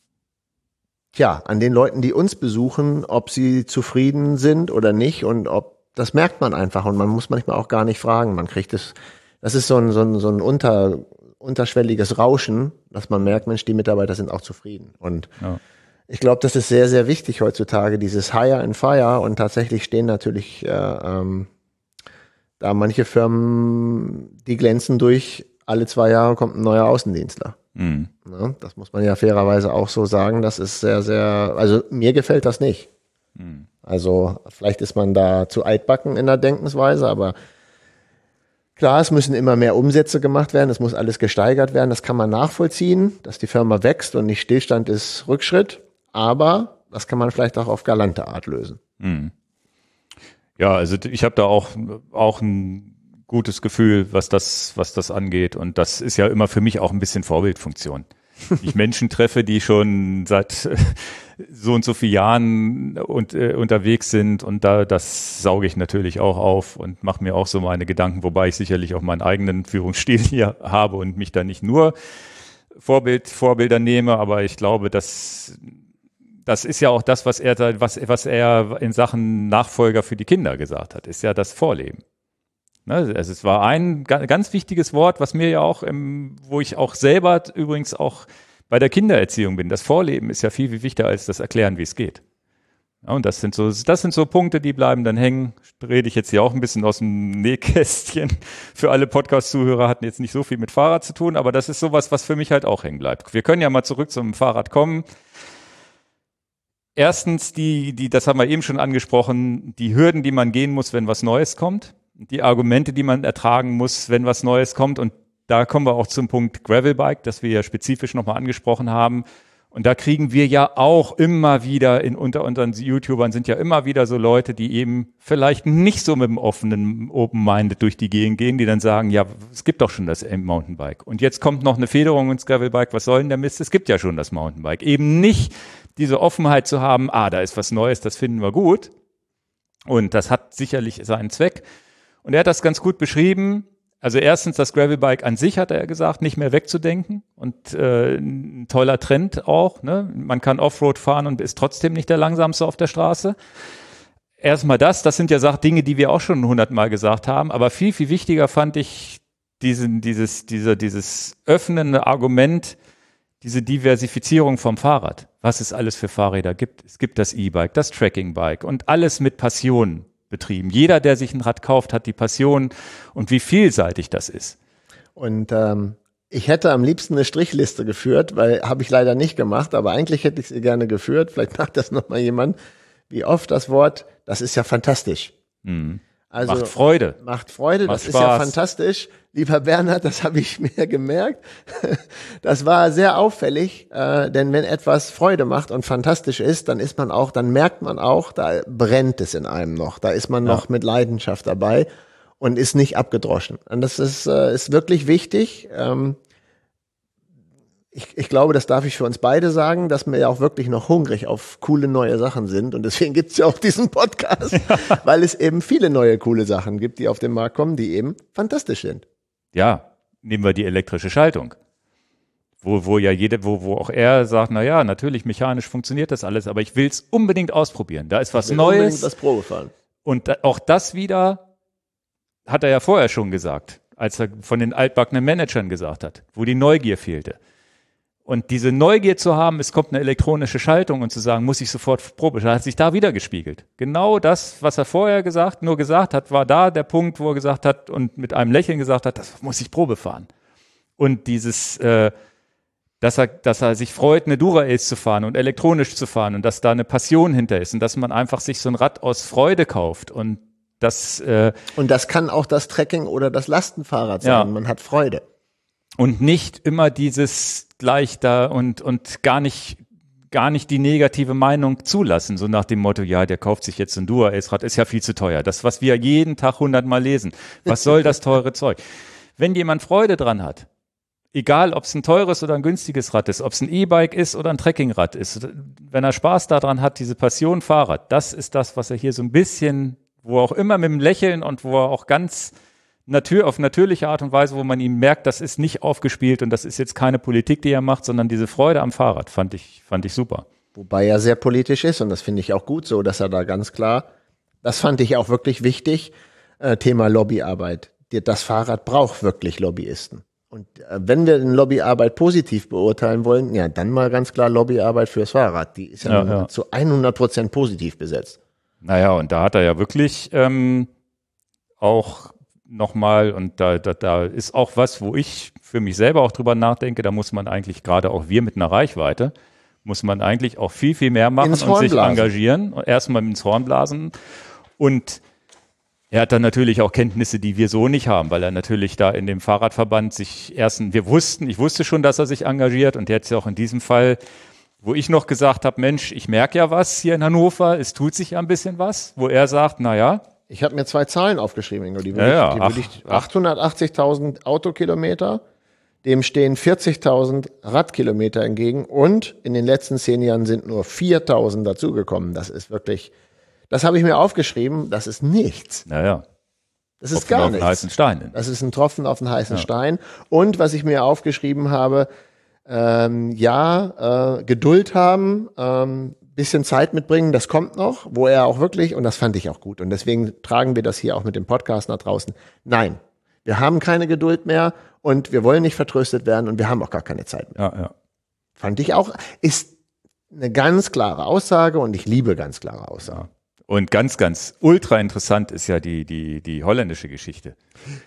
tja, an den Leuten, die uns besuchen, ob sie zufrieden sind oder nicht, und ob, das merkt man einfach, und man muss manchmal auch gar nicht fragen. Man kriegt es, das ist so ein, so ein, so ein unter, unterschwelliges Rauschen, dass man merkt, Mensch, die Mitarbeiter sind auch zufrieden. Und ja. Ich glaube, das ist sehr, sehr wichtig heutzutage, dieses Hire and Fire, und tatsächlich stehen natürlich äh, ähm, da manche Firmen, die glänzen durch, alle zwei Jahre kommt ein neuer Außendienstler. Mhm. Ja, das muss man ja fairerweise auch so sagen, das ist sehr, sehr, also mir gefällt das nicht. Mhm. Also vielleicht ist man da zu altbacken in der Denkensweise, aber klar, es müssen immer mehr Umsätze gemacht werden, es muss alles gesteigert werden, das kann man nachvollziehen, dass die Firma wächst und nicht Stillstand ist Rückschritt, aber das kann man vielleicht auch auf galante Art lösen. Mhm. Ja, also ich habe da auch, auch ein gutes Gefühl, was das, was das angeht, und das ist ja immer für mich auch ein bisschen Vorbildfunktion. Ich Menschen treffe, die schon seit so und so vielen Jahren und, äh, unterwegs sind, und da das sauge ich natürlich auch auf und mache mir auch so meine Gedanken, wobei ich sicherlich auch meinen eigenen Führungsstil hier habe und mich da nicht nur Vorbild, Vorbilder nehme, aber ich glaube, dass das ist ja auch das, was er, was, was er in Sachen Nachfolger für die Kinder gesagt hat, ist ja das Vorleben. Also es war ein ganz wichtiges Wort, was mir ja auch, im, wo ich auch selber übrigens auch bei der Kindererziehung bin. Das Vorleben ist ja viel, viel wichtiger als das Erklären, wie es geht. Ja, und das sind so, das sind so Punkte, die bleiben dann hängen. Rede ich jetzt hier auch ein bisschen aus dem Nähkästchen. Für alle Podcast-Zuhörer hatten jetzt nicht so viel mit Fahrrad zu tun, aber das ist sowas, was für mich halt auch hängen bleibt. Wir können ja mal zurück zum Fahrrad kommen. Erstens, die, die, das haben wir eben schon angesprochen, die Hürden, die man gehen muss, wenn was Neues kommt. Die Argumente, die man ertragen muss, wenn was Neues kommt. Und da kommen wir auch zum Punkt Gravelbike, das wir ja spezifisch nochmal angesprochen haben. Und da kriegen wir ja auch immer wieder, in unter unseren YouTubern sind ja immer wieder so Leute, die eben vielleicht nicht so mit dem offenen Open-Minded durch die Gegend gehen, die dann sagen, ja, es gibt doch schon das Mountainbike. Und jetzt kommt noch eine Federung ins Gravelbike, was soll denn der Mist? Es gibt ja schon das Mountainbike. Eben nicht diese Offenheit zu haben, ah, da ist was Neues, das finden wir gut. Und das hat sicherlich seinen Zweck. Und er hat das ganz gut beschrieben. Also erstens, das Gravelbike an sich, hat er gesagt, nicht mehr wegzudenken, und äh, ein toller Trend auch. Ne? Man kann Offroad fahren und ist trotzdem nicht der Langsamste auf der Straße. Erstmal das, das sind ja Sachen, Dinge, die wir auch schon hundertmal gesagt haben, aber viel, viel wichtiger fand ich diesen, dieses, dieser, dieses öffnende Argument, diese Diversifizierung vom Fahrrad, was es alles für Fahrräder gibt. Es gibt das E-Bike, das Trekking-Bike und alles mit Passion betrieben. Jeder, der sich ein Rad kauft, hat die Passion, und wie vielseitig das ist. Und ähm, ich hätte am liebsten eine Strichliste geführt, weil habe ich leider nicht gemacht, aber eigentlich hätte ich sie gerne geführt. Vielleicht macht das nochmal jemand. Wie oft das Wort, das ist ja fantastisch. Mhm. Also, macht Freude. Macht Freude, macht das Spaß. Ist ja fantastisch. Lieber Bernhard, das habe ich mir gemerkt. Das war sehr auffällig, äh, denn wenn etwas Freude macht und fantastisch ist, dann ist man auch, dann merkt man auch, da brennt es in einem noch. Da ist man ja. noch mit Leidenschaft dabei und ist nicht abgedroschen. Und das ist, äh, ist wirklich wichtig. Ähm, Ich, ich glaube, das darf ich für uns beide sagen, dass wir ja auch wirklich noch hungrig auf coole neue Sachen sind. Und deswegen gibt's ja auch diesen Podcast, ja. weil es eben viele neue coole Sachen gibt, die auf den Markt kommen, die eben fantastisch sind. Ja, nehmen wir die elektrische Schaltung. Wo, wo ja jede, wo, wo auch er sagt, na ja, natürlich mechanisch funktioniert das alles, aber ich will's unbedingt ausprobieren. Da ist was ich will Neues. Unbedingt das Probefahren. Und da, auch das wieder hat er ja vorher schon gesagt, als er von den altbackenen Managern gesagt hat, wo die Neugier fehlte. Und diese Neugier zu haben, es kommt eine elektronische Schaltung, und zu sagen, muss ich sofort Probe, hat sich da wieder gespiegelt. Genau das, was er vorher gesagt, nur gesagt hat, war da der Punkt, wo er gesagt hat und mit einem Lächeln gesagt hat, das muss ich Probe fahren. Und dieses, äh, dass er, dass er sich freut, eine Dura-Ace zu fahren und elektronisch zu fahren, und dass da eine Passion hinter ist und dass man einfach sich so ein Rad aus Freude kauft, und das, äh, und das kann auch das Trekking oder das Lastenfahrrad sein. Ja. Man hat Freude. und nicht immer dieses gleich da und, und gar nicht, gar nicht die negative Meinung zulassen, so nach dem Motto, ja, der kauft sich jetzt ein Dura-Ace-Rad, ist ja viel zu teuer. Das, was wir jeden Tag hundertmal lesen. Was soll das teure Zeug? Wenn jemand Freude dran hat, egal ob es ein teures oder ein günstiges Rad ist, ob es ein E-Bike ist oder ein Trekkingrad ist, wenn er Spaß daran hat, diese Passion Fahrrad, das ist das, was er hier so ein bisschen, wo er auch immer mit dem Lächeln und wo er auch ganz Natur, auf natürliche Art und Weise, wo man ihm merkt, das ist nicht aufgespielt und das ist jetzt keine Politik, die er macht, sondern diese Freude am Fahrrad, fand ich, fand ich super. Wobei er sehr politisch ist und das finde ich auch gut so, dass er da ganz klar, das fand ich auch wirklich wichtig, äh, Thema Lobbyarbeit. Das Fahrrad braucht wirklich Lobbyisten. Und äh, wenn wir eine Lobbyarbeit positiv beurteilen wollen, ja, dann mal ganz klar Lobbyarbeit fürs Fahrrad. Die ist ja, ja, ja. zu hundert Prozent positiv besetzt. Naja, und da hat er ja wirklich ähm, auch nochmal, und da, da, da ist auch was, wo ich für mich selber auch drüber nachdenke, da muss man eigentlich, gerade auch wir mit einer Reichweite, muss man eigentlich auch viel, viel mehr machen und sich engagieren. Erstmal ins Horn blasen. Und er hat dann natürlich auch Kenntnisse, die wir so nicht haben, weil er natürlich da in dem Fahrradverband sich erst, wir wussten, ich wusste schon, dass er sich engagiert und jetzt ja auch in diesem Fall, wo ich noch gesagt habe, Mensch, ich merke ja was hier in Hannover, es tut sich ja ein bisschen was, wo er sagt, na ja. Ich habe mir zwei Zahlen aufgeschrieben, Ingo, die würde ja, ich, die ach, würde ich achthundertachtzigtausend Autokilometer, dem stehen vierzigtausend Radkilometer entgegen und in den letzten zehn Jahren sind nur viertausend dazugekommen. Das ist wirklich, das habe ich mir aufgeschrieben, das ist nichts. Naja. Das ist Tropfen gar auf nichts. Den heißen Stein. Das ist ein Tropfen auf den heißen ja. Stein. Und was ich mir aufgeschrieben habe, ähm, ja, äh, Geduld haben, ähm, bisschen Zeit mitbringen, das kommt noch, wo er auch wirklich, und das fand ich auch gut, und deswegen tragen wir das hier auch mit dem Podcast nach draußen. Nein, wir haben keine Geduld mehr und wir wollen nicht vertröstet werden und wir haben auch gar keine Zeit mehr. Ja, ja. Fand ich auch, ist eine ganz klare Aussage und ich liebe ganz klare Aussagen. Ja. Und ganz, ganz ultra interessant ist ja die, die, die holländische Geschichte.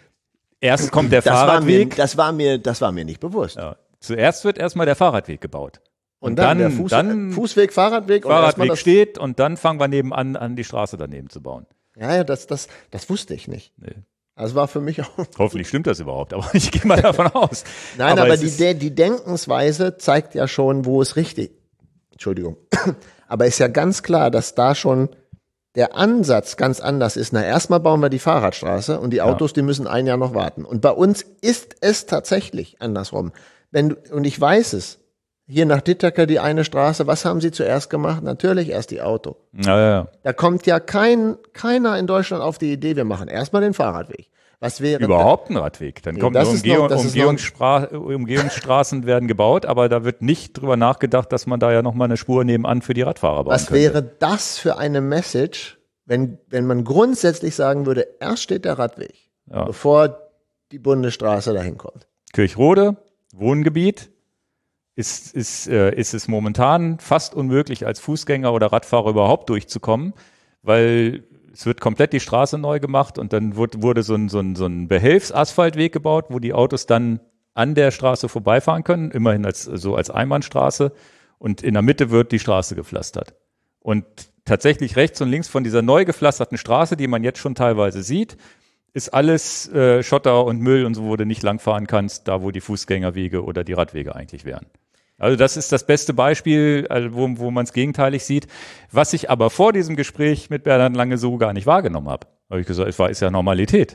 Erst kommt der das Fahrradweg. War mir, das war mir, das war mir nicht bewusst. Ja. Zuerst wird erstmal der Fahrradweg gebaut. Und, und dann, dann, der Fuß, dann Fußweg, Fahrradweg. Fahrradweg und steht und dann fangen wir nebenan an, die Straße daneben zu bauen. Ja, ja, das, das, das wusste ich nicht. Nee. Das war für mich auch. Hoffentlich stimmt das überhaupt, aber ich gehe mal davon aus. Nein, aber, aber die, die Denkensweise zeigt ja schon, wo es richtig. Entschuldigung. Aber ist ja ganz klar, dass da schon der Ansatz ganz anders ist. Na, erstmal bauen wir die Fahrradstraße und die Autos, ja. die müssen ein Jahr noch warten. Und bei uns ist es tatsächlich andersrum. Wenn, und ich weiß es. Hier nach Dittaker die eine Straße, was haben sie zuerst gemacht? Natürlich erst die Auto. Ja, ja. Da kommt ja kein, keiner in Deutschland auf die Idee, wir machen erstmal den Fahrradweg. Was wäre überhaupt ein Radweg? Dann nee, kommt eine Umgehung, noch, Umgehungsstra- Umgehungsstraßen werden gebaut, aber da wird nicht drüber nachgedacht, dass man da ja nochmal eine Spur nebenan für die Radfahrer bauen Was könnte. wäre das für eine Message, wenn, wenn man grundsätzlich sagen würde, erst steht der Radweg, ja. bevor die Bundesstraße dahin kommt? Kirchrode, Wohngebiet. Ist, ist, äh, ist es momentan fast unmöglich, als Fußgänger oder Radfahrer überhaupt durchzukommen, weil es wird komplett die Straße neu gemacht und dann wurde, wurde so ein, so ein, so ein Behelfsasphaltweg gebaut, wo die Autos dann an der Straße vorbeifahren können, immerhin als, so als Einbahnstraße, und in der Mitte wird die Straße gepflastert. Und tatsächlich rechts und links von dieser neu gepflasterten Straße, die man jetzt schon teilweise sieht, ist alles äh, Schotter und Müll und so, wo du nicht langfahren kannst, da wo die Fußgängerwege oder die Radwege eigentlich wären. Also das ist das beste Beispiel, wo, wo man es gegenteilig sieht. Was ich aber vor diesem Gespräch mit Bernhard Lange so gar nicht wahrgenommen habe. Habe ich gesagt, es war, ist ja Normalität.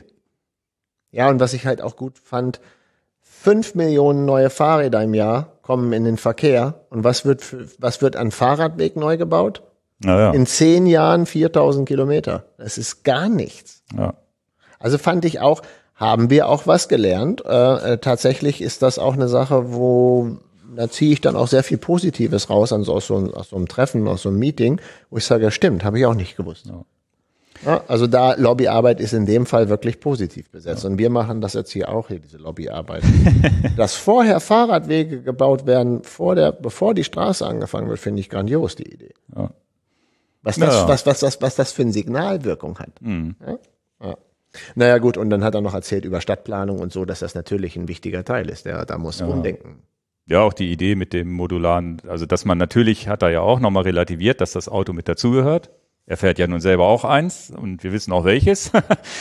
Ja, und was ich halt auch gut fand, fünf Millionen neue Fahrräder im Jahr kommen in den Verkehr. Und was wird, für, was wird an Fahrradweg neu gebaut? Ja. In zehn Jahren viertausend Kilometer. Das ist gar nichts. Ja. Also fand ich auch, haben wir auch was gelernt. Äh, äh, tatsächlich ist das auch eine Sache, wo da ziehe ich dann auch sehr viel Positives raus an so, aus, so, aus so einem Treffen, aus so einem Meeting, wo ich sage, stimmt, habe ich auch nicht gewusst. Ja. Ja, also da Lobbyarbeit ist in dem Fall wirklich positiv besetzt. Ja. Und wir machen das jetzt hier auch, hier diese Lobbyarbeit. Dass vorher Fahrradwege gebaut werden, vor der, bevor die Straße angefangen wird, finde ich grandios, die Idee. Ja. Was, das, ja. was, was, was, was das für eine Signalwirkung hat. Mhm. Ja? Ja. Naja gut, und dann hat er noch erzählt über Stadtplanung und so, dass das natürlich ein wichtiger Teil ist. Der, da muss ja. umdenken. Ja, auch die Idee mit dem modularen, also dass man natürlich, hat er ja auch nochmal relativiert, dass das Auto mit dazugehört. Er fährt ja nun selber auch eins und wir wissen auch welches.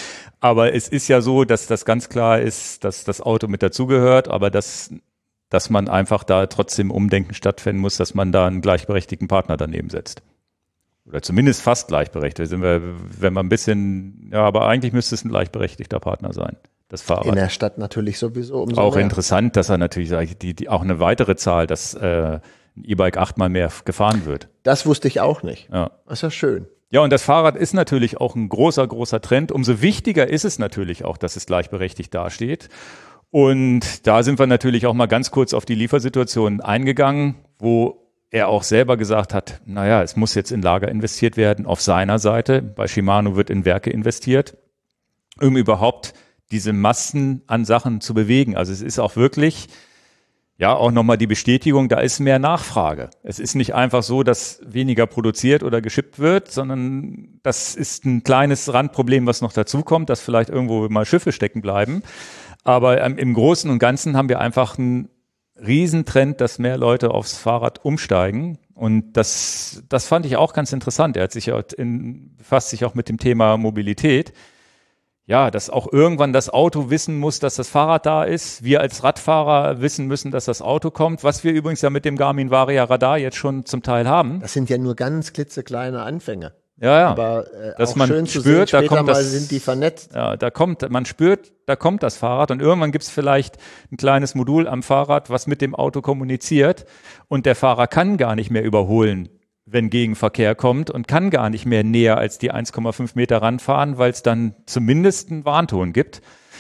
Aber es ist ja so, dass das ganz klar ist, dass das Auto mit dazugehört, aber dass, dass man einfach da trotzdem Umdenken stattfinden muss, dass man da einen gleichberechtigten Partner daneben setzt. Oder zumindest fast gleichberechtigt. Sind wir, wenn man ein bisschen, ja, aber eigentlich müsste es ein gleichberechtigter Partner sein, das Fahrrad. In der Stadt natürlich sowieso umso Auch mehr. interessant, dass er natürlich die, die, auch eine weitere Zahl, dass äh, ein E-Bike achtmal mehr gefahren wird. Das wusste ich auch nicht. Ja. Das ist ja schön. Ja, und das Fahrrad ist natürlich auch ein großer, großer Trend. Umso wichtiger ist es natürlich auch, dass es gleichberechtigt dasteht. Und da sind wir natürlich auch mal ganz kurz auf die Liefersituation eingegangen, wo er auch selber gesagt hat, naja, es muss jetzt in Lager investiert werden auf seiner Seite. Bei Shimano wird in Werke investiert, um überhaupt diese Massen an Sachen zu bewegen. Also es ist auch wirklich, ja, auch nochmal die Bestätigung, da ist mehr Nachfrage. Es ist nicht einfach so, dass weniger produziert oder geschippt wird, sondern das ist ein kleines Randproblem, was noch dazukommt, dass vielleicht irgendwo mal Schiffe stecken bleiben. Aber ähm, im Großen und Ganzen haben wir einfach einen Riesentrend, dass mehr Leute aufs Fahrrad umsteigen. Und das, das fand ich auch ganz interessant. Er hat sich ja in, befasst sich auch mit dem Thema Mobilität. Ja, dass auch irgendwann das Auto wissen muss, dass das Fahrrad da ist. Wir als Radfahrer wissen müssen, dass das Auto kommt, was wir übrigens ja mit dem Garmin Varia Radar jetzt schon zum Teil haben. Das sind ja nur ganz klitzekleine Anfänge. Ja, ja. Aber äh, dass auch man schön zu spürt, sehen, da später kommt mal das, sind die vernetzt. Ja, da kommt, man spürt, da kommt das Fahrrad und irgendwann gibt es vielleicht ein kleines Modul am Fahrrad, was mit dem Auto kommuniziert und der Fahrer kann gar nicht mehr überholen, wenn Gegenverkehr kommt und kann gar nicht mehr näher als die eins Komma fünf Meter ranfahren, weil es dann zumindest einen Warnton gibt.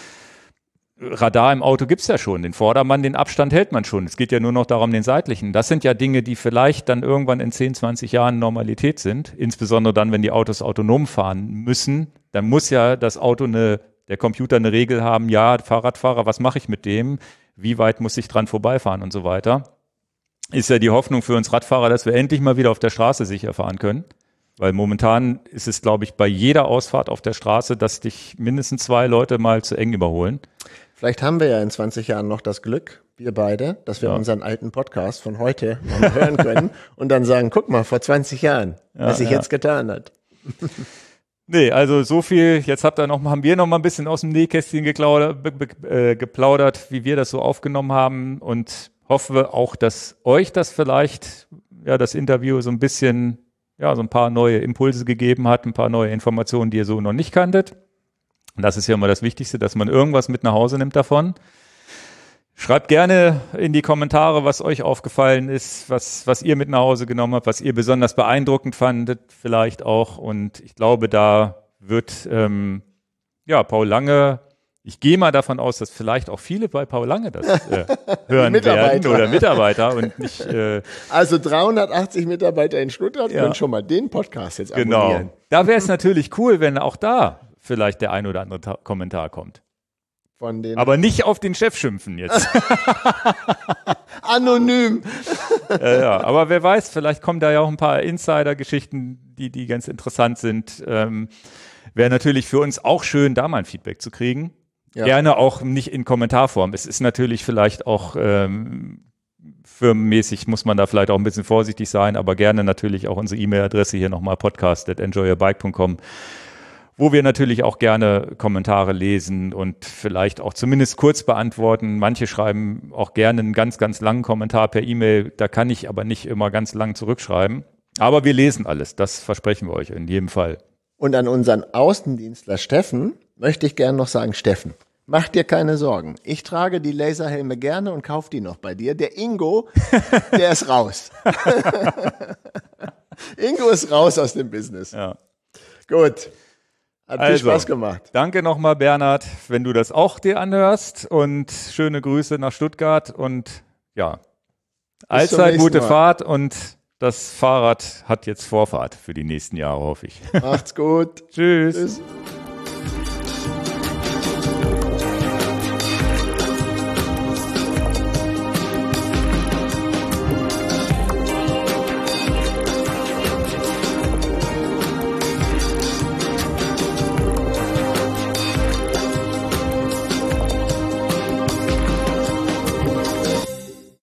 Radar im Auto gibt's ja schon, den Vordermann, den Abstand hält man schon. Es geht ja nur noch darum, den seitlichen. Das sind ja Dinge, die vielleicht dann irgendwann in zehn, zwanzig Jahren Normalität sind. Insbesondere dann, wenn die Autos autonom fahren müssen. Dann muss ja das Auto eine, der Computer eine Regel haben, ja, Fahrradfahrer, was mache ich mit dem? Wie weit muss ich dran vorbeifahren und so weiter. Ist ja die Hoffnung für uns Radfahrer, dass wir endlich mal wieder auf der Straße sicher fahren können. Weil momentan ist es, glaube ich, bei jeder Ausfahrt auf der Straße, dass dich mindestens zwei Leute mal zu eng überholen. Vielleicht haben wir ja in zwanzig Jahren noch das Glück, wir beide, dass wir ja. unseren alten Podcast von heute noch mal hören können und dann sagen, guck mal, vor zwanzig Jahren, ja, was sich ja. jetzt getan hat. Nee, also so viel, jetzt habt ihr noch, haben wir noch mal ein bisschen aus dem Nähkästchen geplaudert, äh, geplaudert, wie wir das so aufgenommen haben und hoffe auch, dass euch das vielleicht, ja, das Interview so ein bisschen, ja, so ein paar neue Impulse gegeben hat, ein paar neue Informationen, die ihr so noch nicht kanntet. Und das ist ja immer das Wichtigste, dass man irgendwas mit nach Hause nimmt davon. Schreibt gerne in die Kommentare, was euch aufgefallen ist, was, was ihr mit nach Hause genommen habt, was ihr besonders beeindruckend fandet vielleicht auch. Und ich glaube, da wird, ähm, ja, Paul Lange, ich gehe mal davon aus, dass vielleicht auch viele bei Paul Lange das äh, hören werden oder Mitarbeiter und nicht. Äh, also dreihundertachtzig Mitarbeiter in Stuttgart ja. können schon mal den Podcast jetzt genau. abonnieren. Da wäre es natürlich cool, wenn auch da vielleicht der ein oder andere Ta- Kommentar kommt. Von den Aber nicht auf den Chef schimpfen jetzt. Anonym. ja, ja, aber wer weiß, vielleicht kommen da ja auch ein paar Insider-Geschichten, die, die ganz interessant sind. Ähm, wäre natürlich für uns auch schön, da mal ein Feedback zu kriegen. Ja. Gerne auch nicht in Kommentarform. Es ist natürlich vielleicht auch ähm, firmenmäßig, muss man da vielleicht auch ein bisschen vorsichtig sein, aber gerne natürlich auch unsere E-Mail-Adresse hier nochmal podcast at enjoy your bike punkt com, wo wir natürlich auch gerne Kommentare lesen und vielleicht auch zumindest kurz beantworten. Manche schreiben auch gerne einen ganz, ganz langen Kommentar per E-Mail. Da kann ich aber nicht immer ganz lang zurückschreiben. Aber wir lesen alles. Das versprechen wir euch in jedem Fall. Und an unseren Außendienstler Steffen möchte ich gerne noch sagen, Steffen, mach dir keine Sorgen. Ich trage die Laserhelme gerne und kaufe die noch bei dir. Der Ingo, der ist raus. Ingo ist raus aus dem Business. Ja. Gut. Hat viel also, Spaß gemacht. Danke nochmal, Bernhard, wenn du das auch dir anhörst. Und schöne Grüße nach Stuttgart. Und ja, allzeit gute Mal. Fahrt. Und das Fahrrad hat jetzt Vorfahrt für die nächsten Jahre, hoffe ich. Macht's gut. Tschüss. Tschüss.